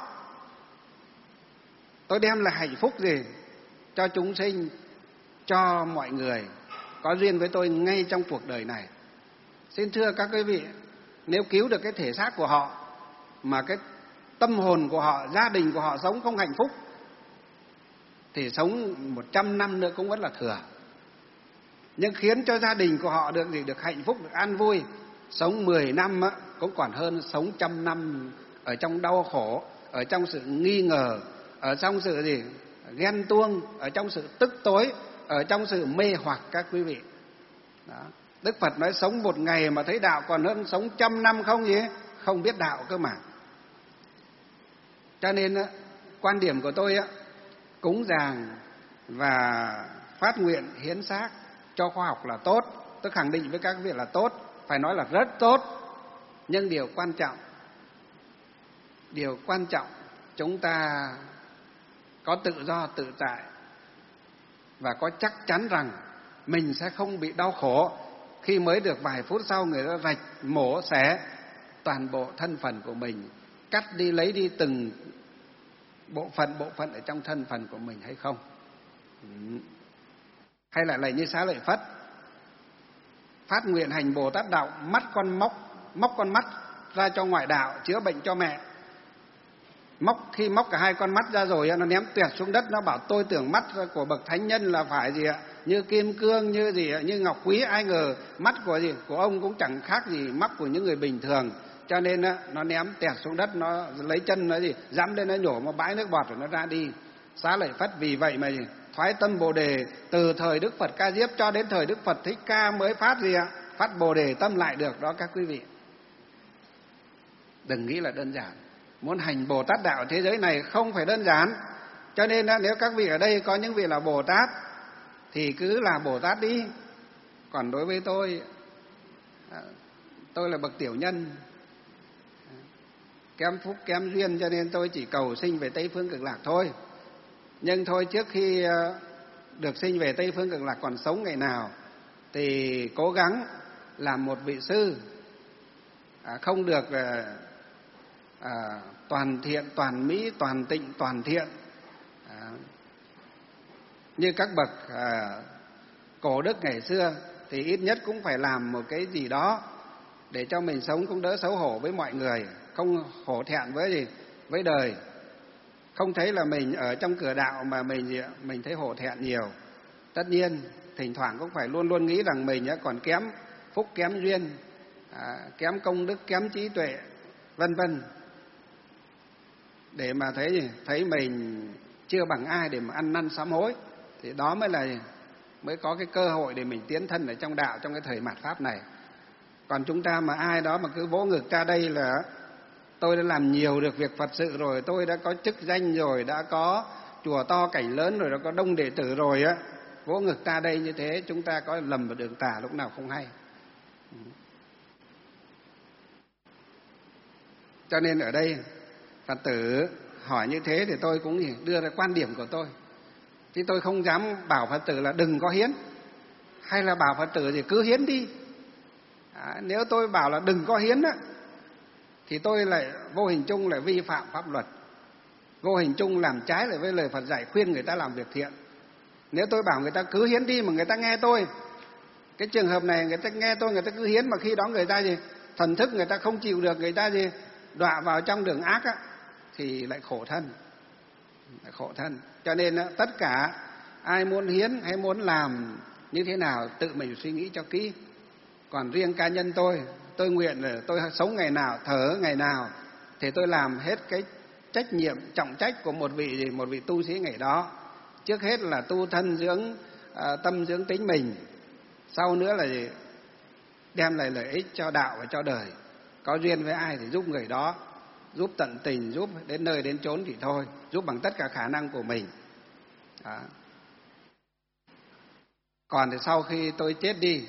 Tôi đem lại hạnh phúc gì cho chúng sinh, cho mọi người có duyên với tôi ngay trong cuộc đời này. Xin thưa các quý vị, nếu cứu được cái thể xác của họ mà cái tâm hồn của họ, gia đình của họ sống không hạnh phúc thì sống một trăm năm nữa cũng vẫn là thừa. Nhưng khiến cho gia đình của họ được gì, được hạnh phúc, được an vui, sống mười năm á, cũng còn hơn sống trăm năm ở trong đau khổ, ở trong sự nghi ngờ, ở trong sự gì ghen tuông, ở trong sự tức tối, ở trong sự mê hoặc các quý vị. Đó. Đức Phật nói sống một ngày mà thấy đạo còn hơn sống trăm năm không gì, không biết đạo cơ mà. Cho nên quan điểm của tôi á, cúng dường và phát nguyện hiến xác cho khoa học là tốt. Tôi khẳng định với các vị là tốt, phải nói là rất tốt. Nhưng điều quan trọng, điều quan trọng chúng ta có tự do tự tại và có chắc chắn rằng mình sẽ không bị đau khổ khi mới được vài phút sau người ta rạch mổ xẻ toàn bộ thân phận của mình, cắt đi lấy đi từng bộ phận bộ phận ở trong thân phận của mình hay không. Hay lại là như Xá Lợi Phất phát nguyện hành Bồ Tát đạo, mắt con móc móc con mắt ra cho ngoại đạo chữa bệnh cho mẹ. Móc khi móc cả hai con mắt ra rồi nó ném tuyệt xuống đất, nó bảo tôi tưởng mắt của bậc thánh nhân là phải gì ạ, như kim cương, như gì ạ, như ngọc quý, ai ngờ mắt của gì của ông cũng chẳng khác gì mắt của những người bình thường. Cho nên nó ném tẹt xuống đất, nó lấy chân nó gì dẫm lên, nó nhổ một bãi nước bọt rồi nó ra đi. Xá Lợi Phất vì vậy mà gì thoái tâm Bồ đề, từ thời Đức Phật Ca Diếp cho đến thời Đức Phật Thích Ca mới phát gì ạ, phát Bồ đề tâm lại được đó các quý vị. Đừng nghĩ là đơn giản, muốn hành Bồ Tát đạo thế giới này không phải đơn giản. Cho nên nếu các vị ở đây có những vị là Bồ Tát thì cứ là Bồ Tát đi. Còn đối với tôi, tôi là bậc tiểu nhân, kém phúc kém duyên, cho nên tôi chỉ cầu sinh về Tây Phương Cực Lạc thôi. Nhưng thôi, trước khi được sinh về Tây Phương Cực Lạc còn sống ngày nào thì cố gắng làm một vị sư, à, không được à, toàn thiện, toàn mỹ, toàn tịnh, toàn thiện à, như các bậc à, cổ đức ngày xưa, thì ít nhất cũng phải làm một cái gì đó để cho mình sống cũng đỡ xấu hổ với mọi người, không hổ thẹn với gì với đời, không thấy là mình ở trong cửa đạo mà mình mình thấy hổ thẹn nhiều. Tất nhiên thỉnh thoảng cũng phải luôn luôn nghĩ rằng mình còn kém phúc kém duyên, à, kém công đức, kém trí tuệ, vân vân, để mà thấy gì thấy mình chưa bằng ai để mà ăn năn sám hối, thì đó mới là mới có cái cơ hội để mình tiến thân ở trong đạo trong cái thời mạt pháp này. Còn chúng ta mà ai đó mà cứ vỗ ngực ra đây là tôi đã làm nhiều được việc Phật sự rồi, tôi đã có chức danh rồi, đã có chùa to cảnh lớn rồi, đã có đông đệ tử rồi á, vỗ ngực ta đây như thế, chúng ta có lầm vào đường tà lúc nào không hay. Cho nên ở đây Phật tử hỏi như thế thì tôi cũng đưa ra quan điểm của tôi, chứ tôi không dám bảo Phật tử là đừng có hiến, hay là bảo Phật tử thì cứ hiến đi. À, nếu tôi bảo là đừng có hiến á, thì tôi lại vô hình chung lại vi phạm pháp luật, vô hình chung làm trái lại với lời Phật dạy khuyên người ta làm việc thiện. Nếu tôi bảo người ta cứ hiến đi mà người ta nghe tôi, cái trường hợp này người ta nghe tôi, người ta cứ hiến, mà khi đó người ta gì thần thức người ta không chịu được, người ta gì đọa vào trong đường ác á, thì lại khổ thân, lại khổ thân. Cho nên tất cả ai muốn hiến hay muốn làm như thế nào tự mình suy nghĩ cho kỹ. Còn riêng cá nhân tôi, tôi nguyện là tôi sống ngày nào, thở ngày nào thì tôi làm hết cái trách nhiệm trọng trách của một vị một vị tu sĩ ngày đó. Trước hết là tu thân dưỡng à, tâm dưỡng tính mình, sau nữa là gì? Đem lại lợi ích cho đạo và cho đời. Có duyên với ai thì giúp người đó, giúp tận tình, giúp đến nơi đến chốn thì thôi, giúp bằng tất cả khả năng của mình. Đó. Còn thì sau khi tôi chết đi,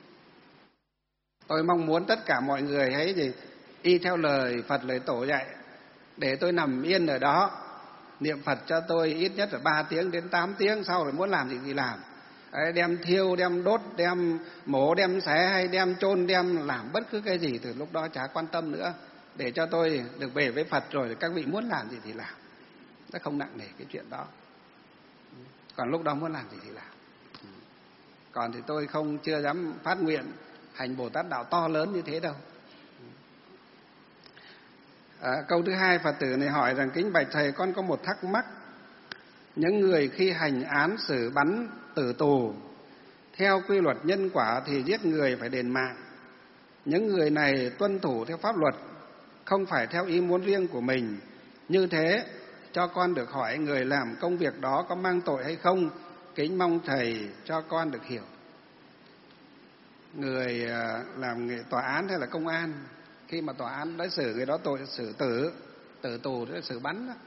tôi mong muốn tất cả mọi người hãy gì y theo lời Phật, lời Tổ dạy, để tôi nằm yên ở đó niệm Phật cho tôi ít nhất là ba tiếng đến tám tiếng, sau rồi muốn làm gì thì làm. Đấy, đem thiêu, đem đốt, đem mổ, đem xé hay đem chôn, đem làm bất cứ cái gì, từ lúc đó chả quan tâm nữa, để cho tôi được về với Phật rồi các vị muốn làm gì thì làm. Nó không nặng nề cái chuyện đó. Còn lúc đó muốn làm gì thì làm. Còn thì tôi không chưa dám phát nguyện hành Bồ Tát đạo to lớn như thế đâu. À, câu thứ hai, Phật tử này hỏi rằng: kính bạch thầy, con có một thắc mắc. Những người khi hành án xử bắn tử tù, theo quy luật nhân quả thì giết người phải đền mạng. Những người này tuân thủ theo pháp luật, không phải theo ý muốn riêng của mình. Như thế, cho con được hỏi người làm công việc đó có mang tội hay không? Kính mong thầy cho con được hiểu. Người làm nghề tòa án hay là công an, khi mà tòa án đã xử người đó tội xử tử, tử tù, đó xử bắn đó.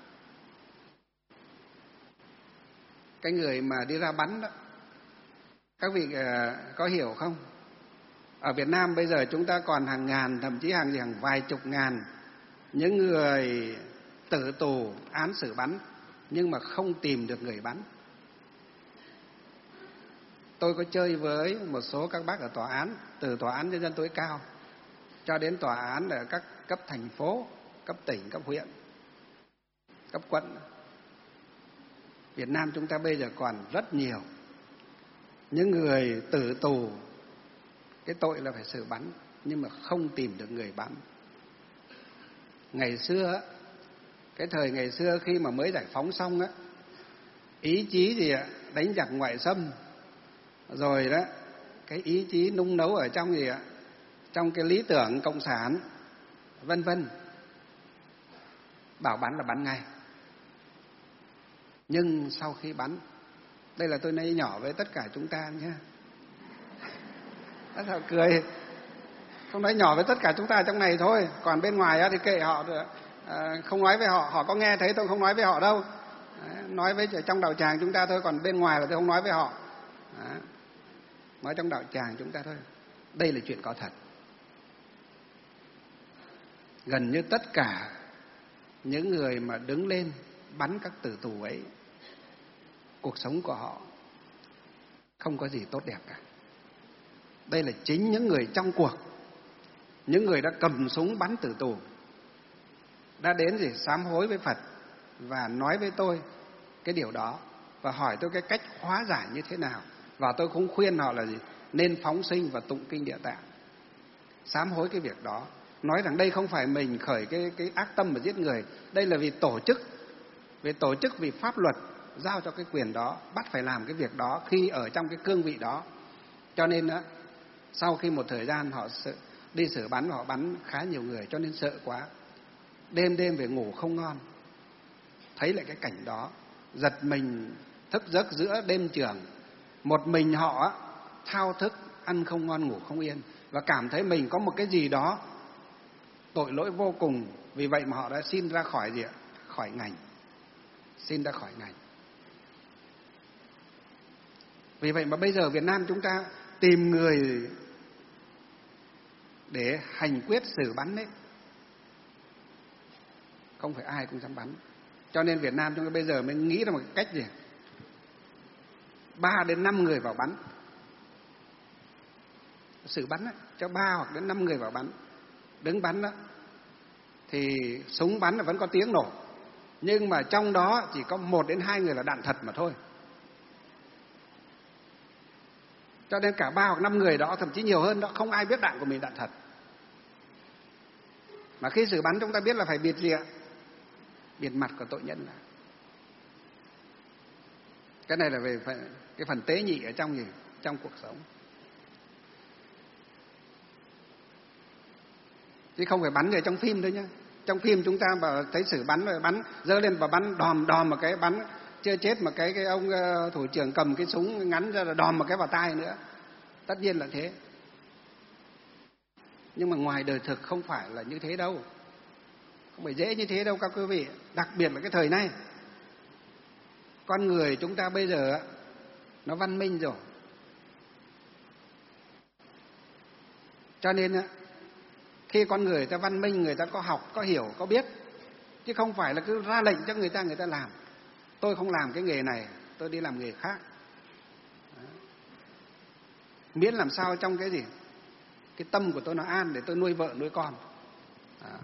Cái người mà đi ra bắn đó, các vị có hiểu không? Ở Việt Nam bây giờ chúng ta còn hàng ngàn, thậm chí hàng hàng vài chục ngàn những người tử tù án xử bắn, nhưng mà không tìm được người bắn. Tôi có chơi với một số các bác ở tòa án, từ tòa án nhân dân tối cao cho đến tòa án ở các cấp thành phố, cấp tỉnh, cấp huyện, cấp quận. Việt Nam chúng ta bây giờ còn rất nhiều những người tử tù, cái tội là phải xử bắn, nhưng mà không tìm được người bắn. Ngày xưa, cái thời ngày xưa khi mà mới giải phóng xong á, ý chí gì ạ? Đánh giặc ngoại xâm, rồi đó, cái ý chí nung nấu ở trong gì ạ? Trong cái lý tưởng cộng sản, vân vân. Bảo bắn là bắn ngay. Nhưng sau khi bắn, đây là tôi nói nhỏ với tất cả chúng ta nhé. Tất cả cười. Không nói nhỏ với tất cả chúng ta trong này thôi, còn bên ngoài thì kệ họ, không nói với họ, họ có nghe thấy tôi không nói với họ đâu. Nói với trong đạo tràng chúng ta thôi, còn bên ngoài là tôi không nói với họ. Nói trong đạo tràng chúng ta thôi. Đây là chuyện có thật. Gần như tất cả những người mà đứng lên bắn các tử tù ấy, cuộc sống của họ không có gì tốt đẹp cả. Đây là chính những người trong cuộc, những người đã cầm súng bắn tử tù, đã đến gì sám hối với Phật và nói với tôi cái điều đó, và hỏi tôi cái cách hóa giải như thế nào. Và tôi cũng khuyên họ là gì? Nên phóng sinh và tụng kinh Địa Tạng, sám hối cái việc đó, nói rằng đây không phải mình khởi cái, cái ác tâm mà giết người, đây là vì tổ chức, vì tổ chức, vì pháp luật giao cho cái quyền đó, bắt phải làm cái việc đó khi ở trong cái cương vị đó. Cho nên đó, sau khi một thời gian họ đi xử bắn, họ bắn khá nhiều người, cho nên sợ quá, đêm đêm về ngủ không ngon. Thấy lại cái cảnh đó, giật mình thức giấc giữa đêm trường, một mình họ thao thức, ăn không ngon ngủ không yên, và cảm thấy mình có một cái gì đó tội lỗi vô cùng. Vì vậy mà họ đã xin ra khỏi gì ạ? Khỏi ngành, xin ra khỏi ngành. Vì vậy mà bây giờ Việt Nam chúng ta tìm người để hành quyết xử bắn đấy, không phải ai cũng dám bắn. Cho nên Việt Nam chúng ta bây giờ mới nghĩ ra một cách gì? Ba đến năm người vào bắn, xử bắn ấy, cho ba hoặc đến năm người vào bắn, đứng bắn đó, thì súng bắn là vẫn có tiếng nổ, nhưng mà trong đó chỉ có một đến hai người là đạn thật mà thôi. Cho nên cả ba hoặc năm người đó, thậm chí nhiều hơn đó, không ai biết đạn của mình đạn thật. Mà khi xử bắn chúng ta biết là phải bịt gì ạ? Bịt mặt của tội nhân là. Cái này là về cái phần tế nhị ở trong gì? Trong cuộc sống. Chứ không phải bắn ở trong phim thôi nhá. Trong phim chúng ta bảo thấy xử bắn rồi bắn giơ lên và bắn đòm đòm một cái, bắn chưa chết mà cái cái ông thủ trưởng cầm cái súng ngắn ra là đòm một cái vào tai nữa. Tất nhiên là thế. Nhưng mà ngoài đời thực không phải là như thế đâu. Không phải dễ như thế đâu các quý vị. Đặc biệt là cái thời này, con người chúng ta bây giờ nó văn minh rồi. Cho nên khi con người ta văn minh, người ta có học, có hiểu, có biết, chứ không phải là cứ ra lệnh cho người ta, người ta làm. Tôi không làm cái nghề này, tôi đi làm nghề khác. miễn làm sao trong cái gì, cái tâm của tôi nó an để tôi nuôi vợ nuôi con. Đó.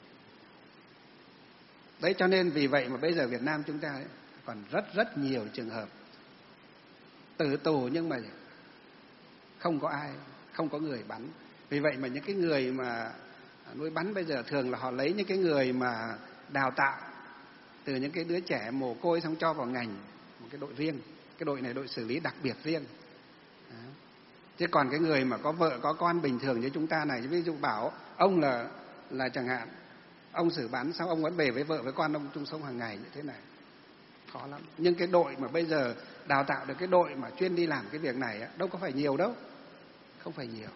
Đấy, cho nên vì vậy mà bây giờ Việt Nam chúng ta ấy, còn rất rất nhiều trường hợp tử tù nhưng mà không có ai, không có người bắn. Vì vậy mà những cái người mà nuôi bắn bây giờ thường là họ lấy những cái người mà đào tạo từ những cái đứa trẻ mồ côi xong cho vào ngành một cái đội riêng. Cái đội này đội xử lý đặc biệt riêng. Đó. Chứ còn cái người mà có vợ có con bình thường như chúng ta này, ví dụ bảo ông là là chẳng hạn ông xử bắn xong ông vẫn về với vợ với con ông chung sống hàng ngày như thế này, khó lắm. Nhưng cái đội mà bây giờ đào tạo được cái đội mà chuyên đi làm cái việc này á, đâu có phải nhiều đâu, không phải nhiều.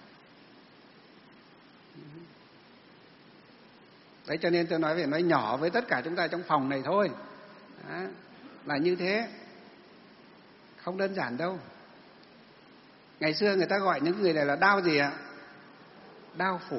Đấy, cho nên tôi nói về nói nhỏ với tất cả chúng ta trong phòng này thôi. Đó, là như thế, không đơn giản đâu. Ngày xưa người ta gọi những người này là đao gì ạ? Đao phủ.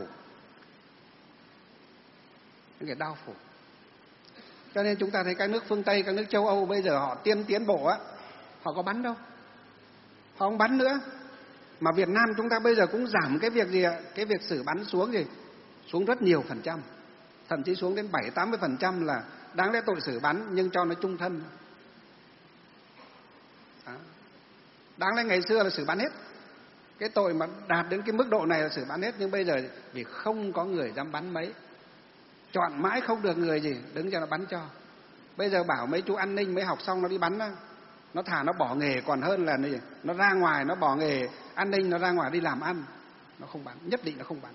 Những cái đao phủ. Cho nên chúng ta thấy các nước phương Tây, các nước châu Âu bây giờ họ tiên tiến bộ á, họ có bắn đâu, họ không bắn nữa. Mà Việt Nam chúng ta bây giờ cũng giảm cái việc gì ạ? Cái việc xử bắn xuống gì? Xuống rất nhiều phần trăm, thậm chí xuống đến bảy tám mươi phần trăm là đáng lẽ tội xử bắn nhưng cho nó chung thân. Đó. Đáng lẽ ngày xưa là xử bắn hết, cái tội mà đạt đến cái mức độ này là xử bắn hết, nhưng bây giờ vì không có người dám bắn mấy, chọn mãi không được người gì đứng cho nó bắn cho. Bây giờ bảo mấy chú an ninh mới học xong nó đi bắn đó, nó thà nó bỏ nghề còn hơn là gì? Nó ra ngoài nó bỏ nghề an ninh, nó ra ngoài đi làm ăn, nó không bắn, nhất định nó không bắn,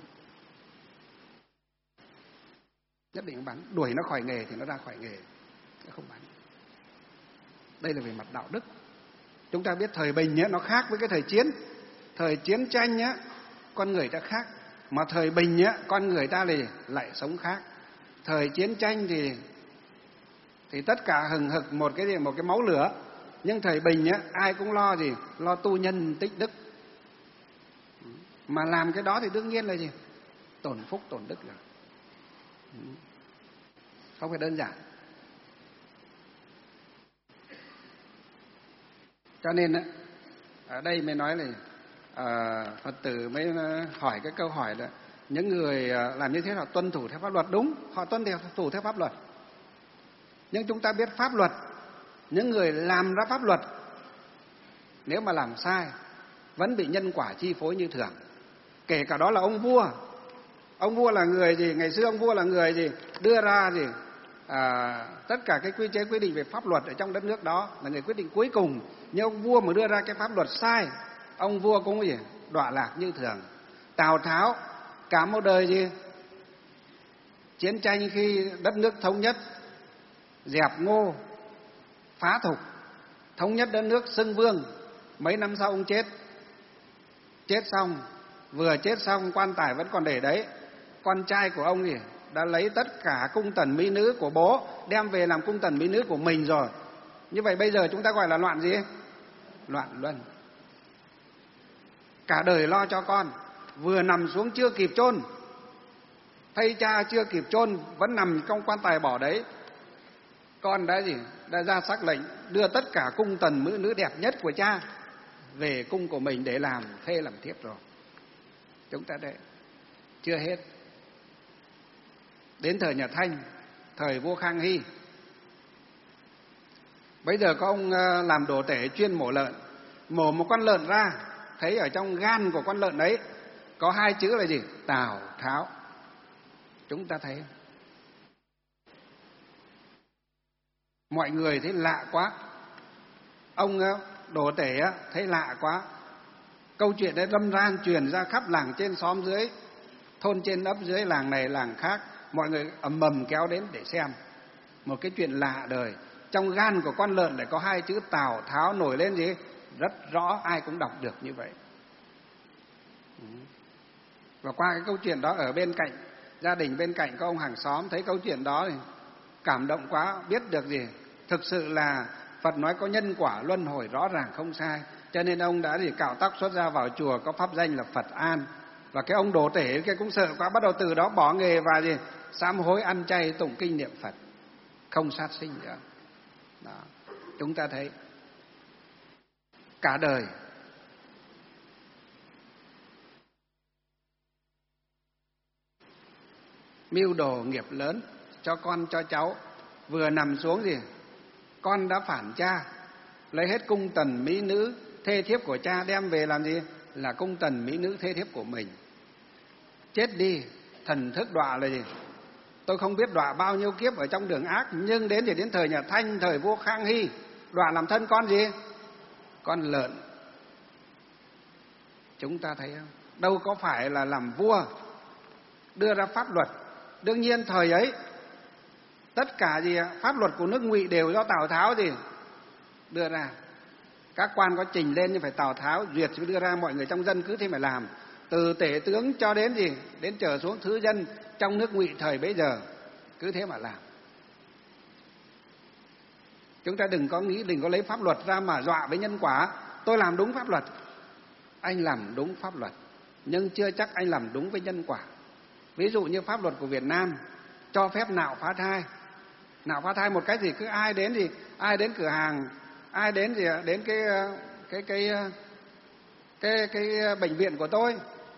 nhất định nó bắn, đuổi nó khỏi nghề thì nó ra khỏi nghề, nó không bắn. Đây là về mặt đạo đức. Chúng ta biết thời bình nhé, nó khác với cái thời chiến. Thời chiến tranh nhé, con người ta khác, mà thời bình nhé, con người ta thì lại sống khác. Thời chiến tranh thì thì tất cả hừng hực một cái gì, một cái máu lửa. Nhưng thời bình nhé, ai cũng lo gì, lo tu nhân tích đức. Mà làm cái đó thì đương nhiên là gì, tổn phúc tổn đức rồi, không phải đơn giản. Cho nên ở đây mới nói là à, Phật tử mới hỏi cái câu hỏi là những người làm như thế là tuân thủ theo pháp luật. Đúng, họ tuân thủ theo pháp luật. Nhưng chúng ta biết pháp luật, những người làm ra pháp luật nếu mà làm sai vẫn bị nhân quả chi phối như thường. Kể cả đó là ông vua. Ông vua là người gì? Ngày xưa ông vua là người gì? Đưa ra gì? À, tất cả cái quy chế quy định về pháp luật ở trong đất nước đó, là người quyết định cuối cùng. Nhưng ông vua mà đưa ra cái pháp luật sai, ông vua cũng gì? Đọa lạc như thường. Tào Tháo cả một đời gì? Chiến tranh khi đất nước thống nhất, dẹp Ngô, phá Thục, thống nhất đất nước, xưng vương. Mấy năm sau ông chết. Chết xong, vừa chết xong quan tài vẫn còn để đấy. Con trai của ông gì? Đã lấy tất cả cung tần mỹ nữ của bố đem về làm cung tần mỹ nữ của mình rồi. Như vậy bây giờ chúng ta gọi là loạn gì? Loạn luân. Cả đời lo cho con, vừa nằm xuống chưa kịp chôn, thây cha chưa kịp chôn vẫn nằm trong quan tài bỏ đấy. Con đã gì? Đã ra sắc lệnh đưa tất cả cung tần mỹ nữ đẹp nhất của cha về cung của mình để làm thê làm thiếp rồi. Chúng ta đây chưa hết. Đến thời nhà Thanh, thời vua Khang Hy, bây giờ có ông làm đồ tể chuyên mổ lợn. Mổ một con lợn ra, thấy ở trong gan của con lợn ấy có hai chữ là gì? Tào Tháo. Chúng ta thấy mọi người thấy lạ quá. Ông đồ tể thấy lạ quá. Câu chuyện đấy lâm ran truyền ra khắp làng trên xóm dưới, thôn trên ấp dưới, làng này làng khác. Mọi người ầm ầm kéo đến để xem một cái chuyện lạ đời. Trong gan của con lợn lại có hai chữ Tào Tháo nổi lên gì? Rất rõ, ai cũng đọc được như vậy. Và qua cái câu chuyện đó, ở bên cạnh, gia đình bên cạnh có ông hàng xóm thấy câu chuyện đó thì cảm động quá, biết được gì? Thực sự là Phật nói có nhân quả luân hồi rõ ràng không sai. Cho nên ông đã gì cạo tóc xuất ra vào chùa, có pháp danh là Phật An. Và cái ông đồ tể kia cũng sợ quá, bắt đầu từ đó bỏ nghề và gì sám hối, ăn chay, tụng kinh niệm Phật, không sát sinh nữa. Đó. Chúng ta thấy cả đời mưu đồ nghiệp lớn cho con cho cháu, vừa nằm xuống gì con đã phản cha, lấy hết cung tần mỹ nữ thê thiếp của cha đem về làm gì? Là cung tần mỹ nữ thê thiếp của mình. Chết đi, thần thức đọa là gì? Tôi không biết đọa bao nhiêu kiếp ở trong đường ác, nhưng đến thì đến thời nhà Thanh, thời vua Khang Hy, đọa làm thân con gì? Con lợn. Chúng ta thấy không? Đâu có phải là làm vua đưa ra pháp luật. Đương nhiên thời ấy tất cả gì pháp luật của nước Ngụy đều do Tào Tháo gì đưa ra. Các quan có trình lên nhưng phải Tào Tháo duyệt mới đưa ra, mọi người trong dân cứ thế mà làm. Từ tể tướng cho đến gì, đến trở xuống thứ dân trong nước Ngụy thời bấy giờ cứ thế mà làm. Chúng ta đừng có nghĩ, đừng có lấy pháp luật ra mà dọa với nhân quả. Tôi làm đúng pháp luật. Anh làm đúng pháp luật, nhưng chưa chắc anh làm đúng với nhân quả. Ví dụ như pháp luật của Việt Nam cho phép nạo phá thai. Nạo phá thai một cách gì? Cứ ai đến gì, ai đến cửa hàng, ai đến gì, đến cái cái cái cái cái, cái bệnh viện của tôi,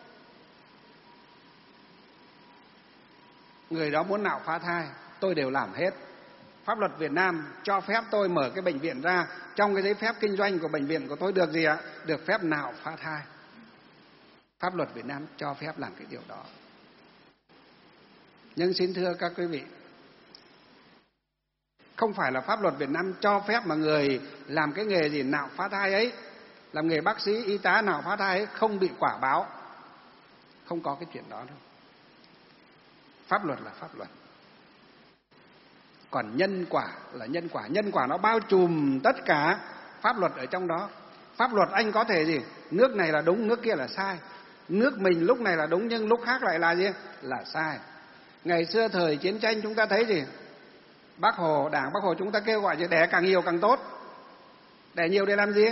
người đó muốn nạo phá thai, tôi đều làm hết. Pháp luật Việt Nam cho phép tôi mở cái bệnh viện ra, trong cái giấy phép kinh doanh của bệnh viện của tôi được gì ạ? Được phép nạo phá thai. Pháp luật Việt Nam cho phép làm cái điều đó. Nhưng xin thưa các quý vị, không phải là pháp luật Việt Nam cho phép mà người làm cái nghề gì nạo phá thai ấy, làm nghề bác sĩ, y tá nạo phá thai ấy không bị quả báo. Không có cái chuyện đó đâu. Pháp luật là pháp luật. Còn nhân quả là nhân quả. Nhân quả nó bao trùm tất cả pháp luật ở trong đó. Pháp luật anh có thể gì? Nước này là đúng, nước kia là sai. Nước mình lúc này là đúng nhưng lúc khác lại là gì? Là sai. Ngày xưa thời chiến tranh chúng ta thấy gì? Bác Hồ, Đảng Bác Hồ chúng ta kêu gọi gì? Đẻ càng nhiều càng tốt. Đẻ nhiều để làm gì?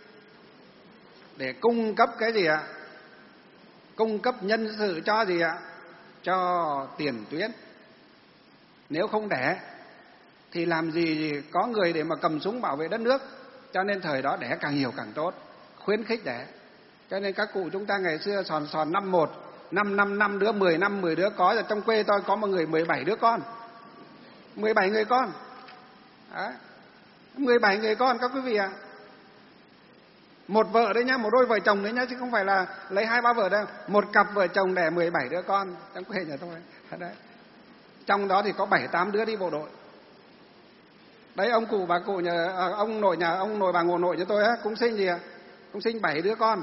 Để cung cấp cái gì ạ? Cung cấp nhân sự cho gì ạ? Cho tiền tuyến. Nếu không đẻ thì làm gì có người để mà cầm súng bảo vệ đất nước. Cho nên thời đó đẻ càng nhiều càng tốt, khuyến khích đẻ. Cho nên các cụ chúng ta ngày xưa sòn sòn năm một, năm năm năm đứa, mười năm mười đứa có. Rồi trong quê tôi có một người mười bảy đứa con, mười bảy người con. Đấy, mười bảy người con các quý vị ạ. Một vợ đấy nhá, một đôi vợ chồng đấy nhá, chứ không phải là lấy hai ba vợ đâu. Một cặp vợ chồng đẻ mười bảy đứa con trong quê nhà tôi. Đấy. Trong đó thì có bảy tám đứa đi bộ đội. Đấy, ông cụ bà cụ nhà à, ông nội nhà ông nội bà ngộ nội nhà tôi á cũng sinh gì ạ? Cũng sinh bảy đứa con.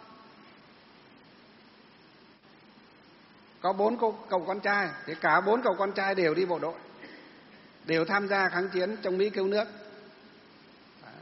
Có bốn cậu, cậu con trai, thì cả bốn cậu con trai đều đi bộ đội, đều tham gia kháng chiến chống Mỹ cứu nước. Đấy.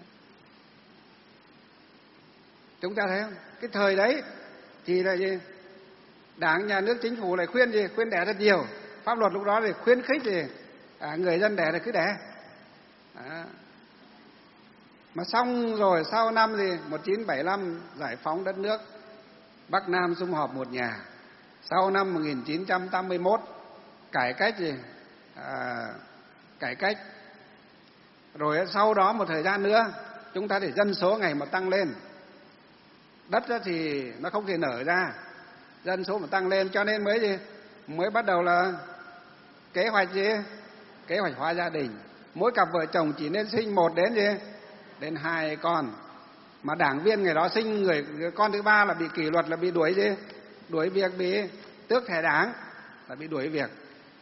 Chúng ta thấy không? Cái thời đấy thì là gì? Đảng, nhà nước, chính phủ lại khuyên gì? Khuyên đẻ thật nhiều. Pháp luật lúc đó thì khuyến khích gì? À, người dân đẻ thì cứ đẻ. Đó. Mà xong rồi sau năm gì một nghìn chín trăm bảy mươi lăm giải phóng đất nước, Bắc Nam sum họp một nhà. Sau năm một nghìn chín trăm tám mươi mốt cải cách gì? À, cải cách. Rồi sau đó một thời gian nữa chúng ta để dân số ngày một tăng lên, đất thì nó không thể nở ra, dân số mà tăng lên, cho nên mới gì? Mới bắt đầu là kế hoạch gì? Kế hoạch hóa gia đình. Mỗi cặp vợ chồng chỉ nên sinh một đến gì? Đến hai con. Mà đảng viên ngày đó sinh người con thứ ba là bị kỷ luật, là bị đuổi gì? Đuổi việc, bị tước thẻ đảng, là bị đuổi việc.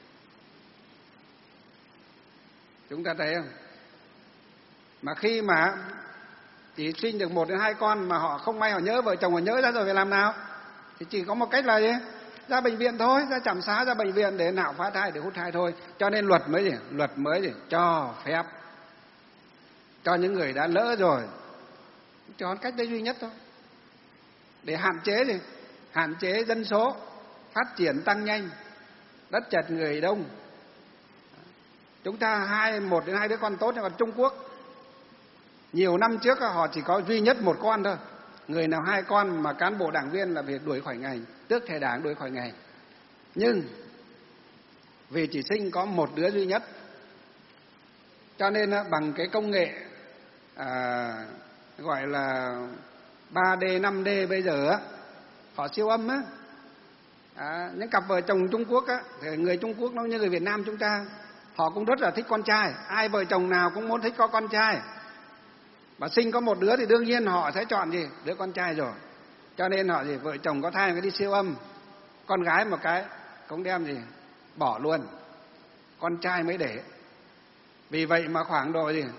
Chúng ta thấy không? Mà khi mà chỉ sinh được một đến hai con mà họ không may họ nhớ vợ chồng, họ nhớ ra rồi phải làm nào? Thì chỉ có một cách là gì? Ra bệnh viện thôi, ra trạm xá, ra bệnh viện để nạo phá thai, để hút thai thôi. Cho nên luật mới gì? Luật mới gì? Cho phép cho những người đã lỡ rồi. Cho cách đấy duy nhất thôi. Để hạn chế gì? Hạn chế dân số phát triển tăng nhanh, đất chật người đông. Chúng ta hai một đến hai đứa con tốt, nhưng mà Trung Quốc nhiều năm trước họ chỉ có duy nhất một con thôi. Người nào hai con mà cán bộ đảng viên là việc đuổi khỏi ngành, tước thẻ đảng, đuổi khỏi ngành. Nhưng vì chỉ sinh có một đứa duy nhất, cho nên bằng cái công nghệ à, gọi là ba D, năm D bây giờ á, họ siêu âm á, À, những cặp vợ chồng Trung Quốc á, người Trung Quốc nó như người Việt Nam chúng ta, họ cũng rất là thích con trai. Ai vợ chồng nào cũng muốn thích có con trai. Mà sinh có một đứa thì đương nhiên họ sẽ chọn gì? Đứa con trai rồi. Cho nên họ gì? Vợ chồng có thai phải đi siêu âm. Con gái một cái cũng đem gì? Bỏ luôn. Con trai mới để. Vì vậy mà khoảng độ gì?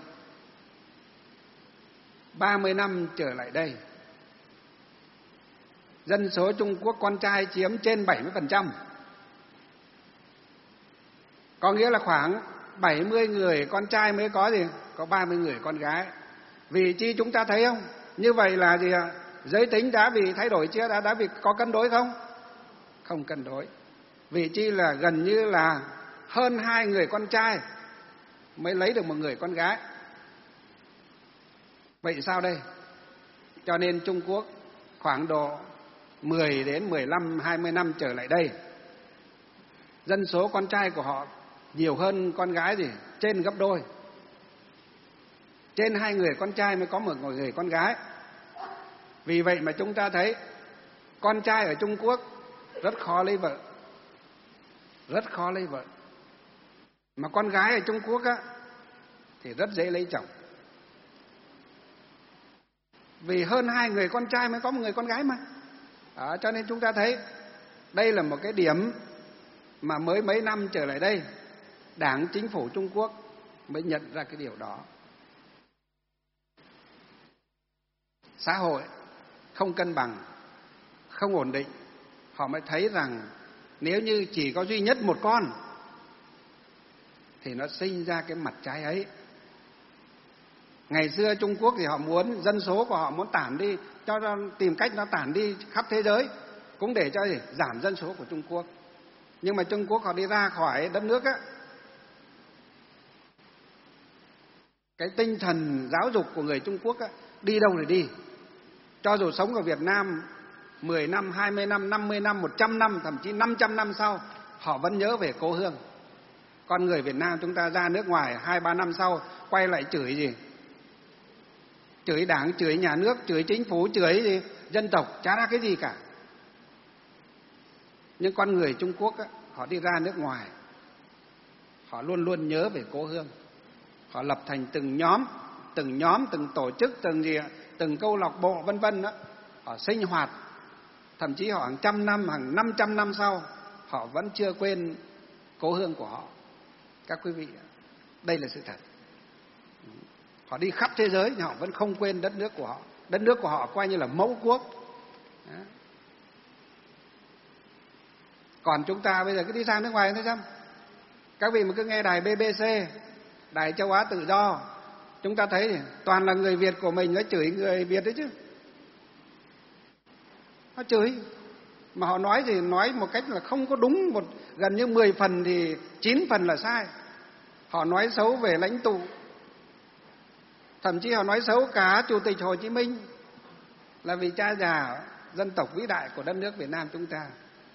ba mươi năm trở lại đây, dân số Trung Quốc con trai chiếm trên bảy mươi phần trăm. Có nghĩa là khoảng bảy mươi người con trai mới có gì? Có ba mươi người con gái. Vì chi chúng ta thấy không? Như vậy là gì ạ? Giới tính đã bị thay đổi chưa? Đã, đã bị có cân đối không? Không cân đối. Vì chi là gần như là hơn hai người con trai mới lấy được một người con gái. Vậy sao đây? Cho nên Trung Quốc khoảng độ mười đến mười lăm, hai mươi năm trở lại đây, dân số con trai của họ nhiều hơn con gái gì? Trên gấp đôi. Trên hai người con trai mới có một người con gái. Vì vậy mà chúng ta thấy con trai ở Trung Quốc rất khó lấy vợ. Rất khó lấy vợ. Mà con gái ở Trung Quốc á thì rất dễ lấy chồng. Vì hơn hai người con trai mới có một người con gái mà. Đó, cho nên chúng ta thấy đây là một cái điểm mà mới mấy năm trở lại đây Đảng Chính phủ Trung Quốc mới nhận ra cái điều đó. Xã hội không cân bằng, không ổn định, họ mới thấy rằng nếu như chỉ có duy nhất một con thì nó sinh ra cái mặt trái ấy. Ngày xưa Trung Quốc thì họ muốn dân số của họ muốn tản đi, cho nó tìm cách nó tản đi khắp thế giới, cũng để cho gì? Giảm dân số của Trung Quốc. Nhưng mà Trung Quốc họ đi ra khỏi đất nước á, cái tinh thần giáo dục của người Trung Quốc á, đi đâu để đi. Cho dù sống ở Việt Nam mười năm, hai mươi năm, năm mươi năm, một trăm năm, thậm chí năm trăm năm sau, họ vẫn nhớ về cố hương. Con người Việt Nam chúng ta ra nước ngoài hai ba năm sau quay lại chửi gì? Chửi Đảng, chửi nhà nước, chửi chính phủ, chửi gì? Dân tộc, chả ra cái gì cả. Nhưng con người Trung Quốc á, họ đi ra nước ngoài, họ luôn luôn nhớ về cố hương. Họ lập thành từng nhóm, từng nhóm, từng tổ chức, từng gì, từng câu lạc bộ vân vân đó. Họ sinh hoạt, thậm chí họ hàng trăm năm, hàng năm trăm năm sau, họ vẫn chưa quên cố hương của họ. Các quý vị, đây là sự thật. Họ đi khắp thế giới nhưng họ vẫn không quên đất nước của họ. Đất nước của họ coi như là mẫu quốc. Đó. Còn chúng ta bây giờ cứ đi sang nước ngoài thấy không? Các vị mà cứ nghe đài bê bê xê, đài châu Á tự do, chúng ta thấy toàn là người Việt của mình nó chửi người Việt đấy chứ. Nó chửi. Mà họ nói thì nói một cách là không có đúng, một gần như mười phần thì chín phần là sai. Họ nói xấu về lãnh tụ. Thậm chí họ nói xấu cả Chủ tịch Hồ Chí Minh là vì cha già dân tộc vĩ đại của đất nước Việt Nam chúng ta.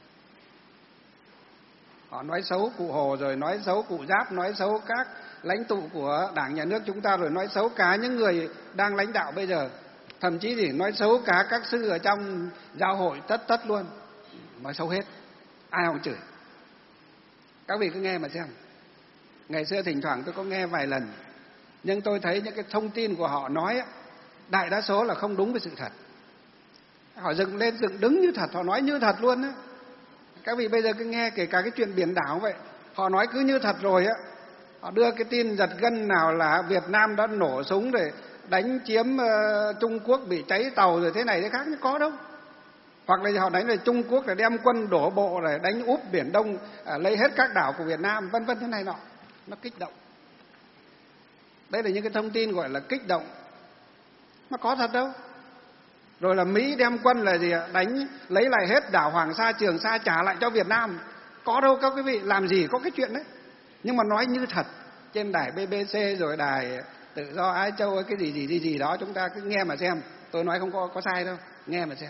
Họ nói xấu cụ Hồ, rồi nói xấu cụ Giáp, nói xấu các lãnh tụ của Đảng Nhà nước chúng ta, rồi nói xấu cả những người đang lãnh đạo bây giờ. Thậm chí thì nói xấu cả các sư ở trong giáo hội tất tất luôn. Nói xấu hết. Ai không chửi. Các vị cứ nghe mà xem. Ngày xưa thỉnh thoảng tôi có nghe vài lần, nhưng tôi thấy những cái thông tin của họ nói đại đa số là không đúng với sự thật. Họ dựng lên dựng đứng như thật, họ nói như thật luôn á. Các vị bây giờ cứ nghe kể cả cái chuyện biển đảo vậy, họ nói cứ như thật rồi á. Họ đưa cái tin giật gân nào là Việt Nam đã nổ súng để đánh chiếm uh, Trung Quốc, bị cháy tàu rồi thế này thế khác, nhưng có đâu. Hoặc là họ đánh là Trung Quốc là đem quân đổ bộ để đánh úp Biển Đông, à, lấy hết các đảo của Việt Nam, vân vân thế này nọ. Nó kích động. Đây là những cái thông tin gọi là kích động. Nó có thật đâu. Rồi là Mỹ đem quân là gì ạ? Đánh lấy lại hết đảo Hoàng Sa, Trường Sa trả lại cho Việt Nam. Có đâu các quý vị, làm gì có cái chuyện đấy. Nhưng mà nói như thật trên đài bê bê xê rồi đài Tự Do Ái Châu cái gì gì gì gì đó, chúng ta cứ nghe mà xem. Tôi nói không có có sai đâu, nghe mà xem.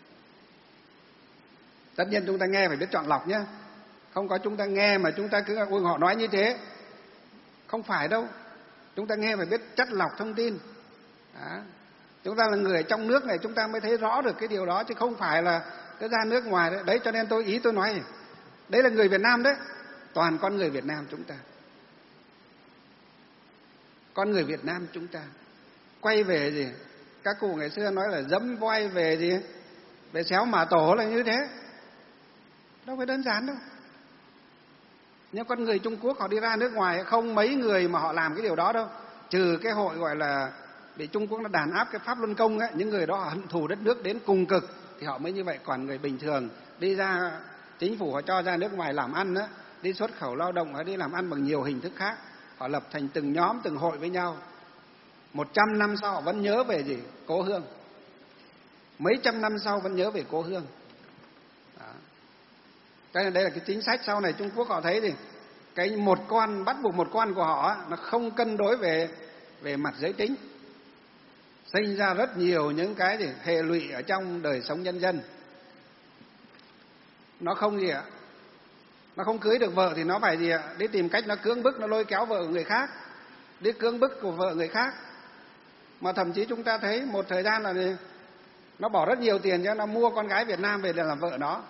Tất nhiên chúng ta nghe phải biết chọn lọc nhé. Không có chúng ta nghe mà chúng ta cứ ôi họ nói như thế. Không phải đâu. Chúng ta nghe phải biết chắt lọc thông tin. Đó. Chúng ta là người trong nước này, chúng ta mới thấy rõ được cái điều đó, chứ không phải là cứ ra nước ngoài đấy. Đấy cho nên tôi ý tôi nói đấy là người Việt Nam đấy, toàn con người Việt Nam chúng ta, con người Việt Nam chúng ta quay về gì, các cụ ngày xưa nói là dẫm voi về gì, về xéo mả tổ là như thế, đâu phải đơn giản đâu. Nhưng con người Trung Quốc họ đi ra nước ngoài không mấy người mà họ làm cái điều đó đâu, trừ cái hội gọi là bị Trung Quốc nó đàn áp cái pháp luân công ấy, những người đó hận thù đất nước đến cùng cực thì họ mới như vậy. Còn người bình thường đi ra, chính phủ họ cho ra nước ngoài làm ăn á, đi xuất khẩu lao động hay đi làm ăn bằng nhiều hình thức khác, họ lập thành từng nhóm từng hội với nhau, một trăm năm sau họ vẫn nhớ về gì, cố hương, mấy trăm năm sau vẫn nhớ về cố hương. Đó. Cái này đây là cái chính sách sau này Trung Quốc họ thấy thì cái một con, bắt buộc một con của họ nó không cân đối về về mặt giới tính, sinh ra rất nhiều những cái gì hệ lụy ở trong đời sống nhân dân. Nó không gì ạ, nó không cưới được vợ thì nó phải gì ạ, đi tìm cách nó cưỡng bức, nó lôi kéo vợ của người khác, đi cưỡng bức của vợ người khác. Mà thậm chí chúng ta thấy một thời gian là gì, nó bỏ rất nhiều tiền cho nó mua con gái Việt Nam về để làm vợ nó.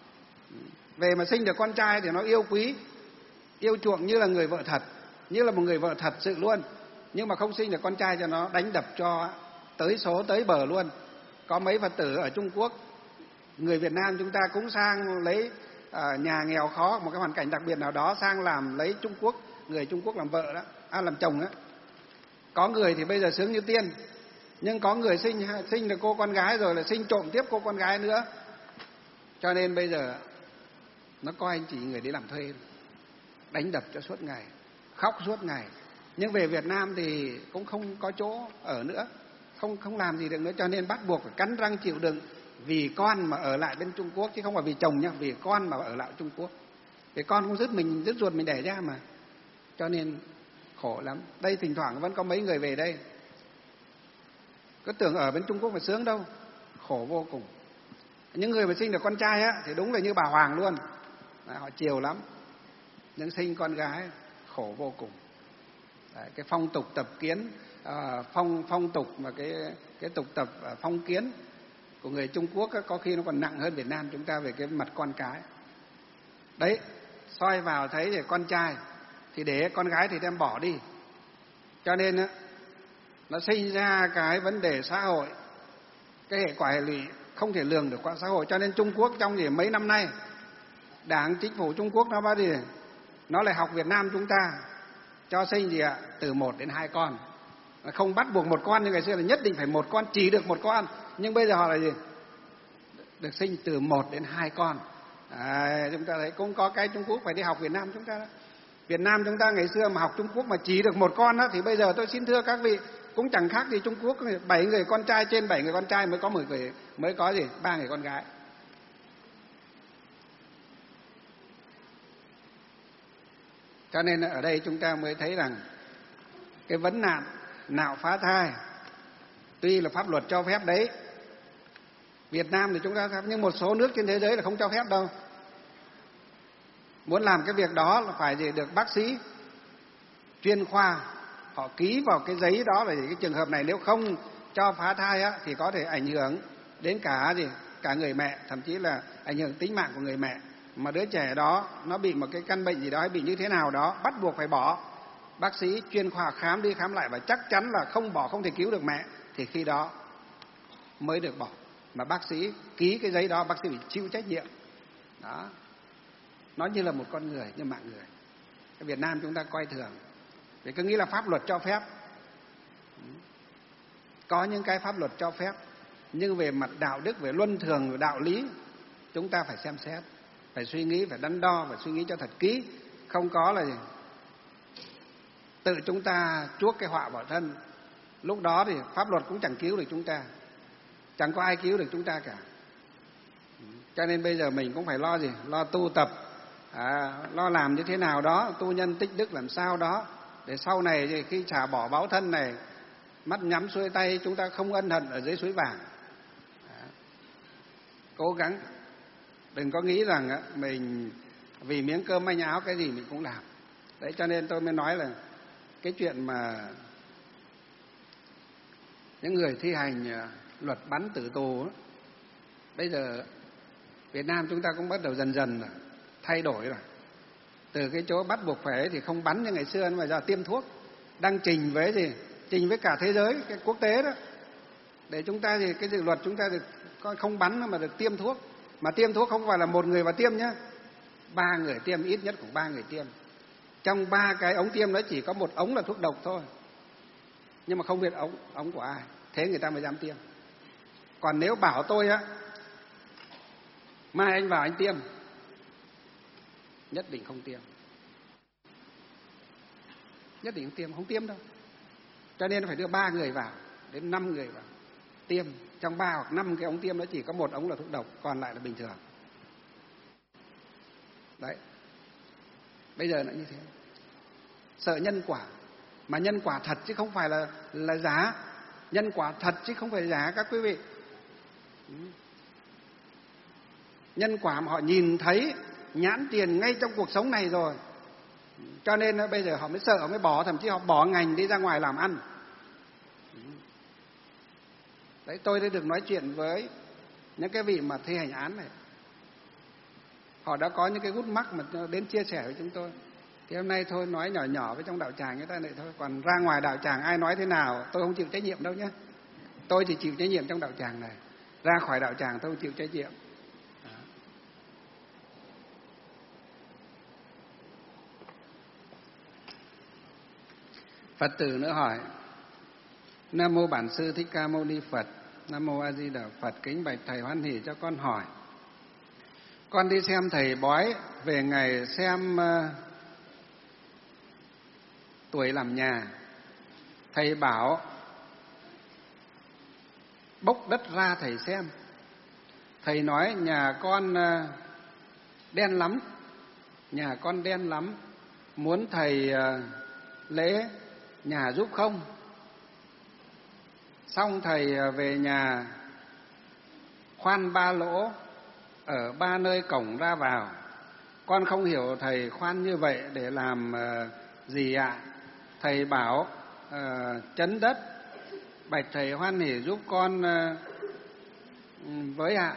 Về mà sinh được con trai thì nó yêu quý, yêu chuộng như là người vợ thật, như là một người vợ thật sự luôn. Nhưng mà không sinh được con trai cho nó đánh đập cho tới số tới bờ luôn. Có mấy Phật tử ở Trung Quốc, người Việt Nam chúng ta cũng sang lấy à, nhà nghèo khó, một cái hoàn cảnh đặc biệt nào đó, sang làm lấy Trung Quốc, người Trung Quốc làm vợ đó, à, làm chồng đó. Có người thì bây giờ sướng như tiên, nhưng có người sinh sinh được cô con gái rồi là sinh trộm tiếp cô con gái nữa. Cho nên bây giờ nó coi anh chỉ người đi làm thuê, đánh đập cho suốt ngày, khóc suốt ngày. Nhưng về Việt Nam thì cũng không có chỗ ở nữa, không không làm gì được nữa, cho nên bắt buộc phải cắn răng chịu đựng vì con mà ở lại bên Trung Quốc, chứ không phải vì chồng nhá, vì con mà ở lại Trung Quốc. Vì con cũng dứt mình, dứt ruột mình đẻ ra mà, cho nên khổ lắm. Đây thỉnh thoảng vẫn có mấy người về đây, cứ tưởng ở bên Trung Quốc phải sướng đâu, khổ vô cùng. Những người mà sinh được con trai á thì đúng là như bà Hoàng luôn, họ chiều lắm. Nhưng sinh con gái khổ vô cùng. Đấy, cái phong tục tập kiến, à, phong phong tục và cái cái tục tập à, phong kiến của người Trung Quốc á, có khi nó còn nặng hơn Việt Nam chúng ta về cái mặt con cái. Đấy, soi vào thấy thì con trai thì để, con gái thì đem bỏ đi. Cho nên á, nó sinh ra cái vấn đề xã hội, cái hệ quả hệ lụy không thể lường được qua xã hội. Cho nên Trung Quốc trong gì mấy năm nay, Đảng chính phủ Trung Quốc nó bao gì, nó lại học Việt Nam chúng ta, cho sinh gì ạ, từ một đến hai con, không bắt buộc một con như ngày xưa là nhất định phải một con, chỉ được một con. Nhưng bây giờ họ là gì, được sinh từ một đến hai con. À, chúng ta thấy cũng có cái Trung Quốc phải đi học Việt Nam chúng ta đó. Việt Nam chúng ta ngày xưa mà học Trung Quốc mà chỉ được một con đó, thì bây giờ tôi xin thưa các vị, cũng chẳng khác gì Trung Quốc, bảy người con trai, trên bảy người con trai mới có mười người, mới có gì, ba người con gái. Cho nên ở đây chúng ta mới thấy rằng cái vấn nạn nạo phá thai tuy là pháp luật cho phép đấy, Việt Nam thì chúng ta phép, nhưng một số nước trên thế giới là không cho phép đâu. Muốn làm cái việc đó là phải gì, được bác sĩ chuyên khoa họ ký vào cái giấy đó là cái trường hợp này nếu không cho phá thai á, thì có thể ảnh hưởng đến cả gì, cả người mẹ, thậm chí là ảnh hưởng tính mạng của người mẹ. Mà đứa trẻ đó nó bị một cái căn bệnh gì đó hay bị như thế nào đó, bắt buộc phải bỏ. Bác sĩ chuyên khoa khám đi khám lại và chắc chắn là không bỏ, không thể cứu được mẹ, thì khi đó mới được bỏ. Mà bác sĩ ký cái giấy đó, bác sĩ phải chịu trách nhiệm. Đó, nó như là một con người, như mạng người. Ở Việt Nam chúng ta coi thường, vì cứ nghĩ là pháp luật cho phép. Có những cái pháp luật cho phép, nhưng về mặt đạo đức, về luân thường, về đạo lý, chúng ta phải xem xét, phải suy nghĩ, phải đắn đo, phải suy nghĩ cho thật kỹ. Không có là gì, tự chúng ta chuốc cái họa vào thân. Lúc đó thì pháp luật cũng chẳng cứu được chúng ta, chẳng có ai cứu được chúng ta cả. Cho nên bây giờ mình cũng phải lo gì, lo tu tập, à, lo làm như thế nào đó, tu nhân tích đức làm sao đó, để sau này thì khi trả bỏ báo thân này, mắt nhắm xuôi tay, chúng ta không ân hận ở dưới suối vàng. À, cố gắng, đừng có nghĩ rằng mình vì miếng cơm manh áo cái gì mình cũng làm. Đấy, cho nên tôi mới nói là cái chuyện mà những người thi hành luật bắn tử tù đó, bây giờ Việt Nam chúng ta cũng bắt đầu dần dần rồi, thay đổi rồi. Từ cái chỗ bắt buộc phải thì không bắn như ngày xưa, mà giờ tiêm thuốc, đang trình với gì, trình với cả thế giới, cái quốc tế đó, để chúng ta thì cái dự luật chúng ta được không bắn mà được tiêm thuốc, mà tiêm thuốc không phải là một người vào tiêm nhá, ba người tiêm, ít nhất cũng ba người tiêm. Trong ba cái ống tiêm đó chỉ có một ống là thuốc độc thôi, nhưng mà không biết ống ống của ai, thế người ta mới dám tiêm. Còn nếu bảo tôi á, mai anh vào anh tiêm, nhất định không tiêm, nhất định không tiêm, không tiêm đâu. Cho nên phải đưa ba người vào, đến năm người vào tiêm. Trong ba hoặc năm cái ống tiêm đó chỉ có một ống là thuốc độc, còn lại là bình thường. Đấy, bây giờ là như thế. Sợ nhân quả, mà nhân quả thật chứ không phải là là giả. Nhân quả thật chứ không phải giả các quý vị. Nhân quả mà họ nhìn thấy nhãn tiền ngay trong cuộc sống này rồi, cho nên bây giờ họ mới sợ, họ mới bỏ, thậm chí họ bỏ ngành đi ra ngoài làm ăn. Đấy, tôi đã được nói chuyện với những cái vị mà thi hành án này, họ đã có những cái gút mắc mà đến chia sẻ với chúng tôi. Thì hôm nay thôi nói nhỏ nhỏ với trong đạo tràng người ta này thôi, còn ra ngoài đạo tràng ai nói thế nào tôi không chịu trách nhiệm đâu nhé. Tôi chỉ chịu trách nhiệm trong đạo tràng này, ra khỏi đạo tràng tôi không chịu trách nhiệm. Phật tử nữa hỏi: Nam mô Bản Sư Thích Ca Mâu Ni Phật. Nam mô A Di Đà Phật. Kính bạch thầy hoan hỉ cho con hỏi. Con đi xem thầy bói về ngày xem uh, tuổi làm nhà. Thầy bảo bốc đất ra thầy xem. Thầy nói nhà con uh, đen lắm, nhà con đen lắm, muốn thầy uh, lễ nhà giúp không? Xong thầy về nhà khoan ba lỗ ở ba nơi cổng ra vào. Con không hiểu thầy khoan như vậy để làm uh, gì ạ? À? Thầy bảo uh, chấn đất. Bạch thầy hoan hỉ giúp con uh, với ạ.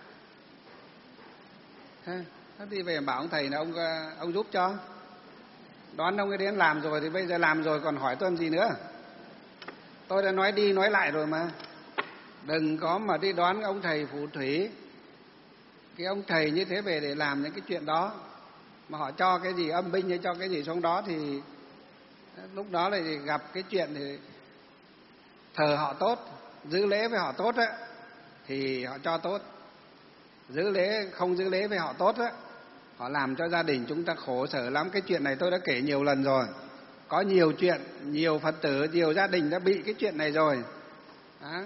À. Thế đi về bảo ông thầy là ông uh, ông giúp cho. Đoán ông ấy đến làm rồi thì bây giờ làm rồi còn hỏi tôi làm gì nữa. Tôi đã nói đi nói lại rồi mà. Đừng có mà đi đoán ông thầy phù thủy, cái ông thầy như thế về để làm những cái chuyện đó, mà họ cho cái gì âm binh hay cho cái gì xuống đó thì lúc đó lại gặp cái chuyện thì thờ họ tốt, giữ lễ với họ tốt á thì họ cho tốt, giữ lễ không giữ lễ với họ tốt á, họ làm cho gia đình chúng ta khổ sở lắm. Cái chuyện này tôi đã kể nhiều lần rồi, có nhiều chuyện, nhiều Phật tử, nhiều gia đình đã bị cái chuyện này rồi đó.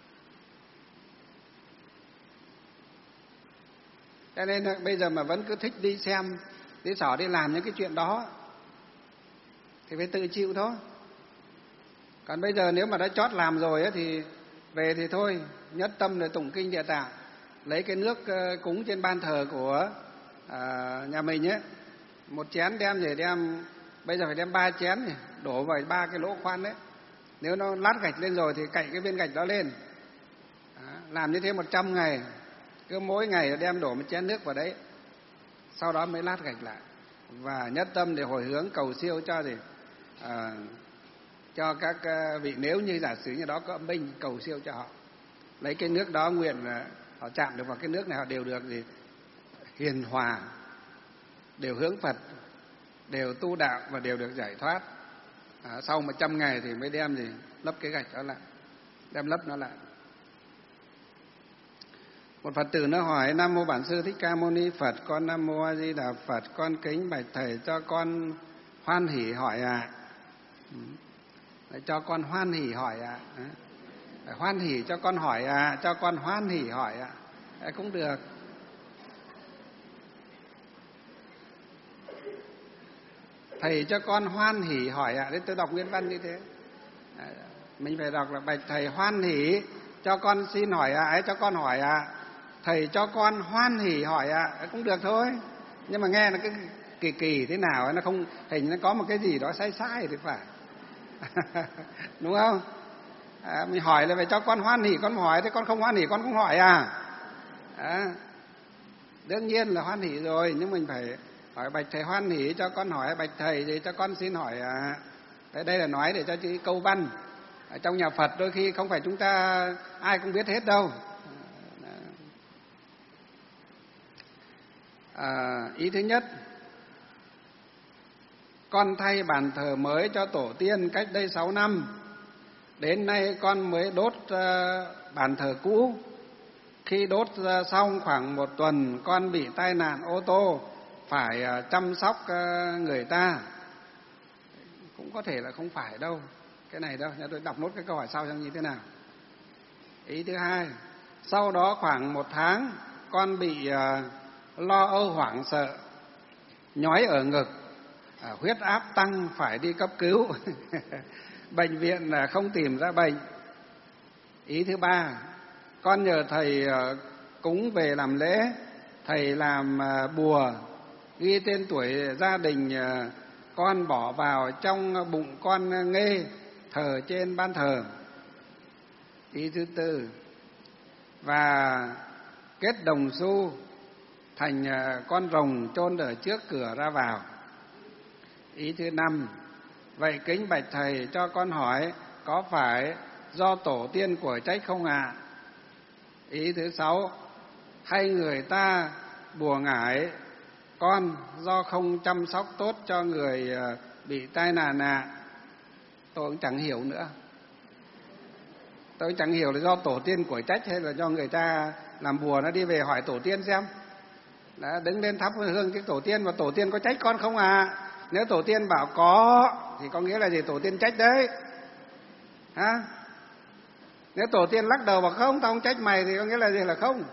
Cho nên bây giờ mà vẫn cứ thích đi xem, đi xỏ đi làm những cái chuyện đó thì phải tự chịu thôi. Còn bây giờ nếu mà đã chót làm rồi ấy, thì về thì thôi, nhất tâm để tụng kinh Địa Tạng, lấy cái nước cúng trên ban thờ của à, nhà mình ấy, một chén đem về đem, bây giờ phải đem ba chén này, đổ vào ba cái lỗ khoan đấy. Nếu nó lát gạch lên rồi thì cạy cái viên gạch đó lên. Đó, làm như thế một trăm ngày, cứ mỗi ngày đem đổ một chén nước vào đấy, sau đó mới lát gạch lại và nhất tâm để hồi hướng cầu siêu cho gì à, cho các vị, nếu như giả sử như đó có âm binh, cầu siêu cho họ, lấy cái nước đó nguyện họ chạm được vào cái nước này, họ đều được gì hiền hòa, đều hướng Phật, đều tu đạo và đều được giải thoát. À, sau một trăm ngày thì mới đem gì lấp cái gạch đó lại, đem lấp nó lại. Một Phật tử nó hỏi: Nam mô Bản Sư Thích Ca Mâu Ni Phật. Con Nam mô A Di Đà Phật. Con kính bạch thầy cho con hoan hỉ hỏi ạ. À. Cho con hoan hỉ hỏi ạ. À. Hoan hỉ cho con hỏi ạ. À. Cho con hoan hỉ hỏi ạ. À. Cũng được. Thầy cho con hoan hỉ hỏi ạ. À. Đấy, tôi đọc nguyên văn như thế. À, mình phải đọc là bạch thầy hoan hỉ cho con xin hỏi ạ. À. Ấy cho con hỏi ạ. À. Thầy cho con hoan hỉ hỏi ạ. À. Cũng được thôi. Nhưng mà nghe nó cứ kỳ kỳ thế nào ấy, nó không, hình nó có một cái gì đó sai sai thì phải. Đúng không? À, mình hỏi là phải cho con hoan hỉ con hỏi, thế con không hoan hỉ con không hỏi à? À. Đương nhiên là hoan hỷ rồi, nhưng mình phải hỏi bạch thầy hoan hỷ cho con hỏi bạch thầy thì cho con xin hỏi à. Đây, đây là nói để cho chữ câu văn. Ở trong nhà Phật đôi khi không phải chúng ta ai cũng biết hết đâu. À, ý thứ nhất, con thay bàn thờ mới cho tổ tiên cách đây sáu năm. Đến nay con mới đốt uh, bàn thờ cũ. Khi đốt uh, xong khoảng một tuần, con bị tai nạn ô tô, phải uh, chăm sóc uh, người ta. Cũng có thể là không phải đâu, cái này đâu. Tôi đọc nốt cái câu hỏi sau xem như thế nào. Ý thứ hai, sau đó khoảng một tháng, con bị uh, lo âu hoảng sợ, nhói ở ngực, à, huyết áp tăng phải đi cấp cứu. Bệnh viện là không tìm ra bệnh. Ý thứ ba, con nhờ thầy uh, cúng về làm lễ, thầy làm uh, bùa, ghi tên tuổi gia đình uh, con bỏ vào trong bụng con nghê, thờ trên ban thờ. Ý thứ tư, và kết đồng xu thành con rồng chôn ở trước cửa ra vào. Ý thứ năm, vậy kính bạch thầy cho con hỏi có phải do tổ tiên của trách không ạ? À? Ý thứ sáu, hay người ta bùa ngải con do không chăm sóc tốt cho người bị tai nạn ạ? À? Tôi cũng chẳng hiểu nữa. Tôi cũng chẳng hiểu là do tổ tiên của trách hay là do người ta làm bùa nó đi về hỏi tổ tiên xem. Đã đứng lên thắp hương cái tổ tiên, và tổ tiên có trách con không à? Nếu tổ tiên bảo có thì có nghĩa là gì? Tổ tiên trách đấy. Hả? Nếu tổ tiên lắc đầu bảo không, tao không trách mày thì có nghĩa là gì? Là không.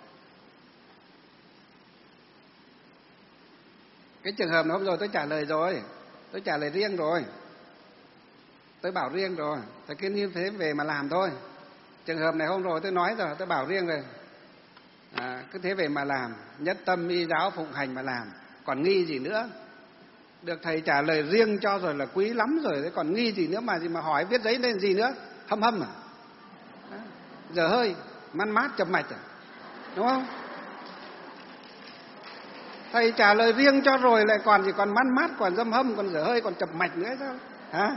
Cái trường hợp đó hôm rồi tôi trả lời rồi, tôi trả lời riêng rồi, tôi bảo riêng rồi, tôi cứ như thế về mà làm thôi. Trường hợp này hôm rồi tôi nói rồi, tôi bảo riêng rồi. À, cứ thế về mà làm, nhất tâm y giáo phụng hành mà làm, còn nghi gì nữa? Được thầy trả lời riêng cho rồi là quý lắm rồi, thế còn nghi gì nữa mà gì mà hỏi viết giấy lên gì nữa? Hâm hâm à? Dở hơi, man mát chập mạch à? Đúng không? Thầy trả lời riêng cho rồi lại còn gì còn man mát, còn dâm hâm, còn dở hơi, còn chập mạch nữa sao? Hả?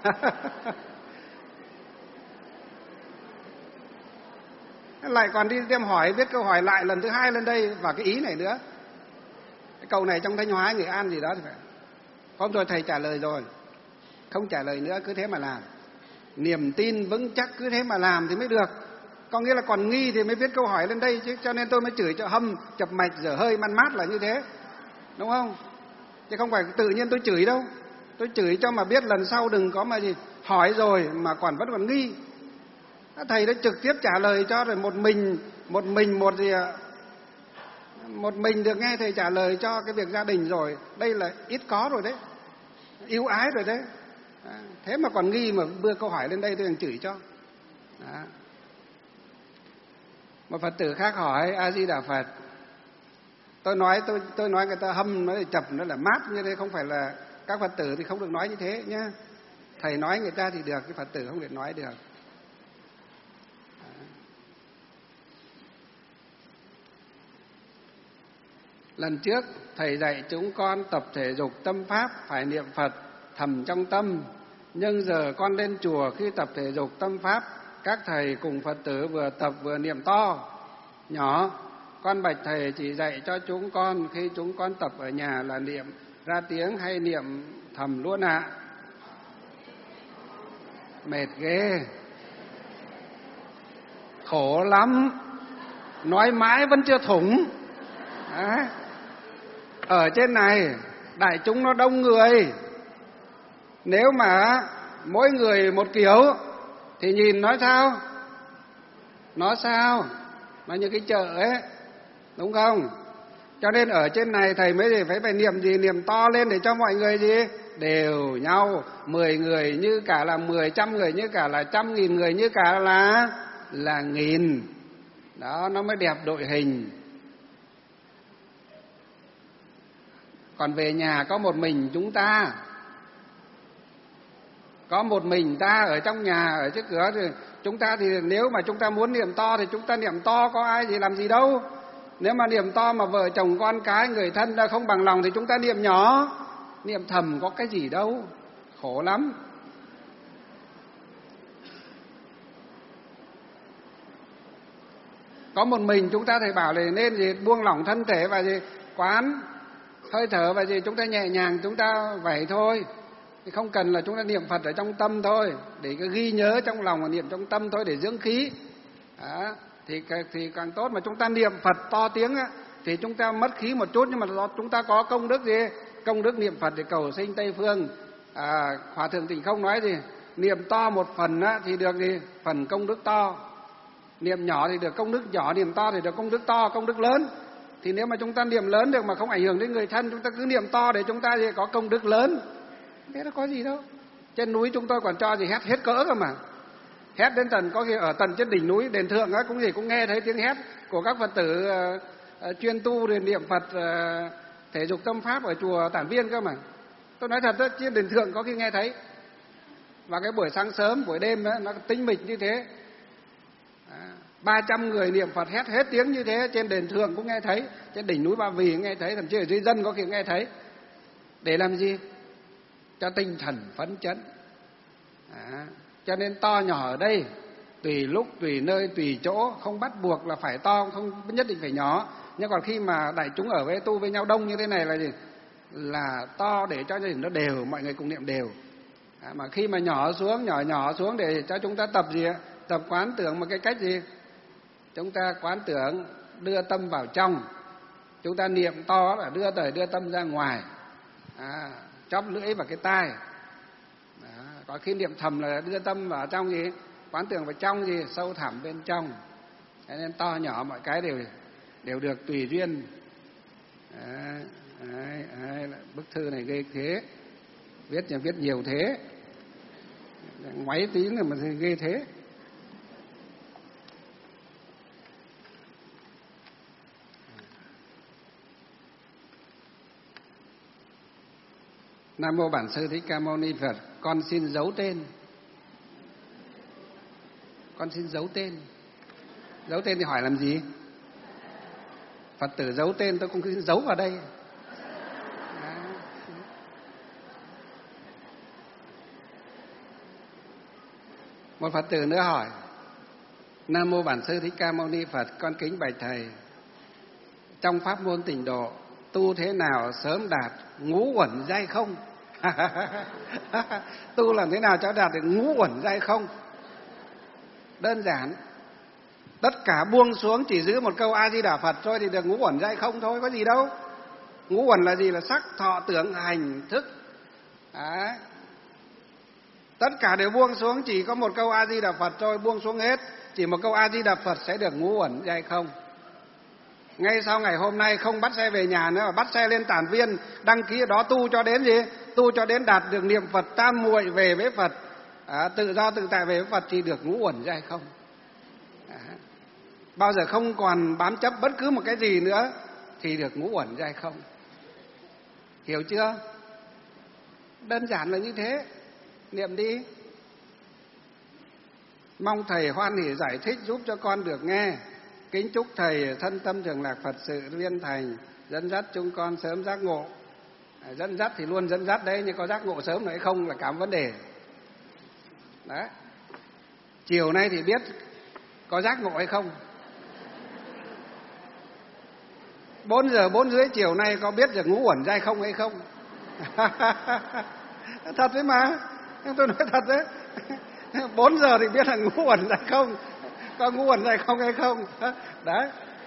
Lại còn đi đem hỏi, viết câu hỏi lại lần thứ hai lên đây và cái ý này nữa. Cái câu này trong Thanh Hóa, Nghệ An gì đó thì phải. Hôm rồi thầy trả lời rồi, không trả lời nữa, cứ thế mà làm. Niềm tin vững chắc cứ thế mà làm thì mới được. Có nghĩa là còn nghi thì mới viết câu hỏi lên đây chứ. Cho nên tôi mới chửi cho hâm, chập mạch, dở hơi, man mát là như thế. Đúng không? Chứ không phải tự nhiên tôi chửi đâu. Tôi chửi cho mà biết lần sau đừng có mà gì hỏi rồi mà còn vẫn còn nghi. Thầy đã trực tiếp trả lời cho rồi, một mình một mình một gì một mình được nghe thầy trả lời cho cái việc gia đình rồi, đây là ít có rồi đấy, ưu ái rồi đấy. À, thế mà còn nghi mà đưa câu hỏi lên đây tôi đang chửi cho. Đó. Một Phật tử khác hỏi: A Di Đà Phật, tôi nói tôi tôi nói người ta hâm, nói là chập, nó là mát như thế, không phải là các Phật tử thì không được nói như thế nhá. Thầy nói người ta thì được, cái Phật tử không được nói được. Lần trước thầy dạy chúng con tập thể dục tâm pháp phải niệm Phật thầm trong tâm, nhưng giờ con lên chùa khi tập thể dục tâm pháp, các thầy cùng Phật tử vừa tập vừa niệm to nhỏ. Con bạch thầy chỉ dạy cho chúng con khi chúng con tập ở nhà là niệm ra tiếng hay niệm thầm luôn ạ? À? Mệt ghê, khổ lắm, nói mãi vẫn chưa thủng. Đấy. Ở trên này đại chúng nó đông người, nếu mà mỗi người một kiểu thì nhìn nói sao? Nó sao? Nó như cái chợ ấy, đúng không? Cho nên ở trên này thầy mới phải phải niệm gì? Niệm to lên để cho mọi người gì? Đều nhau, mười người như cả là mười, trăm người như cả là trăm, nghìn người như cả là là nghìn. Đó, nó mới đẹp đội hình. Còn về nhà có một mình chúng ta, có một mình ta ở trong nhà, ở trước cửa thì chúng ta thì nếu mà chúng ta muốn niệm to thì chúng ta niệm to, có ai gì làm gì đâu. Nếu mà niệm to mà vợ chồng con cái người thân đã không bằng lòng thì chúng ta niệm nhỏ, niệm thầm có cái gì đâu, khổ lắm. Có một mình chúng ta thầy bảo là nên gì buông lỏng thân thể và gì quán hơi thở và gì chúng ta nhẹ nhàng chúng ta vậy thôi. Thì không cần là chúng ta niệm Phật ở trong tâm thôi, để cái ghi nhớ trong lòng và niệm trong tâm thôi để dưỡng khí. Đó, thì thì càng tốt. Mà chúng ta niệm Phật to tiếng á, thì chúng ta mất khí một chút, nhưng mà do chúng ta có công đức gì? Công đức niệm Phật để cầu sinh Tây phương. À, Hòa thượng Tịnh Không nói gì? Niệm to một phần á, thì được gì? Phần công đức to. Niệm nhỏ thì được công đức nhỏ, niệm to thì được công đức to, công đức lớn. Thì nếu mà chúng ta niệm lớn được mà không ảnh hưởng đến người thân, chúng ta cứ niệm to để chúng ta gì có công đức lớn. Thế nó có gì đâu. Trên núi chúng tôi còn cho gì hét hết cỡ cơ mà. Hét đến tận có khi ở tận trên đỉnh núi đền thượng á cũng gì cũng nghe thấy tiếng hét của các Phật tử uh, uh, chuyên tu để niệm Phật uh, thể dục tâm pháp ở chùa Tản Viên cơ mà. Tôi nói thật đó, trên đền thượng có khi nghe thấy. Và cái buổi sáng sớm, buổi đêm đó, nó tĩnh mịch như thế. ba trăm người niệm Phật hét hết tiếng như thế, trên đền thượng cũng nghe thấy, trên đỉnh núi Ba Vì cũng nghe thấy, thậm chí ở dưới dân có khi nghe thấy. Để làm gì? Cho tinh thần phấn chấn. À, cho nên to nhỏ ở đây tùy lúc, tùy nơi, tùy chỗ, không bắt buộc là phải to, không nhất định phải nhỏ. Nhưng còn khi mà đại chúng ở với tu với nhau đông như thế này là gì? Là to để cho gia đình nó đều, mọi người cùng niệm đều. À, mà khi mà nhỏ xuống, nhỏ nhỏ xuống để cho chúng ta tập gì ạ? Tập quán tưởng một cái cách gì? Chúng ta quán tưởng đưa tâm vào trong. Chúng ta niệm to là đưa đời đưa tâm ra ngoài. À, chóp lưỡi vào cái tai. Đó. Có khi niệm thầm là đưa tâm vào trong gì? Quán tưởng vào trong gì? Sâu thẳm bên trong. Cho nên to nhỏ mọi cái đều đều được tùy duyên. Đấy, đấy, đấy. Bức thư này ghê thế. Viết nhà viết nhiều thế. Ngoáy tí nữa mà ghê thế. Nam mô Bản Sư Thích Ca Mâu Ni Phật. Con xin giấu tên. Con xin giấu tên. Giấu tên thì hỏi làm gì? Phật tử giấu tên tôi cũng cứ giấu vào đây. Đó. Một Phật tử nữa hỏi: Nam mô Bản Sư Thích Ca Mâu Ni Phật, con kính bạch thầy, trong pháp môn Tịnh độ tu thế nào sớm đạt ngũ uẩn giai không? Tu làm thế nào cho đạt được ngũ uẩn giai không? Đơn giản, tất cả buông xuống chỉ giữ một câu A Di Đà Phật thôi thì được ngũ uẩn giai không thôi, có gì đâu. Ngũ uẩn là gì? Là sắc, thọ, tưởng, hành, thức. Đấy. Tất cả đều buông xuống, chỉ có một câu A Di Đà Phật thôi, buông xuống hết, chỉ một câu A Di Đà Phật sẽ được ngũ uẩn giai không. Ngay sau ngày hôm nay không bắt xe về nhà nữa mà bắt xe lên Tản Viên, đăng ký ở đó tu cho đến gì? Tu cho đến đạt được niệm Phật tam muội về với Phật, à, tự do tự tại về với Phật thì được ngũ uẩn giai không. À, bao giờ không còn bám chấp bất cứ một cái gì nữa thì được ngũ uẩn giai không. Hiểu chưa? Đơn giản là như thế. Niệm đi. Mong thầy hoan hỉ giải thích giúp cho con được nghe. Kính chúc thầy thân tâm thường lạc Phật sự viên thành, dẫn dắt chúng con sớm giác ngộ. À, dẫn dắt thì luôn dẫn dắt đấy, nhưng có giác ngộ sớm hay không là cả vấn đề. Đấy. Chiều nay thì biết có giác ngộ hay không. Bốn giờ bốn rưỡi chiều nay có biết được ngũ uẩn giai không hay không? Thật đấy mà, tôi nói thật đấy. Bốn giờ thì biết là ngũ uẩn giai không, có ngũ uẩn giai không hay không. Đấy.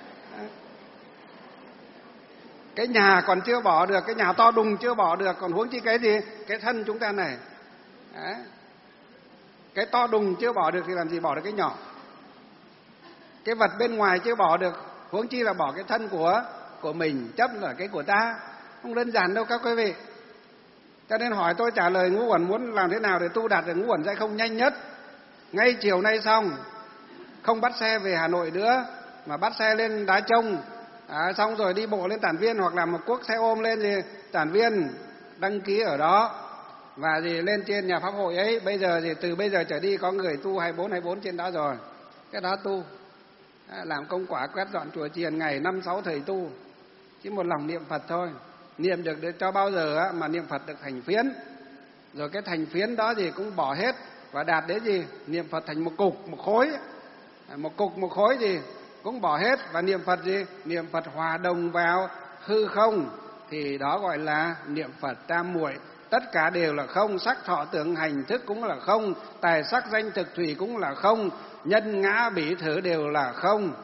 Cái nhà còn chưa bỏ được, cái nhà to đùng chưa bỏ được, còn huống chi cái gì? Cái thân chúng ta này. Đấy. Cái to đùng chưa bỏ được thì làm gì bỏ được cái nhỏ. Cái vật bên ngoài chưa bỏ được, huống chi là bỏ cái thân của của mình, chấp là cái của ta. Không đơn giản đâu các quý vị. Cho nên hỏi tôi trả lời ngũ uẩn muốn làm thế nào để tu đạt được ngũ uẩn giai không nhanh nhất. Ngay chiều nay xong, không bắt xe về Hà Nội nữa, mà bắt xe lên Đá Trông, à, xong rồi đi bộ lên Tản Viên hoặc là một cuốc xe ôm lên gì Tản Viên, đăng ký ở đó và gì lên trên nhà pháp hội ấy. Bây giờ thì từ bây giờ trở đi có người tu hai mươi bốn hai mươi bốn trên đó rồi, cái đó tu. làm công quả quét dọn chùa chiền ngày năm sáu thầy tu, chỉ một lòng niệm Phật thôi. Niệm được cho bao giờ á, mà niệm Phật được thành phiến, rồi cái thành phiến đó gì cũng bỏ hết và đạt đến gì niệm Phật thành một cục một khối, một cục một khối gì cũng bỏ hết và niệm Phật gì niệm Phật hòa đồng vào hư không, thì đó gọi là niệm Phật tam muội. Tất cả đều là không, sắc thọ tưởng hành thức cũng là không, tài sắc danh thực thủy cũng là không, nhân ngã bỉ thử đều là không.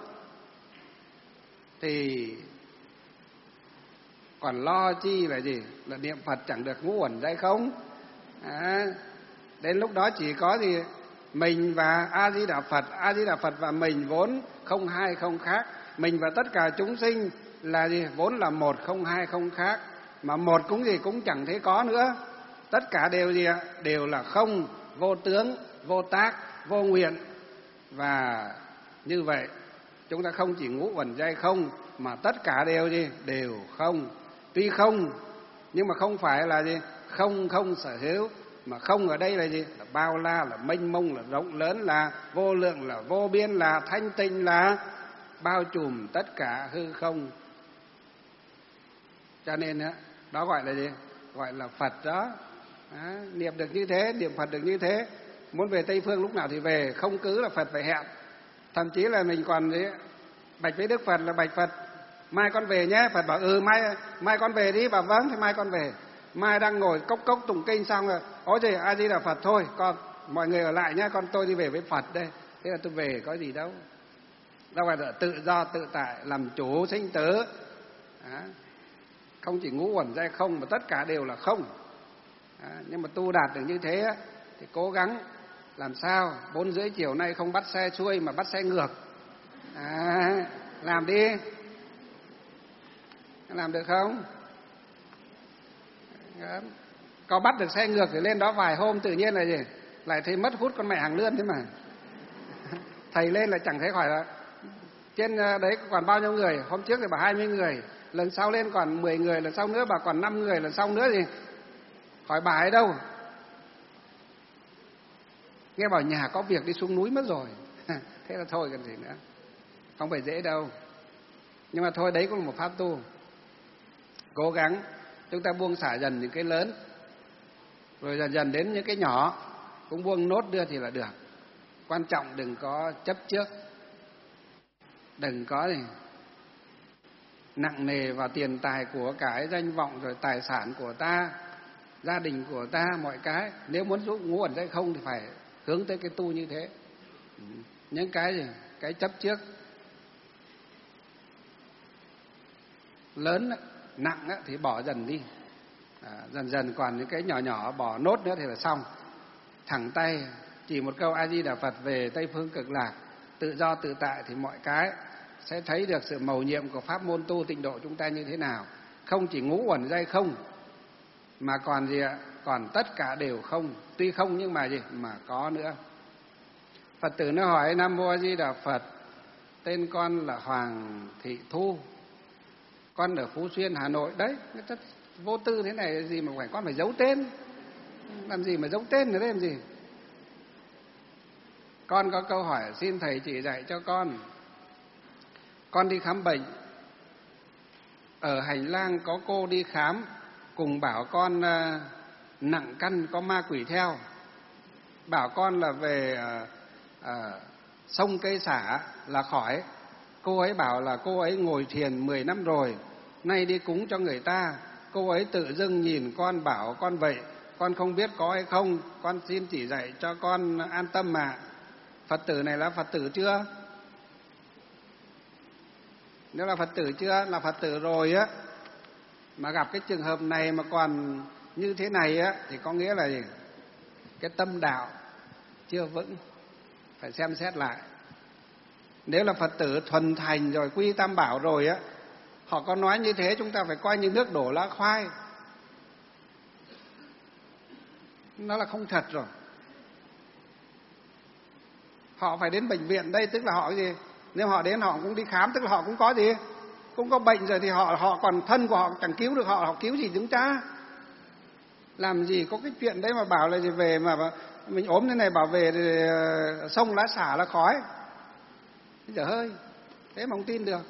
Thì còn lo chi là gì? Là niệm Phật chẳng được ngũ uẩn dạy không? À, đến lúc đó chỉ có gì mình và A Di Đà Phật, A Di Đà Phật và mình vốn không hai không khác, mình và tất cả chúng sinh là gì? Vốn là một, không hai không khác, mà một cũng gì cũng chẳng thấy có nữa. Tất cả đều gì ạ? Đều là không, vô tướng, vô tác, vô nguyện. Và như vậy chúng ta không chỉ ngũ uẩn dạy không, mà tất cả đều gì? Đều không. Tuy không nhưng mà không phải là gì? Không không sở hữu, mà không ở đây là gì? Là bao la, là mênh mông, là rộng lớn, là vô lượng, là vô biên, là thanh tịnh, là bao trùm tất cả hư không. Cho nên đó, đó gọi là gì? Gọi là Phật đó. Đó, niệm được như thế, niệm Phật được như thế, muốn về Tây Phương lúc nào thì về, không cứ là Phật phải hẹn. Thậm chí là mình còn gì, bạch với Đức Phật là bạch Phật, mai con về nhé. Phật bảo ừ mai mai con về đi. Bảo vâng, thì mai con về. Mai đang ngồi cốc cốc tụng kinh xong rồi, ôi trời, A Di Đà Phật, thôi con mọi người ở lại nhé, con tôi đi về với Phật đây. Thế là tôi về, có gì đâu. Đâu phải là tự do tự tại, làm chủ sinh tử. Đó. Không chỉ ngũ uẩn dạy không, mà tất cả đều là không. Đó. Nhưng mà tu đạt được như thế thì cố gắng làm sao bốn rưỡi chiều nay không bắt xe xuôi mà bắt xe ngược. À, làm đi. Làm được không? Đó. Có bắt được xe ngược thì lên đó vài hôm tự nhiên là gì? Lại thấy mất hút con mẹ hàng lươn thế mà. Thầy lên là chẳng thấy khỏi là trên đấy còn bao nhiêu người. Hôm trước thì bảo hai mươi người, lần sau lên còn mười người, lần sau nữa bảo còn năm người, lần sau nữa thì hỏi bà ấy đâu. Nghe bảo nhà có việc đi xuống núi mất rồi. Thế là thôi cần gì nữa. Không phải dễ đâu. Nhưng mà thôi, đấy cũng là một pháp tu. Cố gắng chúng ta buông xả dần những cái lớn, rồi dần dần đến những cái nhỏ cũng buông nốt đưa thì là được. Quan trọng đừng có chấp trước, đừng có gì nặng nề vào tiền tài của cái, danh vọng, rồi tài sản của ta, gia đình của ta, mọi cái. Nếu muốn giúp ngũ uẩn dạy không thì phải hướng tới cái tu như thế. Những cái gì cái chấp trước lớn nặng thì bỏ dần đi, à, dần dần còn những cái nhỏ nhỏ bỏ nốt nữa thì là xong. Thẳng tay chỉ một câu A Di Đà Phật về Tây Phương Cực Lạc, tự do tự tại, thì mọi cái sẽ thấy được sự mầu nhiệm của pháp môn tu tịnh độ chúng ta như thế nào. Không chỉ ngũ uẩn dạy không, mà còn gì ạ? Còn tất cả đều không. Tuy không nhưng mà gì? Mà có nữa. Phật tử nó hỏi: Nam Mô A Di Đà Phật, tên con là Hoàng Thị Thu, con ở Phú Xuyên, Hà Nội. Đấy, rất vô tư thế này gì mà phải con phải giấu tên. Làm gì mà giấu tên nữa đấy làm gì? Con có câu hỏi xin thầy chỉ dạy cho con. Con đi khám bệnh, ở hành lang có cô đi khám, cùng bảo con uh, nặng căn có ma quỷ theo. Bảo con là về uh, uh, sông Cây Xả là khỏi. Cô ấy bảo là cô ấy ngồi thiền mười năm rồi, nay đi cúng cho người ta. Cô ấy tự dưng nhìn con bảo con vậy, con không biết có hay không, con xin chỉ dạy cho con an tâm mà. Phật tử này là Phật tử chưa? Nếu là Phật tử chưa, là Phật tử rồi á, mà gặp cái trường hợp này mà còn như thế này á, thì có nghĩa là gì? Cái tâm đạo chưa vững, phải xem xét lại. Nếu là Phật tử thuần thành rồi, quy tam bảo rồi á, họ có nói như thế chúng ta phải coi như nước đổ lá khoai. Nó là không thật rồi. Họ phải đến bệnh viện đây, tức là họ cái gì? Nếu họ đến họ cũng đi khám, tức là họ cũng có gì? Cũng có bệnh rồi, thì họ họ còn thân của họ chẳng cứu được họ, họ cứu gì chúng ta? Làm gì có cái chuyện đấy mà bảo là gì về mà mình ốm thế này bảo về thì sông lá xả là khói. Bây giờ hơi thế mà không tin được.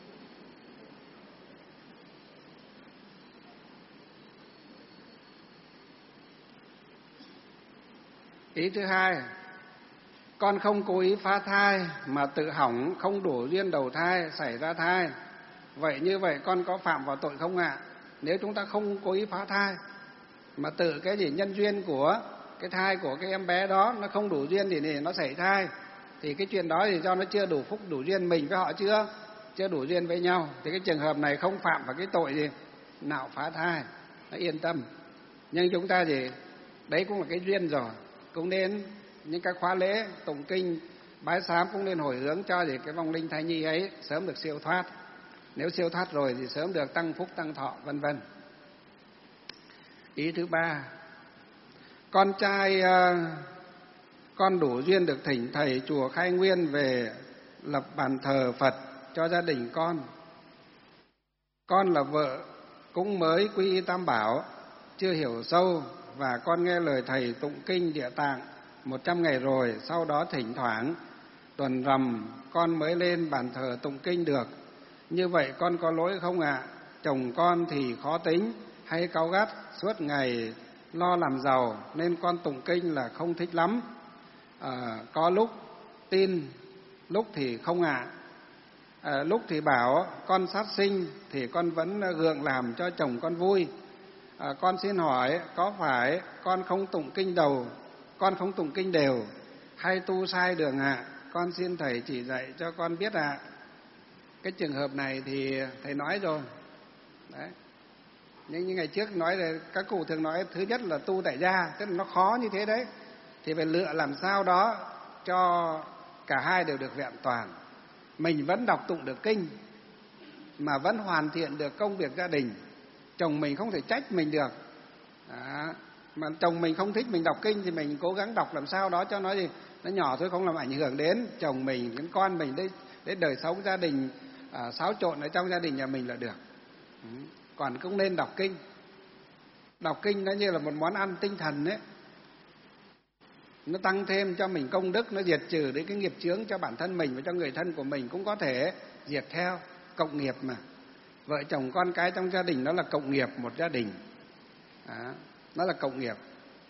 Ý thứ hai, con không cố ý phá thai mà tự hỏng không đủ duyên đầu thai xảy ra thai. Vậy như vậy con có phạm vào tội không ạ? Nếu chúng ta không cố ý phá thai mà tự cái gì nhân duyên của cái thai của cái em bé đó nó không đủ duyên thì nó xảy thai, thì cái chuyện đó thì do nó chưa đủ phúc đủ duyên, mình với họ chưa chưa đủ duyên với nhau, thì cái trường hợp này không phạm vào cái tội gì nạo phá thai, nó yên tâm. Nhưng chúng ta thì đấy cũng là cái duyên rồi, cũng nên những các khóa lễ tụng kinh bái sám cũng nên hồi hướng cho thì cái vong linh thai nhi ấy sớm được siêu thoát. Nếu siêu thoát rồi thì sớm được tăng phúc tăng thọ vân vân. Ý thứ ba, con trai con đủ duyên được thỉnh thầy chùa Khai Nguyên về lập bàn thờ Phật cho gia đình con. Con là vợ cũng mới quy y Tam Bảo, chưa hiểu sâu, và con nghe lời thầy tụng kinh Địa Tạng một trăm ngày rồi, sau đó thỉnh thoảng tuần rằm con mới lên bàn thờ tụng kinh được. Như vậy con có lỗi không ạ? À? Chồng con thì khó tính, hay cáu gắt, suốt ngày lo làm giàu nên con tụng kinh là không thích lắm. À, có lúc tin, lúc thì không ạ. À. À, lúc thì bảo con sát sinh thì con vẫn gượng làm cho chồng con vui. À, con xin hỏi có phải con không tụng kinh đầu, con không tụng kinh đều hay tu sai đường ạ? À? Con xin thầy chỉ dạy cho con biết ạ. À. Cái trường hợp này thì thầy nói rồi. Đấy. Nhưng như ngày trước nói là các cụ thường nói thứ nhất là tu tại gia, tức là nó khó như thế đấy. Thì phải lựa làm sao đó cho cả hai đều được vẹn toàn. Mình vẫn đọc tụng được kinh mà vẫn hoàn thiện được công việc gia đình. Chồng mình không thể trách mình được. Đó. Mà chồng mình không thích mình đọc kinh thì mình cố gắng đọc làm sao đó cho nó gì nó nhỏ thôi, không làm ảnh hưởng đến chồng mình, đến con mình, đến, đến đời sống gia đình, à, xáo trộn ở trong gia đình nhà mình là được. Ừ. Còn cũng nên đọc kinh. Đọc kinh nó như là một món ăn tinh thần ấy. Nó tăng thêm cho mình công đức, nó diệt trừ đến cái nghiệp chướng cho bản thân mình và cho người thân của mình cũng có thể diệt theo. Cộng nghiệp mà. Vợ chồng con cái trong gia đình nó là cộng nghiệp một gia đình. Đó. Nó là cộng nghiệp.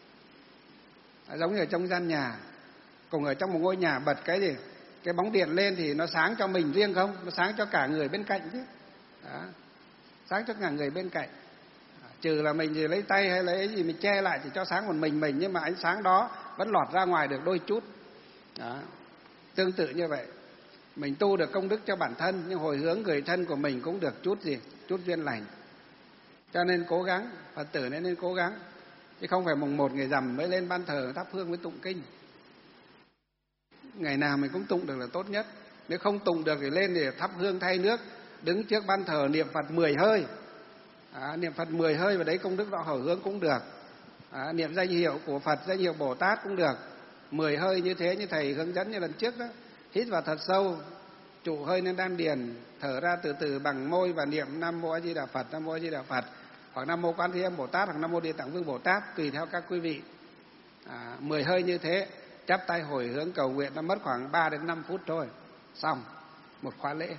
Đó, giống như ở trong gian nhà, cùng ở trong một ngôi nhà bật cái gì, cái bóng điện lên thì nó sáng cho mình riêng không? Nó sáng cho cả người bên cạnh chứ. Đó. Sáng cho cả người bên cạnh. Trừ là mình thì lấy tay hay lấy gì mình che lại thì cho sáng một mình mình, nhưng mà ánh sáng đó vẫn lọt ra ngoài được đôi chút. Đó. Tương tự như vậy, mình tu được công đức cho bản thân nhưng hồi hướng người thân của mình cũng được chút gì, chút duyên lành. Cho nên cố gắng, Phật tử nên nên cố gắng, chứ không phải mùng một ngày rằm mới lên ban thờ thắp hương với tụng kinh. Ngày nào mình cũng tụng được là tốt nhất. Nếu không tụng được thì lên để thắp hương thay nước, đứng trước ban thờ niệm Phật mười hơi. À, niệm Phật mười hơi và đấy công đức đó hồi hướng cũng được. À, niệm danh hiệu của Phật, danh hiệu Bồ Tát cũng được. Mười hơi như thế như thầy hướng dẫn như lần trước đó. Hít vào thật sâu, trụ hơi lên đan điền, thở ra từ từ bằng môi và niệm Nam Mô A Di Đà Phật, Nam Mô A Di Đà Phật, hoặc Nam Mô Quan Thế Âm Bồ Tát, hoặc Nam Mô Địa Tạng Vương Bồ Tát, tùy theo các quý vị. À, mười hơi như thế, chắp tay hồi hướng cầu nguyện, nó mất khoảng ba đến năm phút thôi, xong một khóa lễ.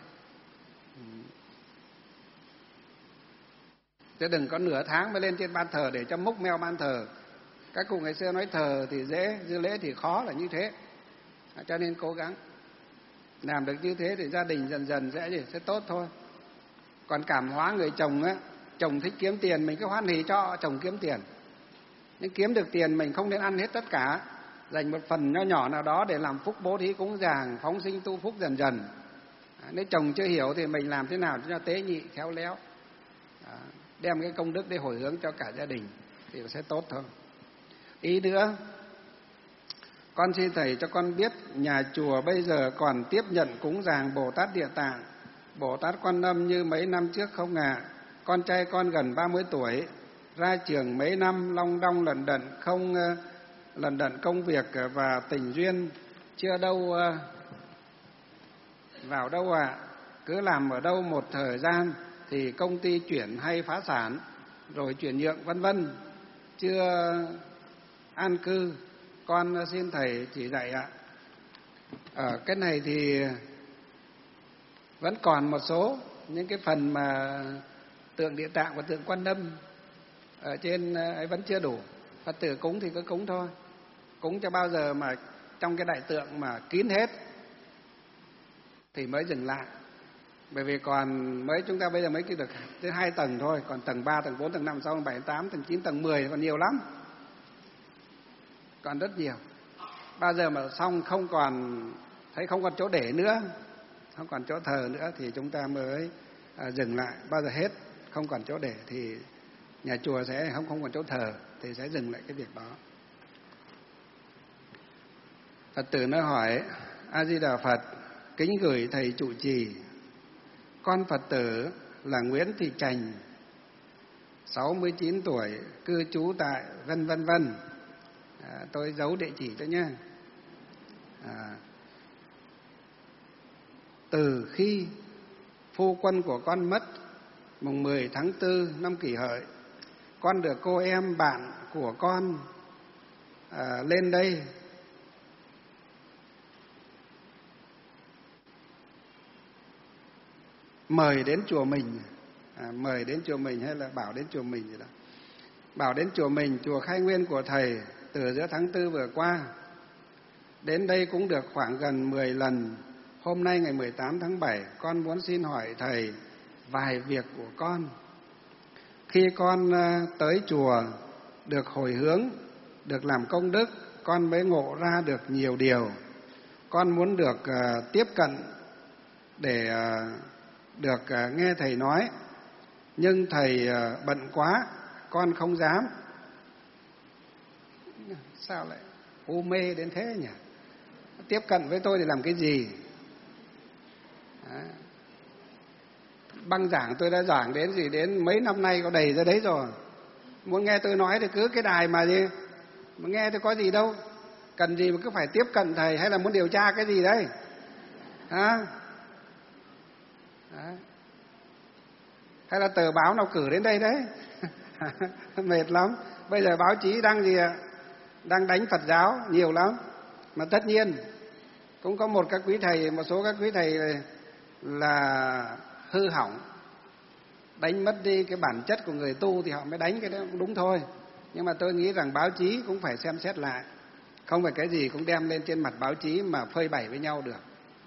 Chứ đừng có nửa tháng mới lên trên ban thờ để cho múc meo ban thờ. Các cụ ngày xưa nói thờ thì dễ, dư lễ thì khó là như thế. À, cho nên cố gắng làm được như thế thì gia đình dần dần sẽ gì sẽ tốt thôi. Còn cảm hóa người chồng á, chồng thích kiếm tiền mình cứ hoan hỉ cho chồng kiếm tiền. Nhưng kiếm được tiền mình không nên ăn hết tất cả, dành một phần nho nhỏ nào đó để làm phúc bố thí cúng dường, phóng sinh tu phúc dần dần. À, nếu chồng chưa hiểu thì mình làm thế nào cho tế nhị khéo léo, à, đem cái công đức để hồi hướng cho cả gia đình thì sẽ tốt thôi. Ý nữa, con xin thầy cho con biết nhà chùa bây giờ còn tiếp nhận cúng dường Bồ Tát Địa Tạng, Bồ Tát Quan Âm như mấy năm trước không ạ? À? Con trai con gần ba mươi tuổi, ra trường mấy năm long đong lận đận không uh, lận đận công việc và tình duyên chưa đâu uh, vào đâu ạ. À. Cứ làm ở đâu một thời gian thì công ty chuyển hay phá sản, rồi chuyển nhượng vân vân, chưa an cư. Con xin thầy chỉ dạy ạ. Ở cái này thì vẫn còn một số những cái phần mà tượng Địa Tạng và tượng Quan Âm ở trên ấy vẫn chưa đủ. Phật tử cúng thì cứ cúng thôi, cúng cho bao giờ mà trong cái đại tượng mà kín hết thì mới dừng lại. Bởi vì còn mới chúng ta bây giờ mới được tới hai tầng thôi, còn tầng ba, tầng bốn, tầng năm, sáu, tầng bảy, tầng tám, tầng chín, tầng mười còn nhiều lắm, còn rất nhiều. Bao giờ mà xong không còn thấy không còn chỗ để nữa, không còn chỗ thờ nữa thì chúng ta mới à, dừng lại. Bao giờ hết không còn chỗ để thì nhà chùa sẽ không không còn chỗ thờ thì sẽ dừng lại cái việc đó. Phật tử nó hỏi: A Di Đà Phật, kính gửi thầy trụ trì, con Phật tử là Nguyễn Thị Trành, sáu mươi chín tuổi, cư trú tại vân vân vân. À, tôi giấu địa chỉ cho nhé. À, từ khi phu quân của con mất mùng mười tháng tư năm Kỷ Hợi, con được cô em bạn của con à, lên đây mời đến chùa mình. À, mời đến chùa mình hay là bảo đến chùa mình gì đó. Bảo đến chùa mình, chùa Khai Nguyên của thầy từ giữa tháng tư vừa qua. Đến đây cũng được khoảng gần mười lần. Hôm nay ngày mười tám tháng bảy, con muốn xin hỏi thầy vài việc của con. Khi con tới chùa được hồi hướng, được làm công đức, con mới ngộ ra được nhiều điều. Con muốn được uh, tiếp cận để uh, được uh, nghe thầy nói, nhưng thầy uh, bận quá, con không dám. Sao lại u mê đến thế nhỉ? Tiếp cận với tôi để làm cái gì? Đấy. Băng giảng tôi đã giảng đến gì đến mấy năm nay có đầy ra đấy rồi. Muốn nghe tôi nói thì cứ cái đài mà gì mà nghe tôi có gì đâu. Cần gì mà cứ phải tiếp cận thầy, hay là muốn điều tra cái gì đấy hả? Đấy. Hay là tờ báo nào cử đến đây đấy? Mệt lắm. Bây giờ báo chí đang gì ạ? Đang đánh Phật giáo nhiều lắm. Mà tất nhiên cũng có một các quý thầy, một số các quý thầy là hư hỏng, đánh mất đi cái bản chất của người tu thì họ mới đánh cái đó cũng đúng thôi. Nhưng mà tôi nghĩ rằng báo chí cũng phải xem xét lại, không phải cái gì cũng đem lên trên mặt báo chí mà phơi bày với nhau được.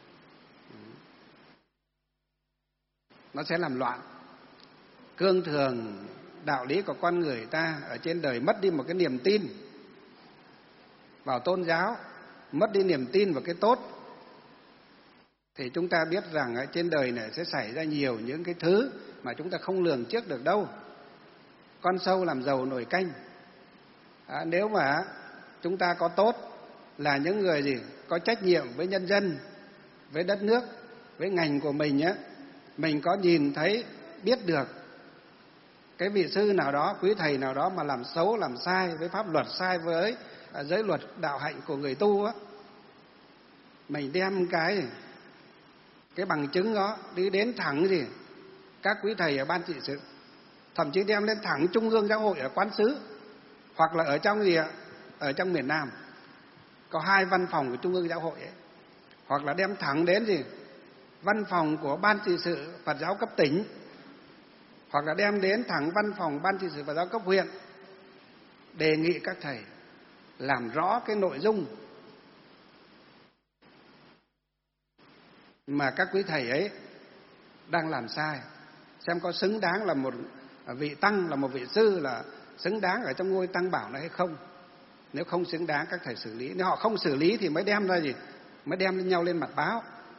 Nó sẽ làm loạn cương thường đạo lý của con người ta. Ở trên đời mất đi một cái niềm tin vào tôn giáo, mất đi niềm tin vào cái tốt, thì chúng ta biết rằng ở trên đời này sẽ xảy ra nhiều những cái thứ mà chúng ta không lường trước được đâu. Con sâu làm dầu nồi canh. À, nếu mà chúng ta có tốt, là những người gì có trách nhiệm với nhân dân, với đất nước, với ngành của mình á, mình có nhìn thấy biết được cái vị sư nào đó, quý thầy nào đó mà làm xấu, làm sai với pháp luật, sai với giới luật đạo hạnh của người tu á, mình đem cái cái bằng chứng đó đi đến thẳng gì các quý thầy ở ban trị sự, thậm chí đem lên thẳng Trung ương Giáo hội ở Quán Sứ, hoặc là ở trong gì ạ, ở trong miền Nam có hai văn phòng của Trung ương Giáo hội ấy, hoặc là đem thẳng đến gì văn phòng của ban trị sự Phật giáo cấp tỉnh, hoặc là đem đến thẳng văn phòng ban trị sự Phật giáo cấp huyện, đề nghị các thầy làm rõ cái nội dung mà các quý thầy ấy đang làm sai, xem có xứng đáng là một vị tăng, là một vị sư, là xứng đáng ở trong ngôi tăng bảo này hay không. Nếu không xứng đáng các thầy xử lý, nếu họ không xử lý thì mới đem ra gì, mới đem lên nhau lên mặt báo.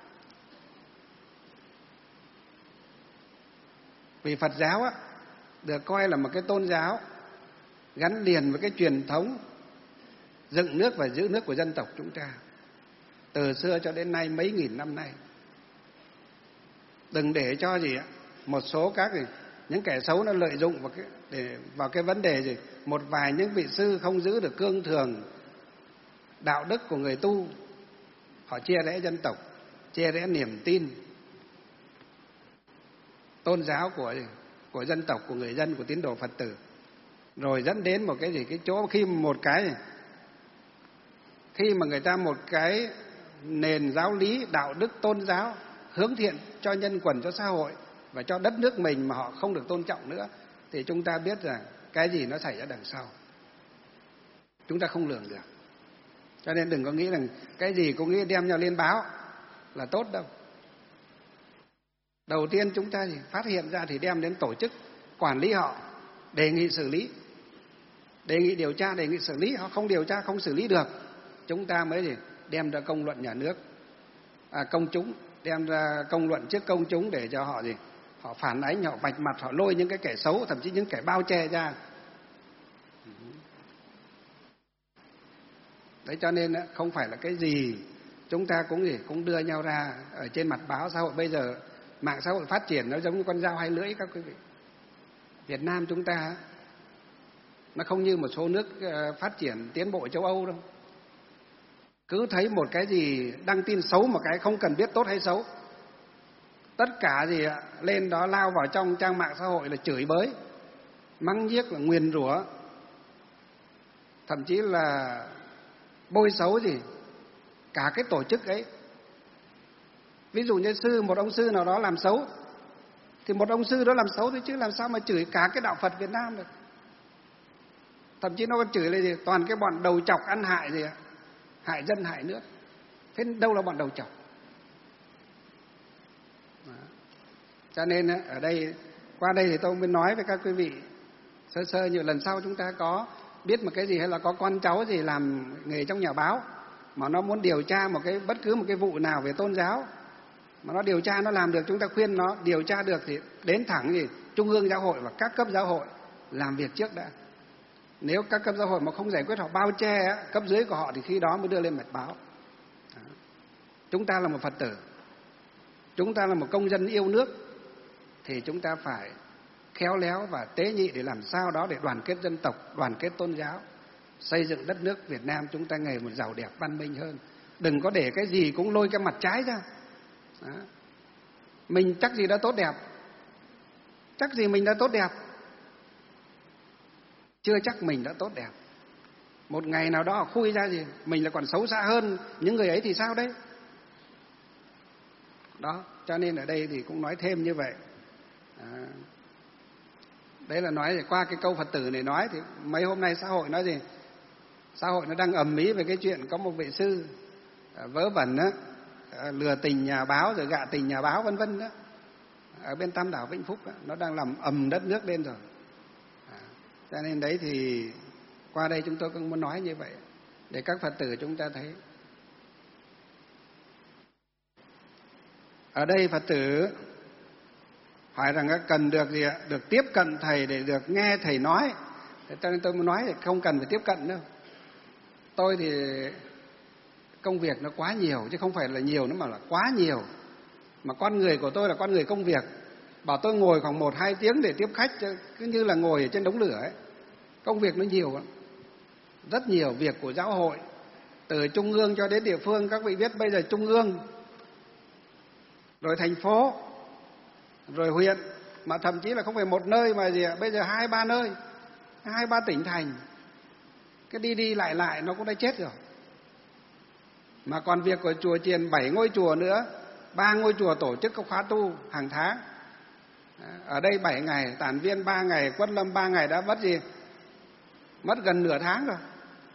Vì Phật giáo á, được coi là một cái tôn giáo gắn liền với cái truyền thống dựng nước và giữ nước của dân tộc chúng ta từ xưa cho đến nay mấy nghìn năm nay. Đừng để cho gì một số các gì, những kẻ xấu nó lợi dụng vào cái để vào cái vấn đề gì, một vài những vị sư không giữ được cương thường đạo đức của người tu, họ chia rẽ dân tộc, chia rẽ niềm tin tôn giáo của của dân tộc, của người dân, của tín đồ Phật tử, rồi dẫn đến một cái gì cái chỗ khi một cái khi mà người ta một cái nền giáo lý đạo đức tôn giáo hướng thiện cho nhân quần, cho xã hội và cho đất nước mình mà họ không được tôn trọng nữa, thì chúng ta biết rằng cái gì nó xảy ra đằng sau chúng ta không lường được. Cho nên đừng có nghĩ rằng cái gì cũng nghĩ đem nhau lên báo là tốt đâu. Đầu tiên chúng ta thì phát hiện ra thì đem đến tổ chức quản lý họ, đề nghị xử lý, đề nghị điều tra, đề nghị xử lý. Họ không điều tra, không xử lý được, chúng ta mới gì đem ra công luận nhà nước, à, công chúng, đem ra công luận trước công chúng để cho họ gì họ phản ánh, họ vạch mặt, họ lôi những cái kẻ xấu, thậm chí những kẻ bao che ra. Đấy, cho nên không phải là cái gì chúng ta cũng gì cũng đưa nhau ra ở trên mặt báo xã hội. Bây giờ mạng xã hội phát triển nó giống như con dao hai lưỡi các quý vị. Việt Nam chúng ta nó không như một số nước phát triển tiến bộ châu Âu đâu. Cứ thấy một cái gì đăng tin xấu một cái, không cần biết tốt hay xấu, tất cả gì lên đó lao vào trong trang mạng xã hội là chửi bới, mắng nhiếc, là nguyền rủa, thậm chí là bôi xấu gì cả cái tổ chức ấy. Ví dụ như sư, một ông sư nào đó làm xấu thì một ông sư đó làm xấu thôi, chứ làm sao mà chửi cả cái đạo Phật Việt Nam được. Thậm chí nó còn chửi là gì toàn cái bọn đầu chọc ăn hại gì, hại dân hại nước. Thế đâu là bọn đầu chọc? Đó. Cho nên ở đây, qua đây thì tôi mới nói với các quý vị sơ sơ như lần sau chúng ta có biết một cái gì, hay là có con cháu gì làm nghề trong nhà báo mà nó muốn điều tra một cái bất cứ một cái vụ nào về tôn giáo mà nó điều tra, nó làm được, chúng ta khuyên nó điều tra được thì đến thẳng gì Trung ương Giáo hội và các cấp giáo hội làm việc trước đã. Nếu các cấp giáo hội mà không giải quyết, họ bao che cấp dưới của họ, thì khi đó mới đưa lên mặt báo. Đó. Chúng ta là một Phật tử, chúng ta là một công dân yêu nước, thì chúng ta phải khéo léo và tế nhị để làm sao đó để đoàn kết dân tộc, đoàn kết tôn giáo, xây dựng đất nước Việt Nam chúng ta ngày một giàu đẹp văn minh hơn. Đừng có để cái gì cũng lôi cái mặt trái ra. Đó. Mình chắc gì đã tốt đẹp, chắc gì mình đã tốt đẹp, chưa chắc mình đã tốt đẹp. Một ngày nào đó khui ra gì mình là còn xấu xa hơn những người ấy thì sao đấy. Đó, cho nên ở đây thì cũng nói thêm như vậy. À, đấy là nói qua cái câu Phật tử này nói, thì mấy hôm nay xã hội nói gì, xã hội nó đang ầm ĩ về cái chuyện có một vị sư à, vớ vẩn á, à, lừa tình nhà báo rồi gạ tình nhà báo vân vân đó, ở bên Tam Đảo Vĩnh Phúc đó, nó đang làm ầm đất nước lên rồi. À, cho nên đấy thì qua đây chúng tôi cũng muốn nói như vậy để các Phật tử chúng ta thấy. Ở đây Phật tử hỏi rằng cần được gì ạ? Được tiếp cận thầy để được nghe thầy nói. Cho nên tôi muốn nói thì không cần phải tiếp cận đâu. Tôi thì công việc nó quá nhiều, chứ không phải là nhiều nữa mà là quá nhiều. Mà con người của tôi là con người công việc. Bảo tôi ngồi khoảng một hai tiếng để tiếp khách cứ như là ngồi ở trên đống lửa ấy. Công việc nó nhiều lắm. Rất nhiều việc của giáo hội, từ trung ương cho đến địa phương. Các vị biết bây giờ trung ương, rồi thành phố, rồi huyện, mà thậm chí là không phải một nơi mà gì ạ, bây giờ hai ba nơi, hai ba tỉnh thành. Cái đi đi lại lại nó cũng đã chết rồi. Mà còn việc của chùa chiền bảy ngôi chùa nữa, ba ngôi chùa tổ chức các khóa tu hàng tháng. Ở đây bảy ngày, Tản Viên ba ngày, Quất Lâm ba ngày, đã mất gì? Mất gần nửa tháng rồi.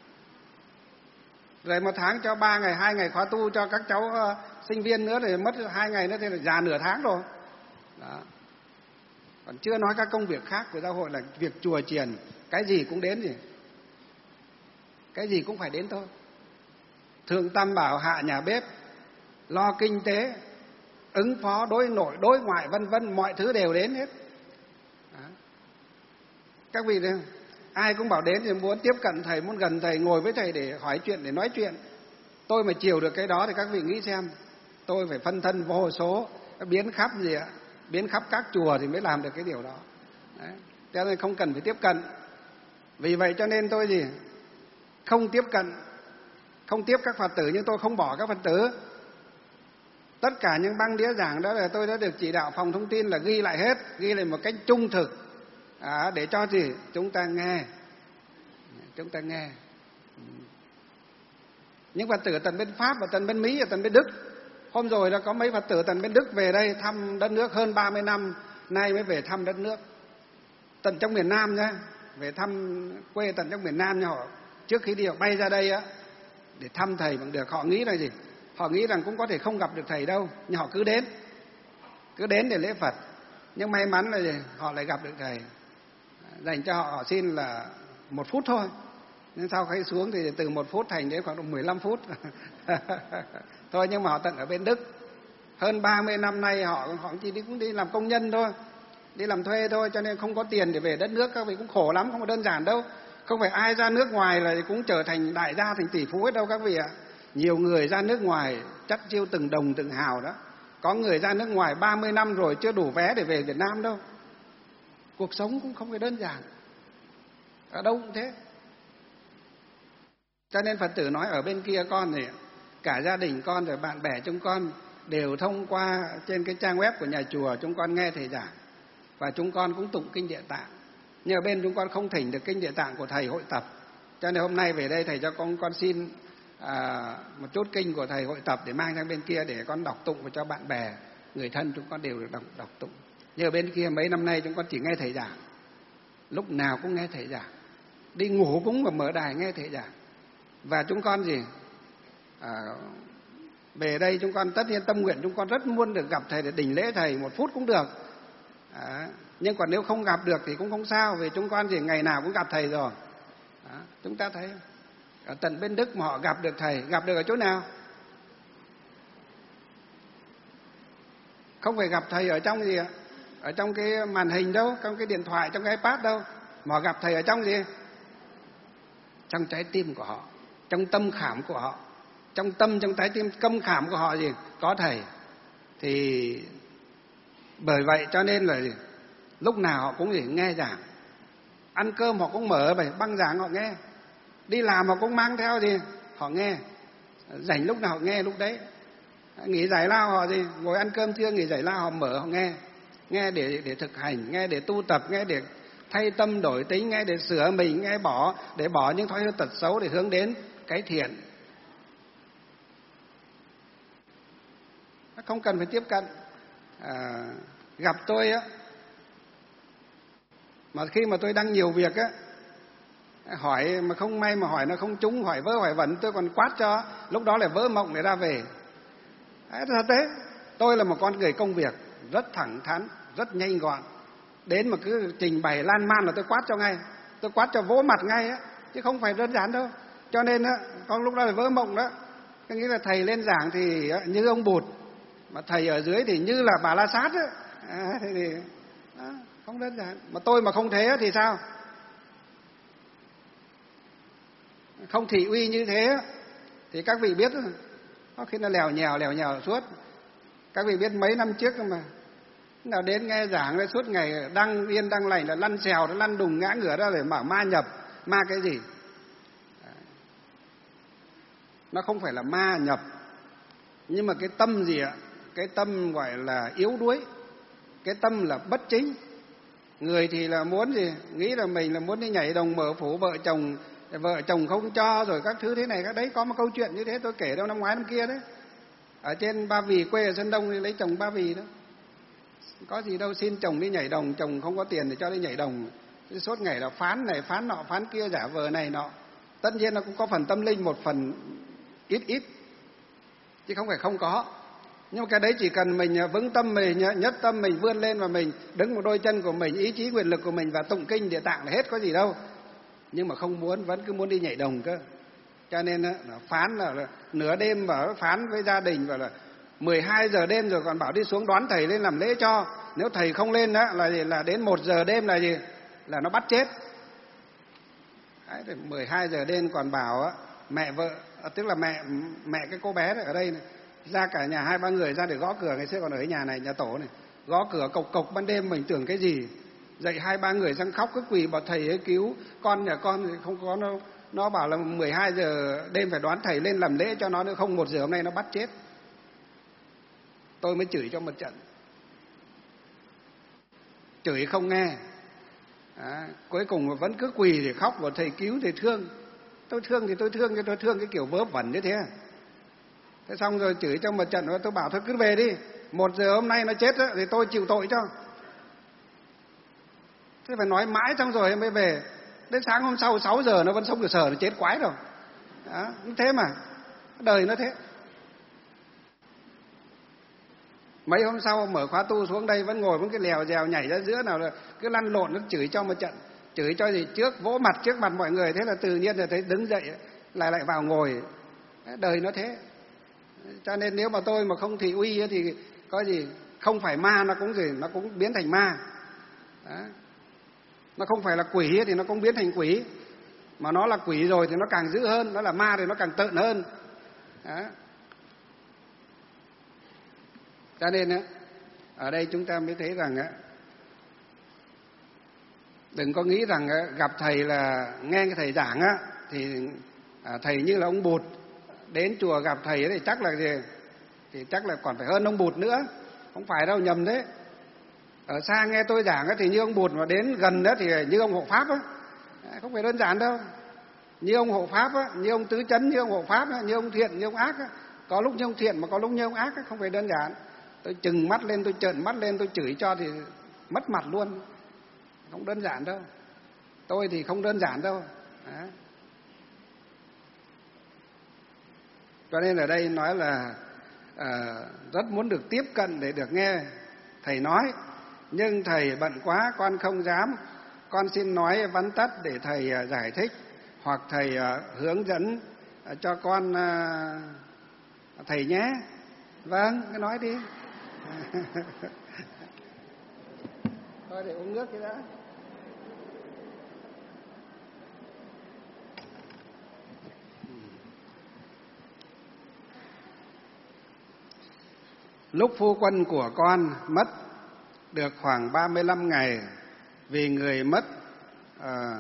Rồi một tháng cho ba ngày, hai ngày khóa tu cho các cháu uh, sinh viên nữa, thì mất hai ngày nữa thì là già nửa tháng rồi. Đó. Còn chưa nói các công việc khác của giáo hội, là việc chùa chiền, cái gì cũng đến gì. Cái gì cũng phải đến thôi. Thượng tam bảo, hạ nhà bếp, lo kinh tế, ứng phó đối nội, đối ngoại vân vân, mọi thứ đều đến hết. Đó. Các vị thấy không? Ai cũng bảo đến thì muốn tiếp cận thầy, muốn gần thầy, ngồi với thầy để hỏi chuyện, để nói chuyện. Tôi mà chiều được cái đó thì các vị nghĩ xem, tôi phải phân thân vô số, biến khắp gì ạ, biến khắp các chùa thì mới làm được cái điều đó. Đấy. Cho nên không cần phải tiếp cận. Vì vậy cho nên tôi gì không tiếp cận, không tiếp các Phật tử, nhưng tôi không bỏ các Phật tử. Tất cả những băng đĩa giảng đó là tôi đã được chỉ đạo phòng thông tin là ghi lại hết, ghi lại một cách trung thực, à, để cho gì chúng ta nghe, chúng ta nghe. Những Phật tử ở tận bên Pháp và tận bên Mỹ và tận bên Đức, Hôm rồi là có mấy Phật tử tận bên Đức về đây thăm đất nước, hơn ba mươi năm nay mới về thăm đất nước. Tận trong miền Nam nhá, về thăm quê tận trong miền Nam nha. Họ trước khi đi họ bay ra đây á để thăm thầy bằng được. Họ nghĩ là gì? Họ nghĩ rằng cũng có thể không gặp được thầy đâu, nhưng họ cứ đến. Cứ đến để lễ Phật. Nhưng may mắn là gì? Họ lại gặp được thầy. Dành cho họ, họ xin là một phút thôi. Nhưng sau khi xuống thì từ một phút thành đến khoảng mười lăm phút. Thôi nhưng mà họ tận ở bên Đức. Hơn ba mươi năm nay họ, họ chỉ đi, cũng đi làm công nhân thôi. Đi làm thuê thôi, cho nên không có tiền để về đất nước. Các vị cũng khổ lắm, không có đơn giản đâu. Không phải ai ra nước ngoài là cũng trở thành đại gia, thành tỷ phú hết đâu các vị ạ. Nhiều người ra nước ngoài chắt chiu từng đồng từng hào đó. Có người ra nước ngoài ba mươi năm rồi chưa đủ vé để về Việt Nam đâu. Cuộc sống cũng không phải đơn giản. Ở đâu cũng thế. Cho nên Phật tử nói ở bên kia con thì cả gia đình con rồi bạn bè chúng con đều thông qua trên cái trang web của nhà chùa chúng con nghe thầy giảng. Và chúng con cũng tụng kinh Địa Tạng. Nhưng ở bên chúng con không thỉnh được kinh Địa Tạng của thầy hội tập. Cho nên hôm nay về đây thầy cho con con xin à, một chút kinh của thầy hội tập để mang sang bên kia để con đọc tụng và cho bạn bè, người thân chúng con đều được đọc, đọc tụng. Nhưng ở bên kia mấy năm nay chúng con chỉ nghe thầy giảng. Lúc nào cũng nghe thầy giảng. Đi ngủ cũng mà mở đài nghe thầy giảng. Và chúng con gì? À, về đây chúng con tất nhiên tâm nguyện chúng con rất muốn được gặp thầy để đỉnh lễ thầy một phút cũng được. À, nhưng còn nếu không gặp được thì cũng không sao, vì chúng con gì ngày nào cũng gặp thầy rồi. À, chúng ta thấy ở tận bên Đức mà họ gặp được thầy, gặp được ở chỗ nào? Không phải gặp thầy ở trong gì ạ? Ở trong cái màn hình đâu, trong cái điện thoại, trong cái iPad đâu, mà họ gặp thầy ở trong gì? Trong trái tim của họ, trong tâm khảm của họ, trong tâm, trong trái tim câm khảm của họ gì? Có thầy. Thì bởi vậy cho nên là gì? Lúc nào họ cũng gì? Nghe giảng. Ăn cơm họ cũng mở bài băng giảng họ nghe. Đi làm họ cũng mang theo gì? Họ nghe. Rảnh lúc nào họ nghe lúc đấy. Nghỉ giải lao họ gì? Ngồi ăn cơm trưa nghỉ giải lao họ mở họ nghe. Nghe để để thực hành, nghe để tu tập, nghe để thay tâm đổi tính, nghe để sửa mình, nghe bỏ để bỏ những thói hư tật xấu để hướng đến cái thiện. Không cần phải tiếp cận. À, gặp tôi á, mà khi mà tôi đang nhiều việc á, hỏi mà không may mà hỏi nó không trúng, hỏi vớ hỏi vẩn, tôi còn quát cho, lúc đó lại vỡ mộng để ra về. Đấy, thật thế. Tôi là một con người công việc, rất thẳng thắn, rất nhanh gọn. Đến mà cứ trình bày lan man là tôi quát cho ngay, tôi quát cho vỗ mặt ngay á, chứ không phải đơn giản đâu. Cho nên á, con lúc đó là vỡ mộng đó. Cái nghĩa là thầy lên giảng thì như ông Bụt, mà thầy ở dưới thì như là Bà La Sát á. À, thì đó, không đơn giản. Mà tôi mà không thế thì sao? Không thị uy như thế thì các vị biết có khi nó lèo nhèo lèo nhèo suốt. Các vị biết mấy năm trước mà nào đến nghe giảng đấy suốt ngày đăng yên đăng lành là lăn xèo, nó lăn đùng ngã ngửa ra để mở ma nhập. Ma cái gì? Nó không phải là ma nhập, nhưng mà cái tâm gì ạ? Cái tâm gọi là yếu đuối, cái tâm là bất chính. Người thì là muốn gì? Nghĩ là mình là muốn đi nhảy đồng mở phủ vợ chồng, vợ chồng không cho rồi các thứ thế này các đấy. Có một câu chuyện như thế tôi kể đâu năm ngoái năm kia đấy. Ở trên Ba Vì, quê ở Sơn Đông thì lấy chồng Ba Vì đó. Có gì đâu, xin chồng đi nhảy đồng, chồng không có tiền để cho đi nhảy đồng. Thế suốt ngày là phán này phán nọ phán kia, giả vờ này nọ. Tất nhiên nó cũng có phần tâm linh, một phần ít ít, chứ không phải không có. Nhưng mà cái đấy chỉ cần mình vững tâm mình, nhất tâm mình vươn lên và mình đứng một đôi chân của mình, ý chí quyền lực của mình và tụng kinh Địa Tạng là hết, có gì đâu. Nhưng mà không muốn, vẫn cứ muốn đi nhảy đồng cơ. Cho nên là phán là, là nửa đêm bảo phán với gia đình và là mười hai giờ đêm rồi còn bảo đi xuống đón thầy lên làm lễ cho. Nếu thầy không lên đó là gì? Là đến một giờ đêm là gì? Là nó bắt chết. Đấy, mười hai giờ đêm còn bảo á, mẹ vợ, tức là mẹ mẹ cái cô bé này ở đây này, ra cả nhà hai ba người ra để gõ cửa. Ngày xưa còn ở nhà này, nhà tổ này, gõ cửa cộc cộc ban đêm, mình tưởng cái gì. Dậy hai ba người sang khóc cứ quỳ bảo thầy ấy cứu con, nhà con thì không có. Nó nó bảo là mười hai giờ đêm phải đoán thầy lên làm lễ cho nó, nữa không một giờ hôm nay nó bắt chết. Tôi mới chửi cho một trận, chửi không nghe. À, cuối cùng vẫn cứ quỳ để khóc bảo thầy cứu, thầy thương. Tôi thương thì tôi thương, tôi thương cái kiểu vớ vẩn như thế. Thế xong rồi chửi cho một trận, tôi bảo thôi cứ về đi, một giờ hôm nay nó chết đó, thì tôi chịu tội cho. Thế phải nói mãi xong rồi mới về. Đến sáng hôm sau sáu giờ nó vẫn sống được sờ, nó chết quái rồi. Đó, thế mà đời nó thế. Mấy hôm sau mở khóa tu xuống đây vẫn ngồi vẫn cái lèo dèo nhảy ra giữa nào là cứ lăn lộn, nó chửi cho một trận. Chửi cho gì trước vỗ mặt trước mặt mọi người, thế là tự nhiên là thấy đứng dậy lại lại vào ngồi. Đời nó thế. Cho nên nếu mà tôi mà không thị uy thì có gì, không phải ma nó cũng gì, nó cũng biến thành ma. Đó. Nó không phải là quỷ thì nó cũng biến thành quỷ. Mà nó là quỷ rồi thì nó càng dữ hơn, nó là ma thì nó càng tợn hơn. Đó. Cho nên á, ở đây chúng ta mới thấy rằng á, đừng có nghĩ rằng gặp thầy là nghe cái thầy giảng á thì thầy như là ông Bụt, đến chùa gặp thầy thì chắc là gì, thì chắc là còn phải hơn ông Bụt nữa. Không phải đâu, nhầm đấy. Ở xa nghe tôi giảng á thì như ông Bụt, mà đến gần đó thì như ông Hộ Pháp á. Không phải đơn giản đâu. Như ông Hộ Pháp á, như ông Tứ Chấn, như ông Hộ Pháp á, như ông thiện, như ông ác á. Có lúc như ông thiện mà có lúc như ông ác á, không phải đơn giản. Tôi chừng mắt lên, tôi trợn mắt lên, tôi chửi cho thì mất mặt luôn. Không đơn giản đâu. Tôi thì không đơn giản đâu. Đó. Cho nên ở đây nói là à, rất muốn được tiếp cận để được nghe thầy nói. Nhưng thầy bận quá, con không dám. Con xin nói vắn tắt để thầy giải thích, hoặc thầy hướng dẫn cho con thầy nhé. Vâng, cứ nói đi. Thôi để uống nước cái đã. Lúc phu quân của con mất được khoảng ba mươi lăm ngày, vì người mất à,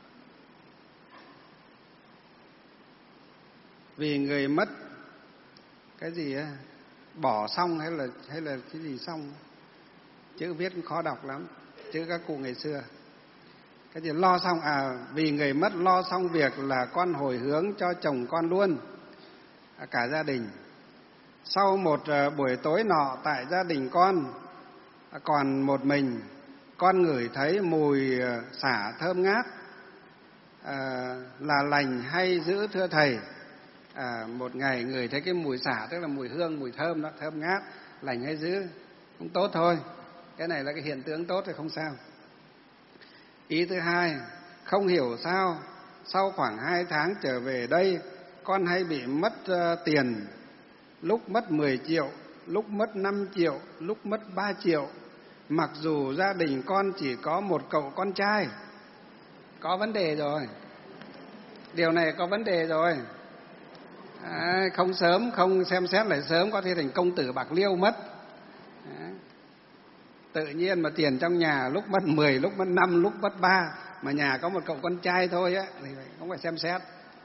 vì người mất cái gì á, bỏ xong hay là hay là cái gì xong, chữ viết khó đọc lắm, chữ các cụ ngày xưa. Cái gì lo xong, à vì người mất lo xong việc là con hồi hướng cho chồng con luôn, à, cả gia đình. Sau một uh, buổi tối nọ tại gia đình con uh, còn một mình, con ngửi thấy mùi uh, xả thơm ngát, uh, là lành hay dữ thưa thầy? À, một ngày ngửi thấy cái mùi xả, tức là mùi hương, mùi thơm đó, thơm ngát, lành hay dữ? Cũng tốt thôi, cái này là cái hiện tượng tốt thì không sao. Ý thứ hai, không hiểu sao sau khoảng hai tháng trở về đây, con hay bị mất uh, tiền. Lúc mất mười triệu, lúc mất năm triệu, lúc mất ba triệu. Mặc dù gia đình con chỉ có một cậu con trai. Có vấn đề rồi. Điều này có vấn đề rồi. À, không sớm, không xem xét lại sớm, có thể thành công tử Bạc Liêu mất. À, tự nhiên mà tiền trong nhà lúc mất mười, lúc mất năm, lúc mất ba, mà nhà có một cậu con trai thôi á, thì không phải xem xét.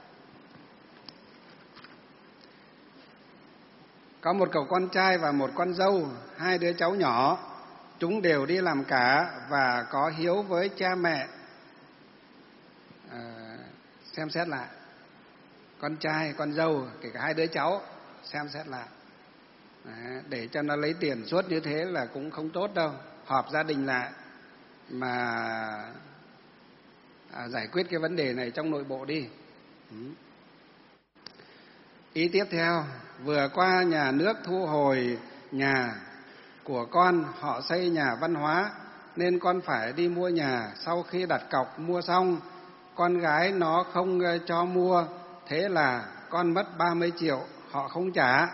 Có một cậu con trai và một con dâu, hai đứa cháu nhỏ, chúng đều đi làm cả và có hiếu với cha mẹ. À, xem xét lại. Con trai, con dâu, kể cả hai đứa cháu, xem xét lại. À, để cho nó lấy tiền suốt như thế là cũng không tốt đâu. Họp gia đình lại mà à, giải quyết cái vấn đề này trong nội bộ đi. Ừ. Ý tiếp theo, vừa qua nhà nước thu hồi nhà của con, họ xây nhà văn hóa, nên con phải đi mua nhà. Sau khi đặt cọc mua xong, con gái nó không cho mua, thế là con mất ba mươi triệu, họ không trả.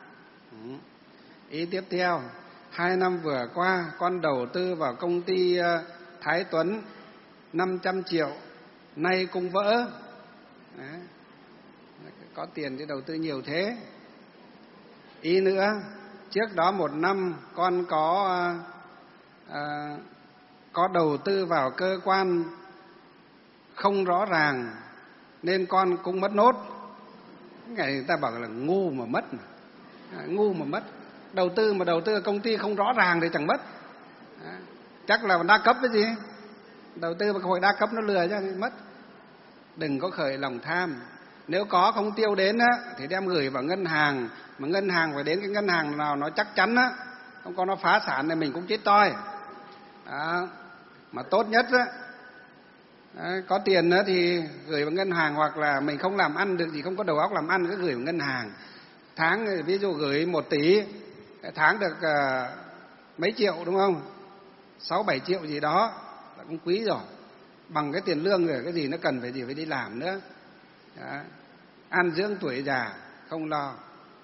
Ý tiếp theo, hai năm vừa qua, con đầu tư vào công ty Thái Tuấn năm trăm triệu, nay cũng vỡ. Đấy. Có tiền thì đầu tư nhiều thế. Ý nữa, trước đó một năm con có à, có đầu tư vào cơ quan không rõ ràng nên con cũng mất nốt. Ngày người ta bảo là ngu mà mất mà. À, ngu mà mất. Đầu tư mà đầu tư công ty không rõ ràng thì chẳng mất. À, chắc là đa cấp cái gì. Đầu tư vào hội đa cấp nó lừa cho nên mất. Đừng có khởi lòng tham. Nếu có không tiêu đến á, thì đem gửi vào ngân hàng, mà ngân hàng phải đến cái ngân hàng nào nó chắc chắn á, không có nó phá sản thì mình cũng chết toi. Đó. Mà tốt nhất á, đấy, có tiền nữa thì gửi vào ngân hàng, hoặc là mình không làm ăn được gì, không có đầu óc làm ăn cứ gửi vào ngân hàng. Tháng ví dụ gửi một tỷ, tháng được uh, mấy triệu đúng không? Sáu bảy triệu gì đó là cũng quý rồi. Bằng cái tiền lương rồi, cái gì nó cần phải gì phải đi làm nữa. Đó. Ăn dưỡng tuổi già không lo.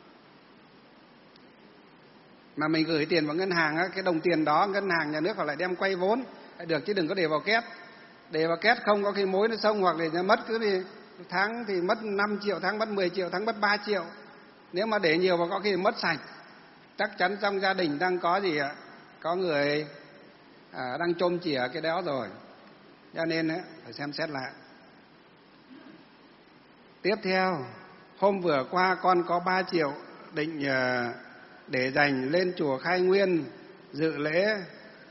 Mà mình gửi tiền vào ngân hàng á, cái đồng tiền đó ngân hàng nhà nước họ lại đem quay vốn được, chứ đừng có để vào két. Để vào két không có khi mối nó xông, hoặc là nó mất cứ đi tháng thì mất năm triệu, tháng mất mười triệu, tháng mất ba triệu. Nếu mà để nhiều vào có khi mất sạch. Chắc chắn trong gia đình đang có gì ạ? Có người à, đang chôm chỉa cái đó rồi. Cho nên ấy, phải xem xét lại. Tiếp theo, hôm vừa qua con có ba triệu định uh, để dành lên chùa Khai Nguyên dự lễ uh,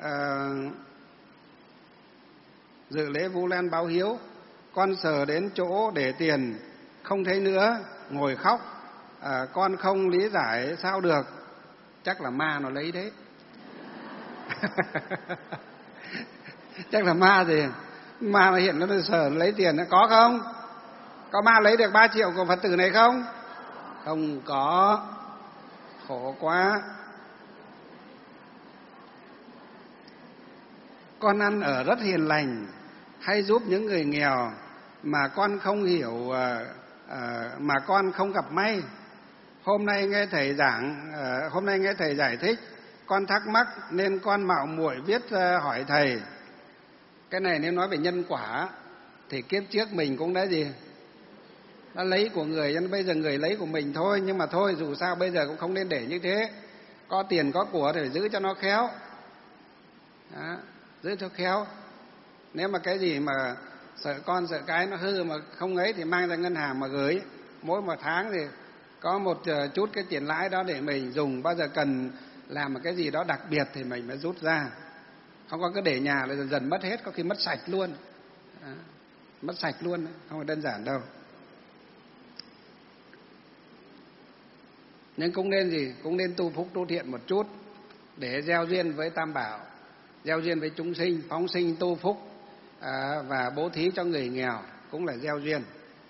dự lễ Vu Lan báo hiếu. Con sờ đến chỗ để tiền không thấy nữa, ngồi khóc. À, con không lý giải sao được. Chắc là ma nó lấy đấy. Chắc là ma gì? Ma nó hiện nó sờ nó lấy tiền, nó có không? Có ma lấy được ba triệu của Phật tử này không? Không có. Khổ quá. Con ăn ở rất hiền lành, hay giúp những người nghèo, mà con không hiểu, uh, uh, mà con không gặp may. Hôm nay nghe thầy giảng, uh, hôm nay nghe thầy giải thích, con thắc mắc nên con mạo muội viết uh, hỏi thầy. Cái này nếu nói về nhân quả thì kiếp trước mình cũng đã gì? Đã lấy của người, cho nên bây giờ người lấy của mình thôi. Nhưng mà thôi, dù sao bây giờ cũng không nên để như thế. Có tiền có của thì phải giữ cho nó khéo. Đó, giữ cho khéo. Nếu mà cái gì mà sợ con sợ cái nó hư mà không ấy thì mang ra ngân hàng mà gửi. Mỗi một tháng thì có một chút cái tiền lãi đó để mình dùng. Bao giờ cần làm một cái gì đó đặc biệt thì mình mới rút ra. Không có cứ để nhà là dần dần mất hết, có khi mất sạch luôn. Đó, mất sạch luôn, không phải đơn giản đâu. Nhưng cũng nên gì? Cũng nên tu phúc tu thiện một chút để gieo duyên với Tam Bảo, gieo duyên với chúng sinh, phóng sinh tu phúc à, và bố thí cho người nghèo cũng là gieo duyên.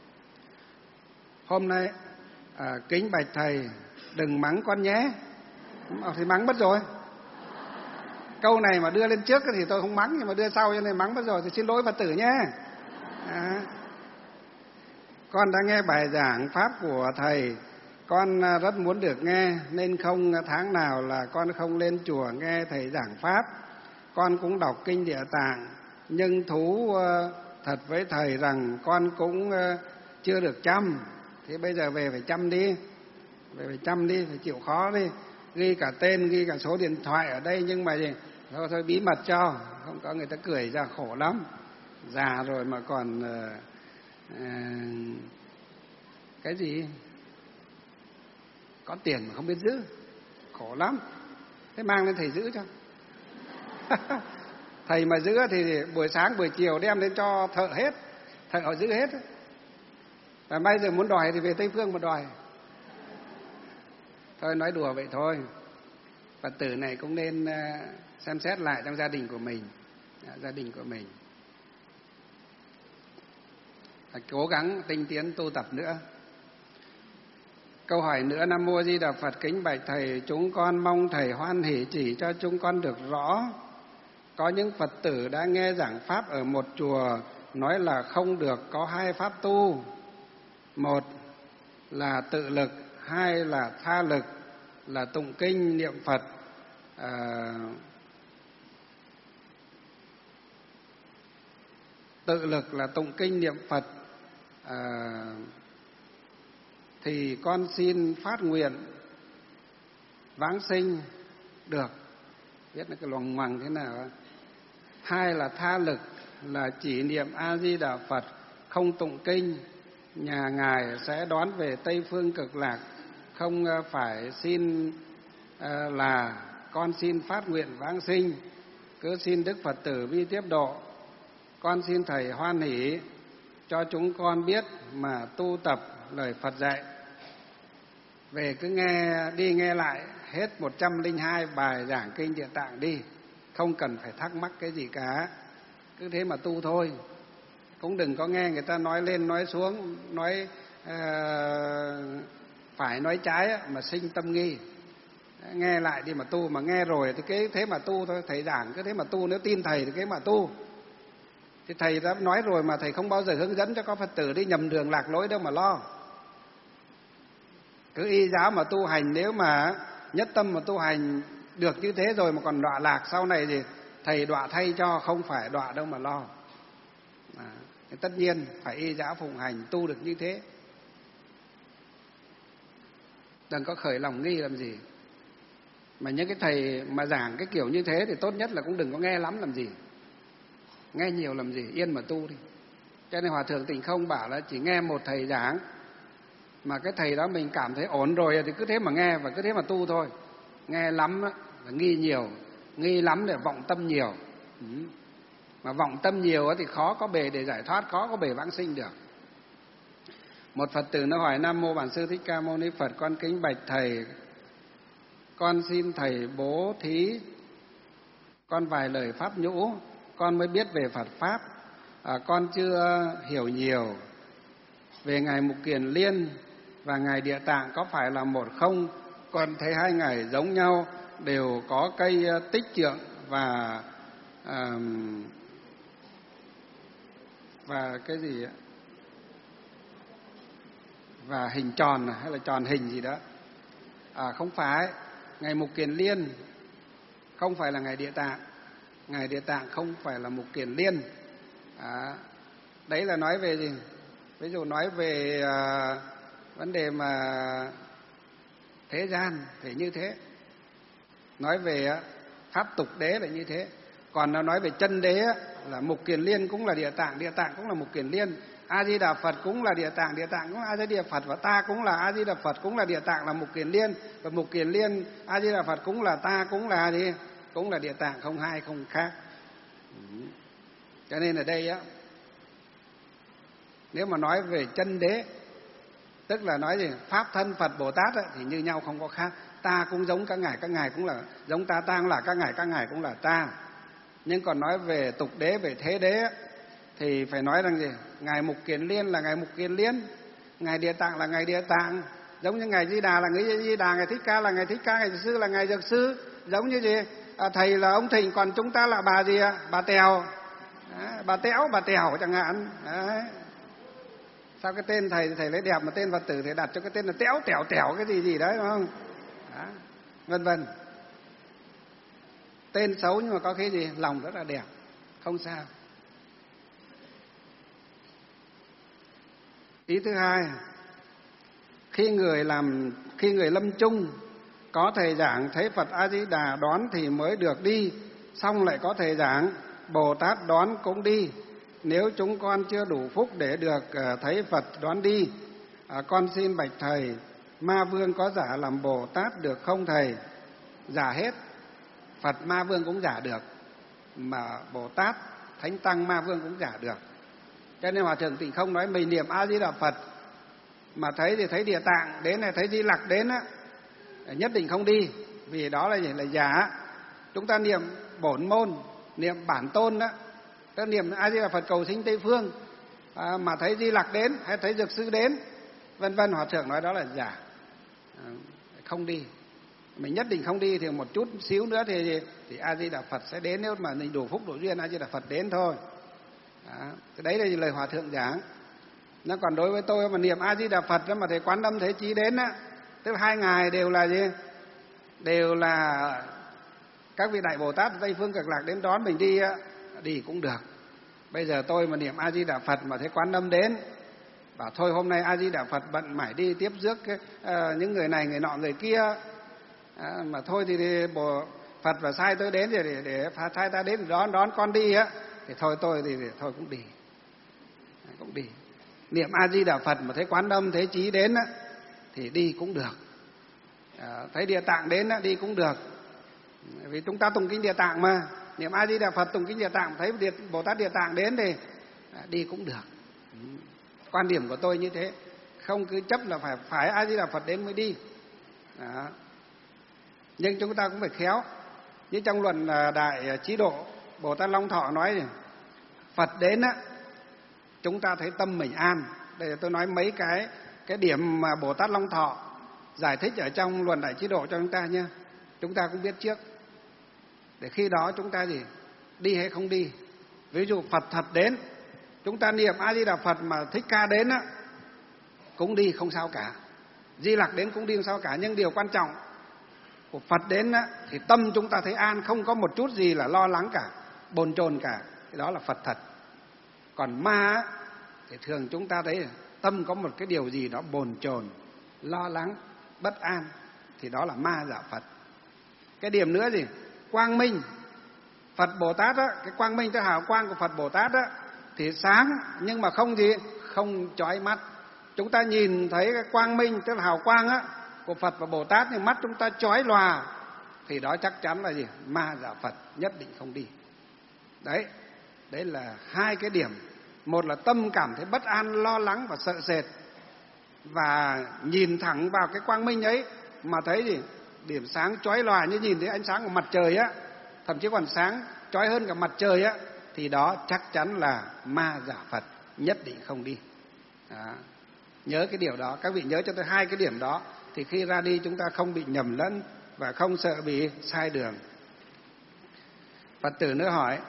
Hôm nay à, kính bạch thầy đừng mắng con nhé. À, thì mắng mất rồi. Câu này mà đưa lên trước thì tôi không mắng, nhưng mà đưa sau cho nên mắng mất rồi, thì xin lỗi Phật tử nhé. À, con đã nghe bài giảng pháp của thầy, con rất muốn được nghe, nên không tháng nào là con không lên chùa nghe thầy giảng pháp. Con cũng đọc kinh Địa Tạng, nhưng thú thật với thầy rằng con cũng chưa được chăm. Thế bây giờ về phải chăm đi, về phải chăm đi, phải chịu khó đi. Ghi cả tên, ghi cả số điện thoại ở đây, nhưng mà gì? Thôi, thôi bí mật cho, không có người ta cười ra khổ lắm. Già rồi mà còn uh, uh, cái gì? Có tiền mà không biết giữ, khổ lắm. Thế mang lên thầy giữ cho. Thầy mà giữ thì buổi sáng buổi chiều đem đến cho thợ hết, thợ họ giữ hết. Và bây giờ muốn đòi thì về Tây Phương mà đòi. Thôi nói đùa vậy thôi. Phật tử này cũng nên xem xét lại trong gia đình của mình, gia đình của mình. Phải cố gắng tinh tiến tu tập nữa. Câu hỏi nữa. Nam Mô A Di Đà Phật. Kính bạch thầy, chúng con mong thầy hoan hỷ chỉ cho chúng con được rõ. Có những Phật tử đã nghe giảng pháp ở một chùa nói là không được có hai pháp tu. Một là tự lực, hai là tha lực, là tụng kinh niệm Phật. À, tự lực là tụng kinh niệm Phật. À, thì con xin phát nguyện vãng sinh được. Biết là cái loằng ngoằng thế nào. Hai là tha lực, là chỉ niệm A Di Đà Phật, không tụng kinh, nhà ngài sẽ đón về Tây Phương Cực Lạc. Không phải xin là con xin phát nguyện vãng sinh, cứ xin Đức Phật tử vi tiếp độ. Con xin thầy hoan hỷ cho chúng con biết mà tu tập lời Phật dạy. Về cứ nghe đi nghe lại hết một trăm lẻ hai bài giảng kinh Địa Tạng đi, không cần phải thắc mắc cái gì cả, cứ thế mà tu thôi. Cũng đừng có nghe người ta nói lên nói xuống, nói uh, phải nói trái mà sinh tâm nghi. Nghe lại đi mà tu, mà nghe rồi thì cái thế mà tu thôi. Thầy giảng cứ thế mà tu, nếu tin thầy thì cái mà tu. Thì thầy đã nói rồi mà thầy không bao giờ hướng dẫn cho các Phật tử đi nhầm đường lạc lối đâu mà lo. Cứ y giáo mà tu hành, nếu mà nhất tâm mà tu hành được như thế rồi mà còn đọa lạc sau này thì thầy đọa thay cho, không phải đọa đâu mà lo. À, tất nhiên phải y giáo phụng hành tu được như thế. Đừng có khởi lòng nghi làm gì. Mà những cái thầy mà giảng cái kiểu như thế thì tốt nhất là cũng đừng có nghe lắm làm gì, nghe nhiều làm gì, yên mà tu đi. Cho nên Hòa Thượng Tịnh Không bảo là chỉ nghe một thầy giảng mà cái thầy đó mình cảm thấy ổn rồi thì cứ thế mà nghe và cứ thế mà tu thôi. Nghe lắm là nghi nhiều, nghi lắm để vọng tâm nhiều. Ừ. Mà vọng tâm nhiều thì khó có bề để giải thoát, khó có bề vãng sinh được. Một Phật tử nó hỏi: Nam mô Bản Sư Thích Ca Mâu Ni Phật, con kính bạch thầy, con xin thầy bố thí con vài lời pháp nhũ, con mới biết về Phật pháp, à, con chưa hiểu nhiều về ngài Mục Kiền Liên và ngài Địa Tạng có phải là một không? Con thấy hai ngài giống nhau, đều có cây tích trượng và à, và cái gì ạ? Và hình tròn hay là tròn hình gì đó. À, không phải, ngài Mục Kiền Liên không phải là ngài Địa Tạng, ngài Địa Tạng không phải là Mục Kiền Liên. À, đấy là nói về gì? Ví dụ nói về à, vấn đề mà thế gian thì như thế, nói về pháp tục đế là như thế. Còn nó nói về chân đế là Mục Kiền Liên cũng là Địa Tạng, Địa Tạng cũng là Mục Kiền Liên, A Di Đà Phật cũng là Địa Tạng, Địa Tạng cũng là A Di Đà Phật, và ta cũng là A Di Đà Phật, cũng là Địa Tạng, là Mục Kiền Liên, và Mục Kiền Liên A Di Đà Phật cũng là ta, cũng là gì? Cũng là Địa Tạng, không hai không khác. Cho nên ở đây á, nếu mà nói về chân đế, tức là nói gì? Pháp thân Phật Bồ Tát á, thì như nhau không có khác. Ta cũng giống các ngài, các ngài cũng là giống ta, ta cũng là các ngài, các ngài cũng là ta. Nhưng còn nói về tục đế, về thế đế á, thì phải nói rằng gì? Ngài Mục Kiền Liên là ngài Mục Kiền Liên, ngài Địa Tạng là ngài Địa Tạng, giống như ngài Di Đà là ngài Di Đà, ngài Thích Ca là ngài Thích Ca, ngài Dược Sư là ngài Dược Sư, giống như gì? À, thầy là ông Thịnh, còn chúng ta là bà gì ạ? Bà Tèo, à, bà Tẽo, bà Tèo chẳng hạn. Đấy. Sao cái tên thầy thầy lấy đẹp mà tên Phật tử thầy đặt cho cái tên là Tẽo Tẻo Tẻo cái gì gì đấy, đúng không? Đó. Vân vân. Tên xấu nhưng mà có cái gì? Lòng rất là đẹp, không sao. Ý thứ hai, khi người làm khi người lâm chung có thầy giảng thấy Phật A Di Đà đón thì mới được đi, xong lại có thầy giảng Bồ Tát đón cũng đi. Nếu chúng con chưa đủ phúc để được thấy Phật đón đi, à, con xin bạch thầy, Ma Vương có giả làm Bồ Tát được không thầy? Giả hết. Phật Ma Vương cũng giả được, mà Bồ Tát Thánh Tăng Ma Vương cũng giả được. Cho nên Hòa Thượng Tịnh Không nói mình niệm A Di Đà Phật mà thấy thì thấy Địa Tạng đến này, thấy Di Lặc đến á, nhất định không đi, vì đó là gì? Là giả. Chúng ta niệm bổn môn, niệm bản tôn đó, ta niệm A Di Đà Phật cầu sinh Tây Phương, à, mà thấy Di Lặc đến hay thấy Dược Sư đến, vân vân, Hòa Thượng nói đó là giả, à, không đi. Mình nhất định không đi thì một chút xíu nữa thì thì A Di Đà Phật sẽ đến, nếu mà mình đủ phúc đủ duyên A Di Đà Phật đến thôi. Đó. Cái đấy là lời Hòa Thượng giảng. Nó còn đối với tôi mà niệm A Di Đà Phật đó mà thầy Quán Âm Thế Chí đến á, tức là hai ngài đều là gì? Đều là các vị đại Bồ Tát Tây Phương Cực Lạc đến đón mình đi á, đi cũng được. Bây giờ tôi mà niệm A Di Đà Phật mà thấy Quán Âm đến, bảo thôi hôm nay A Di Đà Phật bận mải đi tiếp rước cái, uh, những người này người nọ người kia, à, mà thôi thì, thì Bồ Phật và sai tôi đến để để, để sai ta đến đón đón con đi á, thì thôi tôi thì, thì thôi cũng đi, à, cũng đi. Niệm A Di Đà Phật mà thấy Quán Âm Thế Chí đến á, thì đi cũng được, à, thấy Địa Tạng đến á, đi cũng được. Vì chúng ta tụng kinh Địa Tạng mà, niệm A Di Đà Phật tụng kinh Địa Tạng thấy Địa, Bồ Tát Địa Tạng đến thì à, đi cũng được. Quan điểm của tôi như thế, không cứ chấp là phải phải A Di Đà Phật đến mới đi. Đó. Nhưng chúng ta cũng phải khéo. Như trong luận Đại Chí Độ, Bồ Tát Long Thọ nói gì? Phật đến á, chúng ta thấy tâm mình an. Đây là tôi nói mấy cái cái điểm mà Bồ Tát Long Thọ giải thích ở trong luận Đại Chí Độ cho chúng ta nhé. Chúng ta cũng biết trước, để khi đó chúng ta gì đi hay không đi. Ví dụ Phật thật đến, chúng ta niệm A Di Đà Phật mà Thích Ca đến á, cũng đi không sao cả. Di Lặc đến cũng đi không sao cả. Nhưng điều quan trọng của Phật đến á, thì tâm chúng ta thấy an, không có một chút gì là lo lắng cả, bồn chồn cả. Cái đó là Phật thật. Còn ma á, thì thường chúng ta thấy tâm có một cái điều gì đó bồn chồn, lo lắng, bất an, thì đó là ma giả Phật. Cái điểm nữa gì? Quang minh. Phật Bồ Tát á, cái quang minh, cái hào quang của Phật Bồ Tát á, thì sáng nhưng mà không gì, không chói mắt. Chúng ta nhìn thấy cái quang minh, tức là hào quang á của Phật và Bồ Tát, nhưng mắt chúng ta chói lòa, thì đó chắc chắn là gì? Ma giả Phật, nhất định không đi. Đấy, đấy là hai cái điểm. Một là tâm cảm thấy bất an, lo lắng và sợ sệt, và nhìn thẳng vào cái quang minh ấy mà thấy gì? Điểm sáng chói lòa như nhìn thấy ánh sáng của mặt trời á, thậm chí còn sáng chói hơn cả mặt trời á, thì đó chắc chắn là ma giả Phật, nhất định không đi. Đó. Nhớ cái điều đó, các vị nhớ cho tôi hai cái điểm đó, thì khi ra đi chúng ta không bị nhầm lẫn và không sợ bị sai đường. Phật tử nữa hỏi: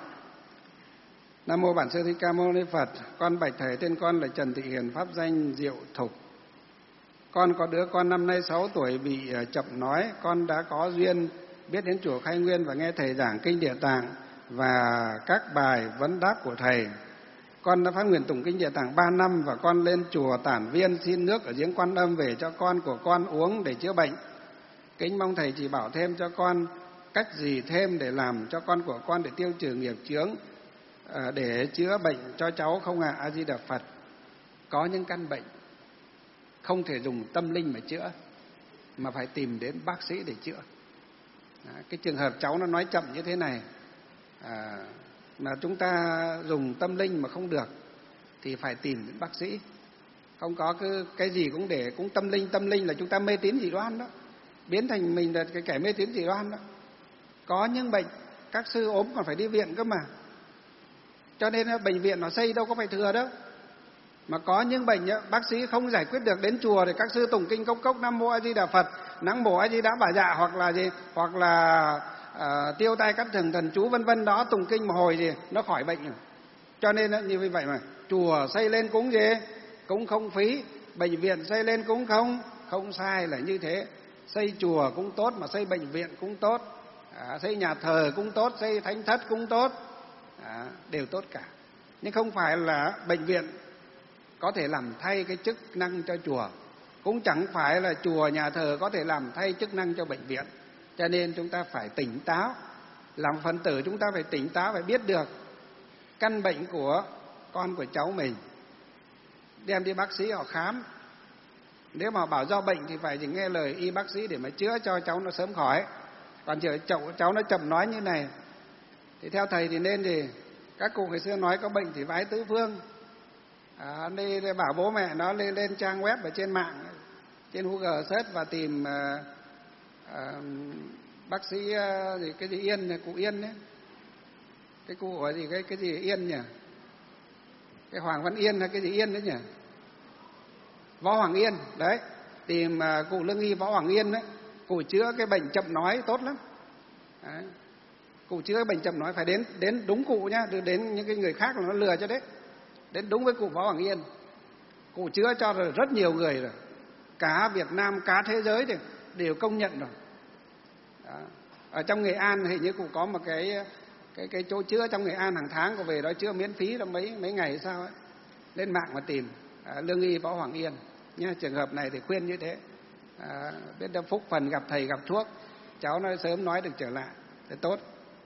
Nam mô Bản Sư Thích Ca Mâu Ni Phật, con bạch thầy, tên con là Trần Thị Hiền, pháp danh Diệu Thục. Con có đứa con năm nay sáu tuổi bị chậm nói. Con đã có duyên biết đến chùa Khai Nguyên và nghe thầy giảng kinh Địa Tạng và các bài vấn đáp của thầy. Con đã phát nguyện tụng kinh Địa Tạng ba năm, và con lên chùa Tản Viên xin nước ở giếng Quan Âm về cho con của con uống để chữa bệnh. Kính mong thầy chỉ bảo thêm cho con cách gì thêm để làm cho con của con để tiêu trừ nghiệp chướng, để chữa bệnh cho cháu không ạ? A Di Đà Phật. Có những căn bệnh không thể dùng tâm linh mà chữa, mà phải tìm đến bác sĩ để chữa. Cái trường hợp cháu nó nói chậm như thế này, à, mà chúng ta dùng tâm linh mà không được thì phải tìm đến bác sĩ. Không có cứ cái gì cũng để cũng tâm linh, tâm linh là chúng ta mê tín dị đoan đó, biến thành mình là cái kẻ mê tín dị đoan đó. Có những bệnh các sư ốm còn phải đi viện cơ mà, cho nên bệnh viện nó xây đâu có phải thừa đâu. Mà có những bệnh bác sĩ không giải quyết được, đến chùa thì các sư tụng kinh cốc cốc Nam Mô A Di Đà Phật, nắng bổ A Di Đà Bà Dạ, hoặc là gì, hoặc là à, tiêu tai cắt thường thần chú vân vân đó, tụng kinh một hồi gì nó khỏi bệnh rồi. Cho nên như vậy mà chùa xây lên cũng gì cũng không phí, bệnh viện xây lên cũng không không sai, là như thế. Xây chùa cũng tốt, mà xây bệnh viện cũng tốt, à, xây nhà thờ cũng tốt, xây thánh thất cũng tốt, à, đều tốt cả. Nhưng không phải là bệnh viện có thể làm thay cái chức năng cho chùa, cũng chẳng phải là chùa nhà thờ có thể làm thay chức năng cho bệnh viện. Cho nên chúng ta phải tỉnh táo, làm Phật tử chúng ta phải tỉnh táo, phải biết được căn bệnh của con của cháu mình, đem đi bác sĩ họ khám. Nếu mà bảo do bệnh thì phải nghe lời y bác sĩ để mà chữa cho cháu nó sớm khỏi. Còn chờ cháu, cháu nó chậm nói như này thì theo thầy thì nên gì, các cụ ngày xưa nói có bệnh thì vái tứ phương. À, đi, đi bảo bố mẹ nó lên lên trang web ở trên mạng, trên Google search và tìm uh, uh, bác sĩ uh, gì cái gì Yên, cụ Yên đấy, cái cụ ở gì cái cái gì Yên nhỉ, cái Hoàng Văn Yên hay cái gì Yên đấy nhỉ, Võ Hoàng Yên đấy, tìm uh, cụ lương y Võ Hoàng Yên đấy, cụ chữa cái bệnh chậm nói tốt lắm. Đấy. Cụ chữa bệnh chậm nói phải đến đến đúng cụ nhá, đừng đến những cái người khác là nó lừa cho đấy. Đến đúng với cụ Võ Hoàng Yên, cụ chữa cho rồi rất nhiều người rồi, cả Việt Nam cả thế giới thì đều công nhận rồi. Đó. Ở trong Nghệ An hình như cụ có một cái cái cái chỗ chữa trong Nghệ An, hàng tháng có về đó chữa miễn phí, đó mấy mấy ngày sao ấy, lên mạng mà tìm à, lương y Võ Hoàng Yên nhá. Trường hợp này thì khuyên như thế, à, biết đâu phúc phần gặp thầy gặp thuốc, cháu nó sớm nói được trở lại thì tốt.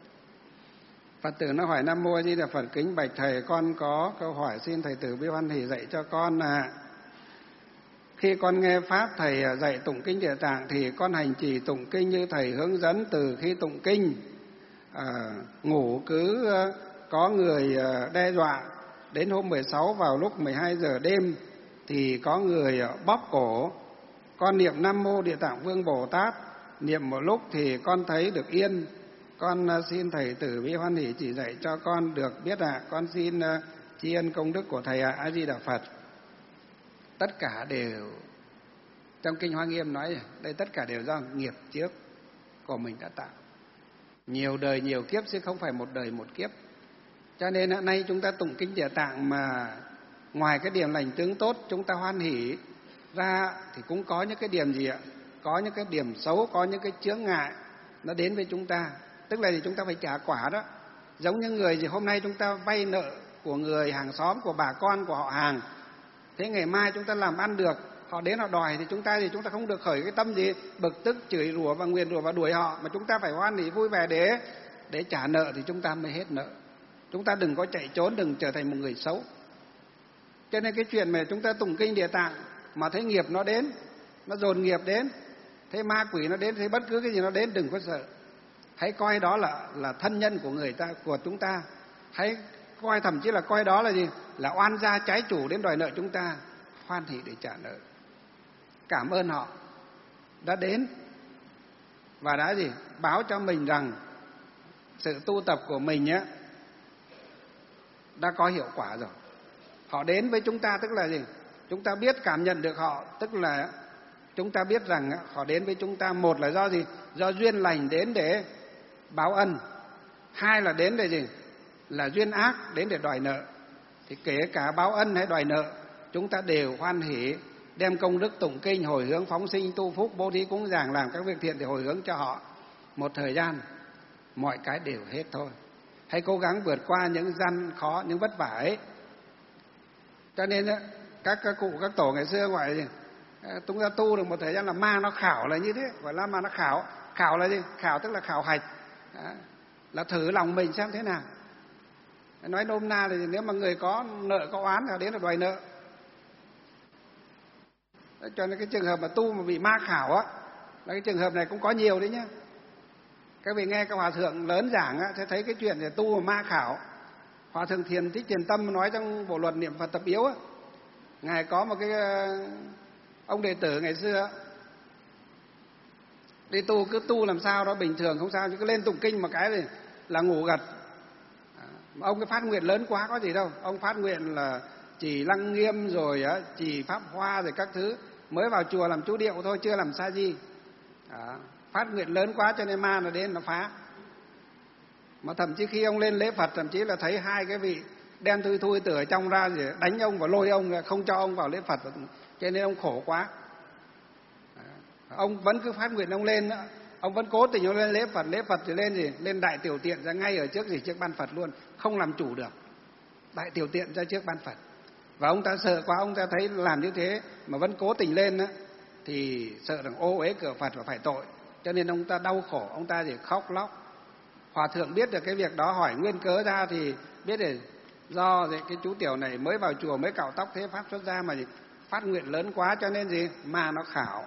Phật tử nó hỏi: Nam Mô A Di Đà Phật, kính bạch thầy, con có câu hỏi xin thầy tử bi hoan hỷ dạy cho con là khi con nghe pháp thầy dạy tụng kinh Địa Tạng thì con hành trì tụng kinh như thầy hướng dẫn. Từ khi tụng kinh à, ngủ cứ có người đe dọa Đến hôm mười sáu vào lúc mười hai giờ đêm thì có người bóp cổ. Con niệm Nam Mô Địa Tạng Vương Bồ Tát, niệm một lúc thì con thấy được yên. Con xin Thầy Từ Bi hoan hỷ chỉ dạy cho con được biết ạ. À. Con xin tri ân công đức của Thầy ạ. À. A Di Đà Phật. Tất cả đều trong Kinh Hoa Nghiêm nói đây, tất cả đều do nghiệp trước của mình đã tạo. Nhiều đời nhiều kiếp chứ không phải một đời một kiếp. Cho nên hôm nay chúng ta tụng Kinh Địa Tạng mà ngoài cái điểm lành tướng tốt chúng ta hoan hỷ ra thì cũng có những cái điểm gì ạ? Có những cái điểm xấu, có những cái chướng ngại nó đến với chúng ta. Tức là thì chúng ta phải trả quả đó. Giống như người gì hôm nay chúng ta vay nợ của người hàng xóm, của bà con, của họ hàng. Thế ngày mai chúng ta làm ăn được, họ đến họ đòi thì chúng ta thì chúng ta không được khởi cái tâm gì bực tức, chửi rủa và nguyền rủa và đuổi họ, mà chúng ta phải hoan hỷ vui vẻ để để trả nợ thì chúng ta mới hết nợ. Chúng ta đừng có chạy trốn, đừng trở thành một người xấu. Cho nên cái chuyện mà chúng ta tụng Kinh Địa Tạng mà thấy nghiệp nó đến, nó dồn nghiệp đến, thấy ma quỷ nó đến, thấy bất cứ cái gì nó đến, đừng có sợ. Hãy coi đó là là thân nhân của người ta, của chúng ta. Hãy coi thậm chí là coi đó là gì? Là oan gia trái chủ đến đòi nợ chúng ta. Hoan hỷ để trả nợ. Cảm ơn họ đã đến và đã gì? Báo cho mình rằng sự tu tập của mình á đã có hiệu quả rồi. Họ đến với chúng ta tức là gì? Chúng ta biết cảm nhận được họ, tức là chúng ta biết rằng họ đến với chúng ta, một là do gì? Do duyên lành đến để báo ân. Hai là đến để gì? Là duyên ác đến để đòi nợ. Thì kể cả báo ân hay đòi nợ, chúng ta đều hoan hỷ đem công đức tụng kinh, hồi hướng phóng sinh, tu phúc, bố thí cúng dường, làm các việc thiện để hồi hướng cho họ. Một thời gian mọi cái đều hết thôi. Hãy cố gắng vượt qua những gian khó, những vất vả ấy. Cho nên các, các cụ, các tổ ngày xưa gọi là gì? Chúng ta tu được một thời gian là ma nó khảo là như thế, gọi là ma nó khảo. Khảo là gì? Khảo tức là khảo hạch. Đó. Là thử lòng mình xem thế nào. Nói nôm na thì nếu mà người có nợ có oán thì đến là đòi nợ. Cho nên cái trường hợp mà tu mà bị ma khảo á, là cái trường hợp này cũng có nhiều đấy nhá. Các vị nghe các hòa thượng lớn giảng á, sẽ thấy cái chuyện để tu mà ma khảo. Hòa thượng Thiền Thích Thiền Tâm nói trong bộ luật niệm Phật tập yếu á, ngài có một cái ông đệ tử ngày xưa đi tu, cứ tu làm sao đó bình thường không sao, chứ cứ lên tụng kinh một cái thì là ngủ gật. Ông cái phát nguyện lớn quá có gì đâu. Ông phát nguyện là chỉ Lăng Nghiêm rồi á, chỉ Pháp Hoa rồi các thứ, mới vào chùa làm chú điệu thôi, chưa làm sa di. Đó. Phát nguyện lớn quá cho nên ma nó đến nó phá. Mà thậm chí khi ông lên lễ Phật, thậm chí là thấy hai cái vị đem thui thui từ ở trong ra gì đánh ông và lôi ông, không cho ông vào lễ Phật, cho nên ông khổ quá. Đó. Ông vẫn cứ phát nguyện ông lên nữa. Ông vẫn cố tình ông lên lễ Phật, lễ Phật thì lên gì? Lên đại tiểu tiện ra ngay ở trước gì? Trước ban Phật luôn, không làm chủ được. Đại tiểu tiện ra trước ban Phật. Và ông ta sợ quá, ông ta thấy làm như thế mà vẫn cố tình lên á, thì sợ rằng ô uế cửa Phật và phải tội. Cho nên ông ta đau khổ, ông ta thì khóc lóc. Hòa thượng biết được cái việc đó, hỏi nguyên cớ ra thì biết là do cái chú tiểu này mới vào chùa, mới cạo tóc thế pháp xuất gia mà gì? Phát nguyện lớn quá cho nên gì? Ma nó khảo.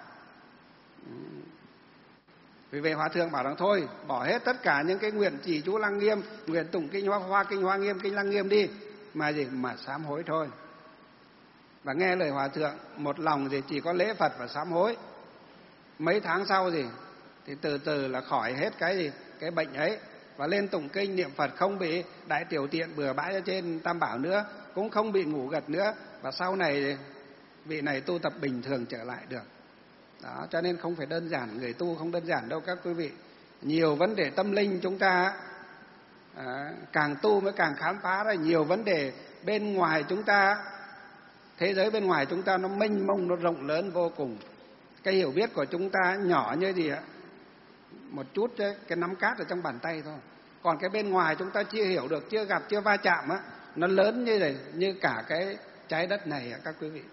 Vì vậy Hòa thượng bảo rằng thôi, bỏ hết tất cả những cái nguyện trì chú Lăng Nghiêm, nguyện tụng kinh Hoa Hoa, kinh Hoa Nghiêm, kinh Lăng Nghiêm đi, mà gì? Mà sám hối thôi. Và nghe lời Hòa thượng, một lòng thì chỉ có lễ Phật và sám hối. Mấy tháng sau gì? Thì từ từ là khỏi hết cái gì? Cái bệnh ấy. Và lên tụng kinh niệm Phật, không bị đại tiểu tiện bừa bãi ở trên Tam Bảo nữa, cũng không bị ngủ gật nữa. Và sau này vị này tu tập bình thường trở lại được. Đó, cho nên không phải đơn giản, người tu không đơn giản đâu các quý vị. Nhiều vấn đề tâm linh chúng ta à, càng tu mới càng khám phá ra nhiều vấn đề bên ngoài chúng ta. Thế giới bên ngoài chúng ta nó mênh mông, nó rộng lớn vô cùng. Cái hiểu biết của chúng ta nhỏ như gì ạ? Một chút chứ, cái nắm cát ở trong bàn tay thôi. Còn cái bên ngoài chúng ta chưa hiểu được, chưa gặp, chưa va chạm á, nó lớn như này, như cả cái trái đất này các quý vị.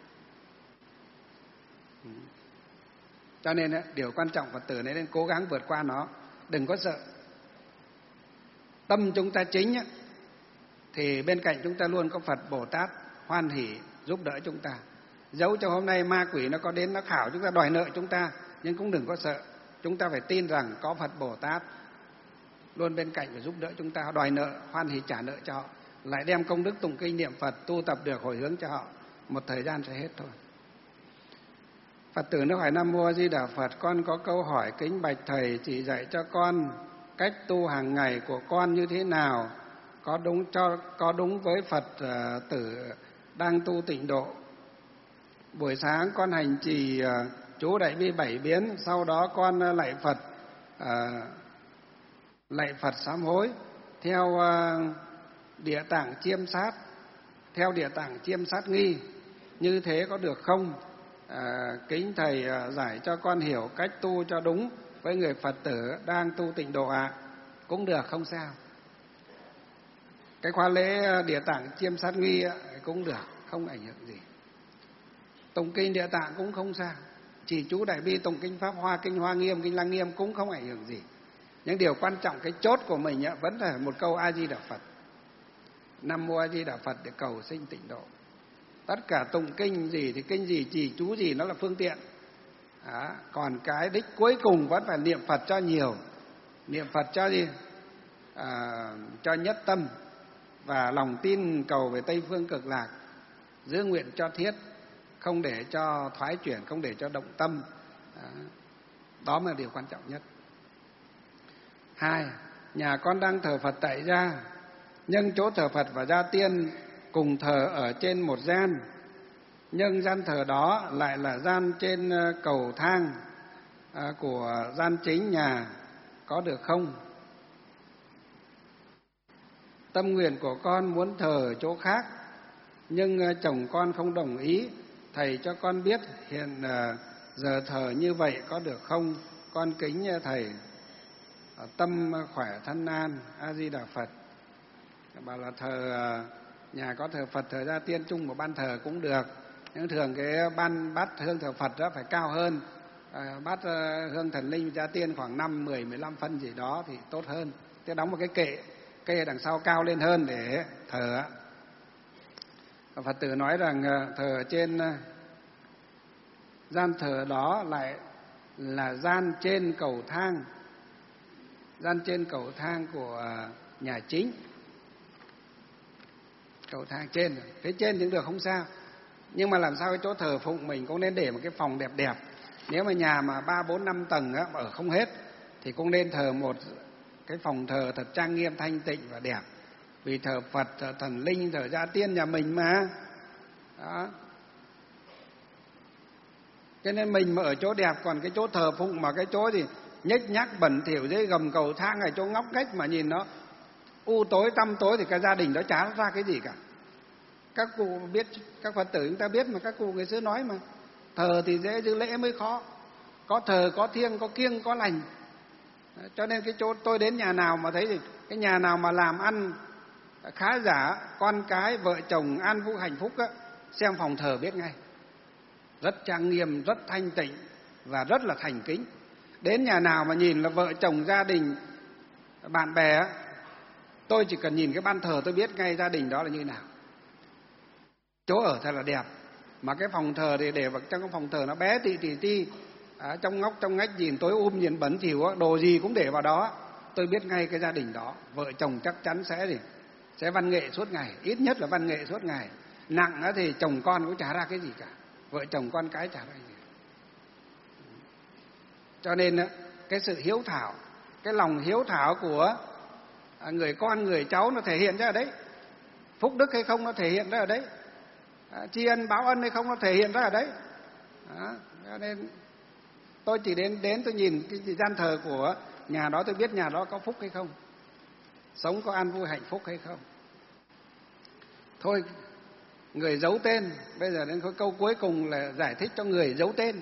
Cho nên điều quan trọng Phật tử này nên cố gắng vượt qua nó, đừng có sợ. Tâm chúng ta chính thì bên cạnh chúng ta luôn có Phật Bồ Tát hoan hỷ giúp đỡ chúng ta. Dẫu cho hôm nay ma quỷ nó có đến nó khảo chúng ta, đòi nợ chúng ta, nhưng cũng đừng có sợ. Chúng ta phải tin rằng có Phật Bồ Tát luôn bên cạnh và giúp đỡ chúng ta, đòi nợ hoan hỷ trả nợ cho họ. lại đem công đức tụng kinh niệm Phật tu tập được hồi hướng cho họ, một thời gian sẽ hết thôi. Phật tử nó hỏi: Nam Mô A Di Đà Phật, con có câu hỏi kính bạch thầy chỉ dạy cho con cách tu hàng ngày của con như thế nào, có đúng cho có đúng với Phật uh, tử đang tu tịnh độ. Buổi sáng con hành trì uh, chú Đại Bi bảy biến, sau đó con uh, lạy Phật uh, lạy Phật sám hối theo uh, địa tạng chiêm sát, theo địa tạng chiêm sát nghi, như thế có được không? À, kính thầy à, giải cho con hiểu cách tu cho đúng với người Phật tử đang tu tịnh độ ạ. À. Cũng được, không sao. Cái khóa lễ địa tạng chiêm sát nghi à, cũng được, không ảnh hưởng gì. Tụng kinh địa tạng cũng không sao. Chỉ chú Đại Bi, tụng kinh Pháp Hoa, kinh Hoa Nghiêm, kinh Lăng Nghiêm cũng không ảnh hưởng gì. Nhưng điều quan trọng, cái chốt của mình à, vẫn là một câu A Di Đà Phật. Nam Mô A Di Đà Phật để cầu sinh tịnh độ. Tất cả tụng kinh gì thì kinh gì, chỉ chú gì, nó là phương tiện. Đó. Còn cái đích cuối cùng vẫn phải niệm Phật cho nhiều. Niệm Phật cho gì? À, cho nhất tâm và lòng tin cầu về Tây Phương Cực Lạc. Giữ nguyện cho thiết, không để cho thoái chuyển, không để cho động tâm. Đó, đó mới là điều quan trọng nhất. Hai, nhà con đang thờ Phật tại gia, nhưng chỗ thờ Phật và gia tiên cùng thờ ở trên một gian, nhưng gian thờ đó lại là gian trên cầu thang của gian chính nhà, có được không? Tâm nguyện của con muốn thờ chỗ khác, nhưng chồng con không đồng ý. Thầy cho con biết hiện giờ thờ như vậy có được không? Con kính thầy, tâm khỏe thân an. A Di Đà Phật. Bảo là thờ nhà có thờ Phật, thờ gia tiên chung một ban thờ cũng được, nhưng thường cái ban bát hương thờ Phật đó phải cao hơn. À, bát hương thần linh gia tiên khoảng năm, mười, mười lăm phân gì đó thì tốt hơn. Thế đóng một cái kệ, kệ đằng sau cao lên hơn để thờ. Phật tử nói rằng thờ trên gian thờ đó lại là gian trên cầu thang, gian trên cầu thang của nhà chính. Cầu thang trên, phía trên cũng được không sao. Nhưng mà làm sao cái chỗ thờ phụng mình cũng nên để một cái phòng đẹp đẹp. Nếu mà nhà mà ba, bốn, năm tầng á, mà ở không hết thì cũng nên thờ một cái phòng thờ thật trang nghiêm, thanh tịnh và đẹp. Vì thờ Phật, thờ thần linh, thờ gia tiên nhà mình mà. Đó. Cho nên mình mà ở chỗ đẹp, còn cái chỗ thờ phụng mà cái chỗ gì nhếch nhác bẩn thỉu dưới gầm cầu thang này, chỗ ngóc ngách mà nhìn nó u tối tăm tối thì cái gia đình đó chả ra cái gì cả. Các cụ biết, các Phật tử chúng ta biết mà, các cụ ngày xưa nói mà, thờ thì dễ giữ lễ mới khó. Có thờ, có thiêng, có kiêng, có lành. Cho nên cái chỗ tôi đến nhà nào mà thấy thì cái nhà nào mà làm ăn khá giả, con cái, vợ chồng an vui hạnh phúc á, xem phòng thờ biết ngay. Rất trang nghiêm, rất thanh tịnh và rất là thành kính. Đến nhà nào mà nhìn là vợ chồng, gia đình, bạn bè á, tôi chỉ cần nhìn cái ban thờ tôi biết ngay gia đình đó là như nào. Chỗ ở thật là đẹp. Mà cái phòng thờ thì để vào trong cái phòng thờ nó bé tị tị ti, à, trong ngóc trong ngách nhìn tối um nhìn bẩn thỉu, đồ gì cũng để vào đó, tôi biết ngay cái gia đình đó. Vợ chồng chắc chắn sẽ gì sẽ văn nghệ suốt ngày, ít nhất là văn nghệ suốt ngày. Nặng thì chồng con cũng chả ra cái gì cả, vợ chồng con cái chả ra gì. Cho nên cái sự hiếu thảo, cái lòng hiếu thảo của người con người cháu nó thể hiện ra ở đấy. Phúc đức hay không nó thể hiện ra ở đấy. À, tri ân báo ân hay không nó thể hiện ra ở đấy. Đó, cho nên tôi chỉ đến đến tôi nhìn cái gian thờ của nhà đó, tôi biết nhà đó có phúc hay không, sống có an vui hạnh phúc hay không. Thôi, người giấu tên, bây giờ đến câu cuối cùng là giải thích cho người giấu tên.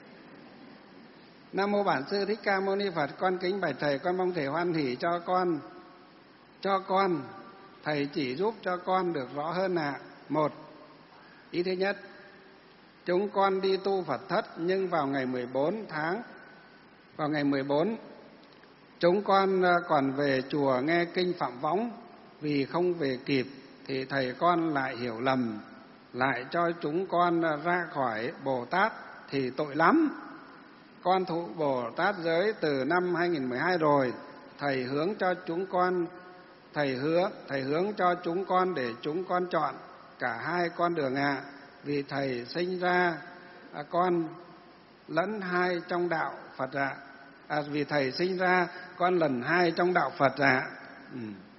Nam mô Bản Sư Thích Ca Mâu Ni Phật. Con kính bạch thầy, con mong thầy hoan hỷ cho con cho con thầy chỉ giúp cho con được rõ hơn ạ. À. Một, ý thứ nhất, chúng con đi tu Phật thất, nhưng vào ngày mười bốn tháng vào ngày mười bốn chúng con còn về chùa nghe kinh Phạm Võng, vì không về kịp thì thầy con lại hiểu lầm, lại cho chúng con ra khỏi Bồ Tát thì tội lắm. Con thụ Bồ Tát giới từ năm hai nghìn mười hai rồi, thầy hướng cho chúng con thầy hứa thầy hướng cho chúng con để chúng con chọn cả hai con đường ạ. À. Vì thầy sinh ra à, con lẫn hai trong đạo Phật ạ. À. À, vì thầy sinh ra con lần hai trong đạo Phật ạ. À. Ừ.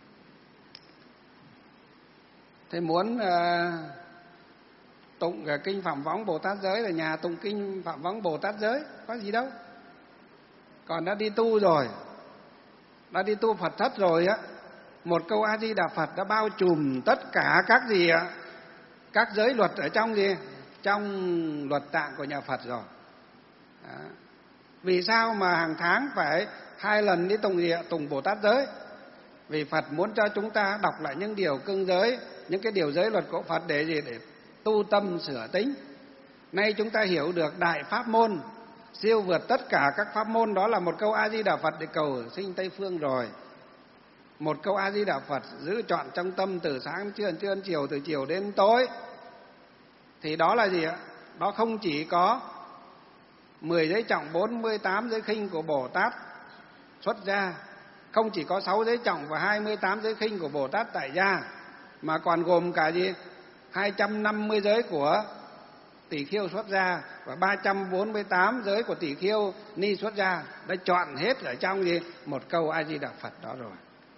Thế muốn à, tụng cả kinh Phạm Võng Bồ Tát Giới là nhà tụng kinh Phạm Võng Bồ Tát Giới, có gì đâu. Còn đã đi tu rồi, đã đi tu Phật thất rồi á, một câu A Di Đà Phật đã bao trùm tất cả các gì ạ? Các giới luật ở trong gì? Trong luật tạng của nhà Phật rồi. Đó. Vì sao mà hàng tháng phải hai lần đi tụng gì ạ? Tụng Bồ Tát Giới. Vì Phật muốn cho chúng ta đọc lại những điều cương giới, những cái điều giới luật của Phật để gì? Để tu tâm sửa tính. Nay chúng ta hiểu được đại pháp môn siêu vượt tất cả các pháp môn, đó là một câu A Di Đà Phật để cầu sinh Tây phương rồi. Một câu A Di Đà Phật giữ trọn trong tâm từ sáng trưa trưa chiều, từ chiều đến tối. Thì đó là gì ạ? Đó không chỉ có mười giới trọng, bốn mươi tám giới khinh của Bồ Tát xuất gia, không chỉ có sáu giới trọng và hai mươi tám giới khinh của Bồ Tát tại gia, mà còn gồm cả gì? hai trăm năm mươi giới của Tỳ Kheo xuất gia và ba trăm bốn mươi tám giới của Tỳ Kheo ni xuất gia, đã chọn hết ở trong gì? Một câu A Di Đà Phật đó rồi.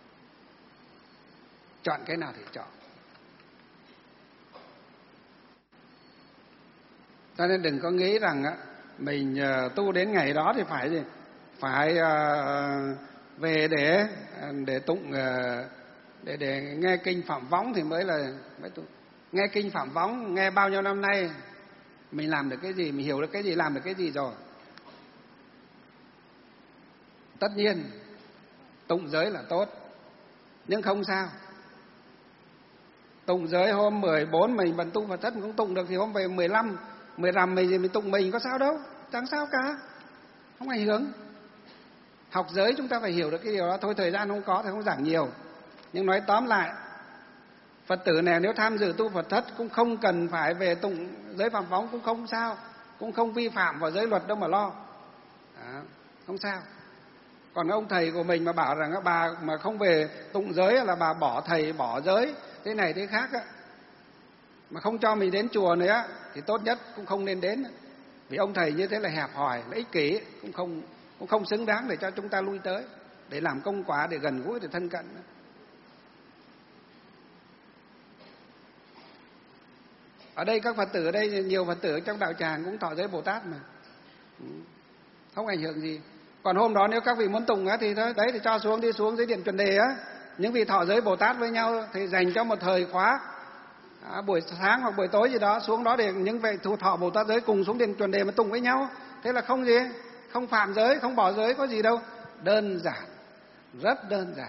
Chọn cái nào thì chọn. Cho nên đừng có nghĩ rằng á, mình tu đến ngày đó thì phải gì? Phải uh, về để để tụng uh, để để nghe kinh Phạm Võng thì mới là mới tụng. Nghe kinh Phạm Võng nghe bao nhiêu năm nay, mình làm được cái gì, mình hiểu được cái gì, làm được cái gì rồi. Tất nhiên tụng giới là tốt, nhưng không sao. Tụng giới hôm mười bốn mình bận tu Phật thất cũng tụng được, thì hôm về mười lăm, mười rằm mình thì mình tụng mình có sao đâu, chẳng sao cả, không ảnh hưởng. Học giới chúng ta phải hiểu được cái điều đó thôi, thời gian không có thì không giảng nhiều. Nhưng nói tóm lại, Phật tử này nếu tham dự tu Phật thất cũng không cần phải về tụng giới Phạm Võng, cũng không sao, cũng không vi phạm vào giới luật đâu mà lo. Đó, không sao. Còn ông thầy của mình mà bảo rằng bà mà không về tụng giới là bà bỏ thầy, bỏ giới, thế này thế khác á, mà không cho mình đến chùa nữa thì tốt nhất cũng không nên đến. Vì ông thầy như thế là hẹp hòi, là ích kỷ, cũng không cũng không xứng đáng để cho chúng ta lui tới, để làm công quả, để gần gũi, để thân cận. Ở đây các Phật tử ở đây, nhiều Phật tử trong đạo tràng cũng thọ giới Bồ Tát mà, không ảnh hưởng gì. Còn hôm đó nếu các vị muốn tụng á thì đấy thì cho xuống, đi xuống dưới điện Chuẩn Đề á, những vị thọ giới Bồ Tát với nhau thì dành cho một thời khóa, à, buổi sáng hoặc buổi tối gì đó xuống đó để những vị thu thọ Bồ Tát giới cùng xuống điện Chuẩn Đề mà tụng với nhau. Thế là không gì, không phạm giới, không bỏ giới, có gì đâu, đơn giản, rất đơn giản.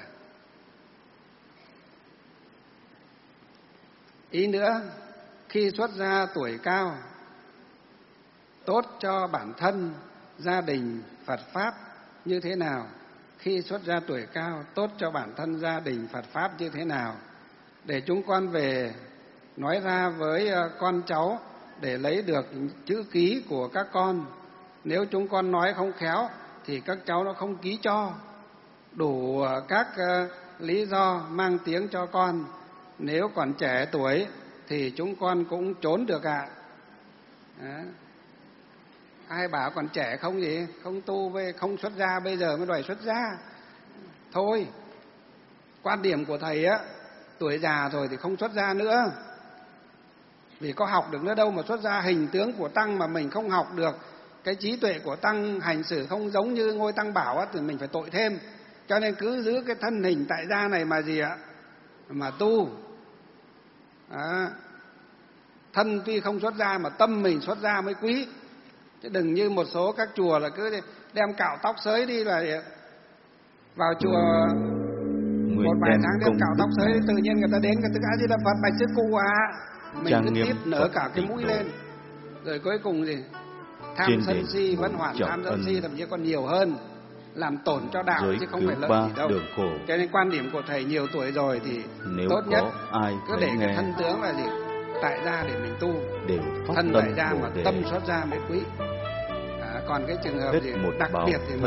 Ý nữa, khi xuất gia tuổi cao, tốt cho bản thân, gia đình, Phật Pháp như thế nào? Khi xuất gia tuổi cao, tốt cho bản thân, gia đình, Phật Pháp như thế nào? Để chúng con về nói ra với con cháu để lấy được chữ ký của các con. Nếu chúng con nói không khéo thì các cháu nó không ký cho. Đủ các lý do mang tiếng cho con. Nếu còn trẻ tuổi thì chúng con cũng trốn được ạ. À. Ai bảo còn trẻ không gì, không tu, với không xuất gia, bây giờ mới đòi xuất gia. Thôi, quan điểm của thầy á, tuổi già rồi thì không xuất gia nữa. Vì có học được nữa đâu mà xuất gia. Hình tướng của tăng mà mình không học được, cái trí tuệ của tăng hành xử không giống như ngôi tăng bảo á, thì mình phải tội thêm. Cho nên cứ giữ cái thân hình tại gia này mà gì ạ, mà tu. À, thân tuy không xuất gia mà tâm mình xuất gia mới quý. Chứ đừng như một số các chùa là cứ đem cạo tóc xới đi, là vào chùa một vài tháng đem cạo tóc xới, tự nhiên người ta đến người ta A Di Đà Phật, bạch sư cụ à, mình cứ tiếp nở cả cái mũi lên, rồi cuối cùng gì tham sân si vẫn hoàn, tham sân si thậm chí còn nhiều hơn, làm tổn cho đạo chứ không phải lợi gì đâu. Cho nên quan điểm của thầy nhiều tuổi rồi thì tốt nhất cứ để cái thân tướng là gì, tại gia để mình tu, thân tại gia mà tâm xuất gia mới quý. À, còn cái trường hợp gì đặc biệt thì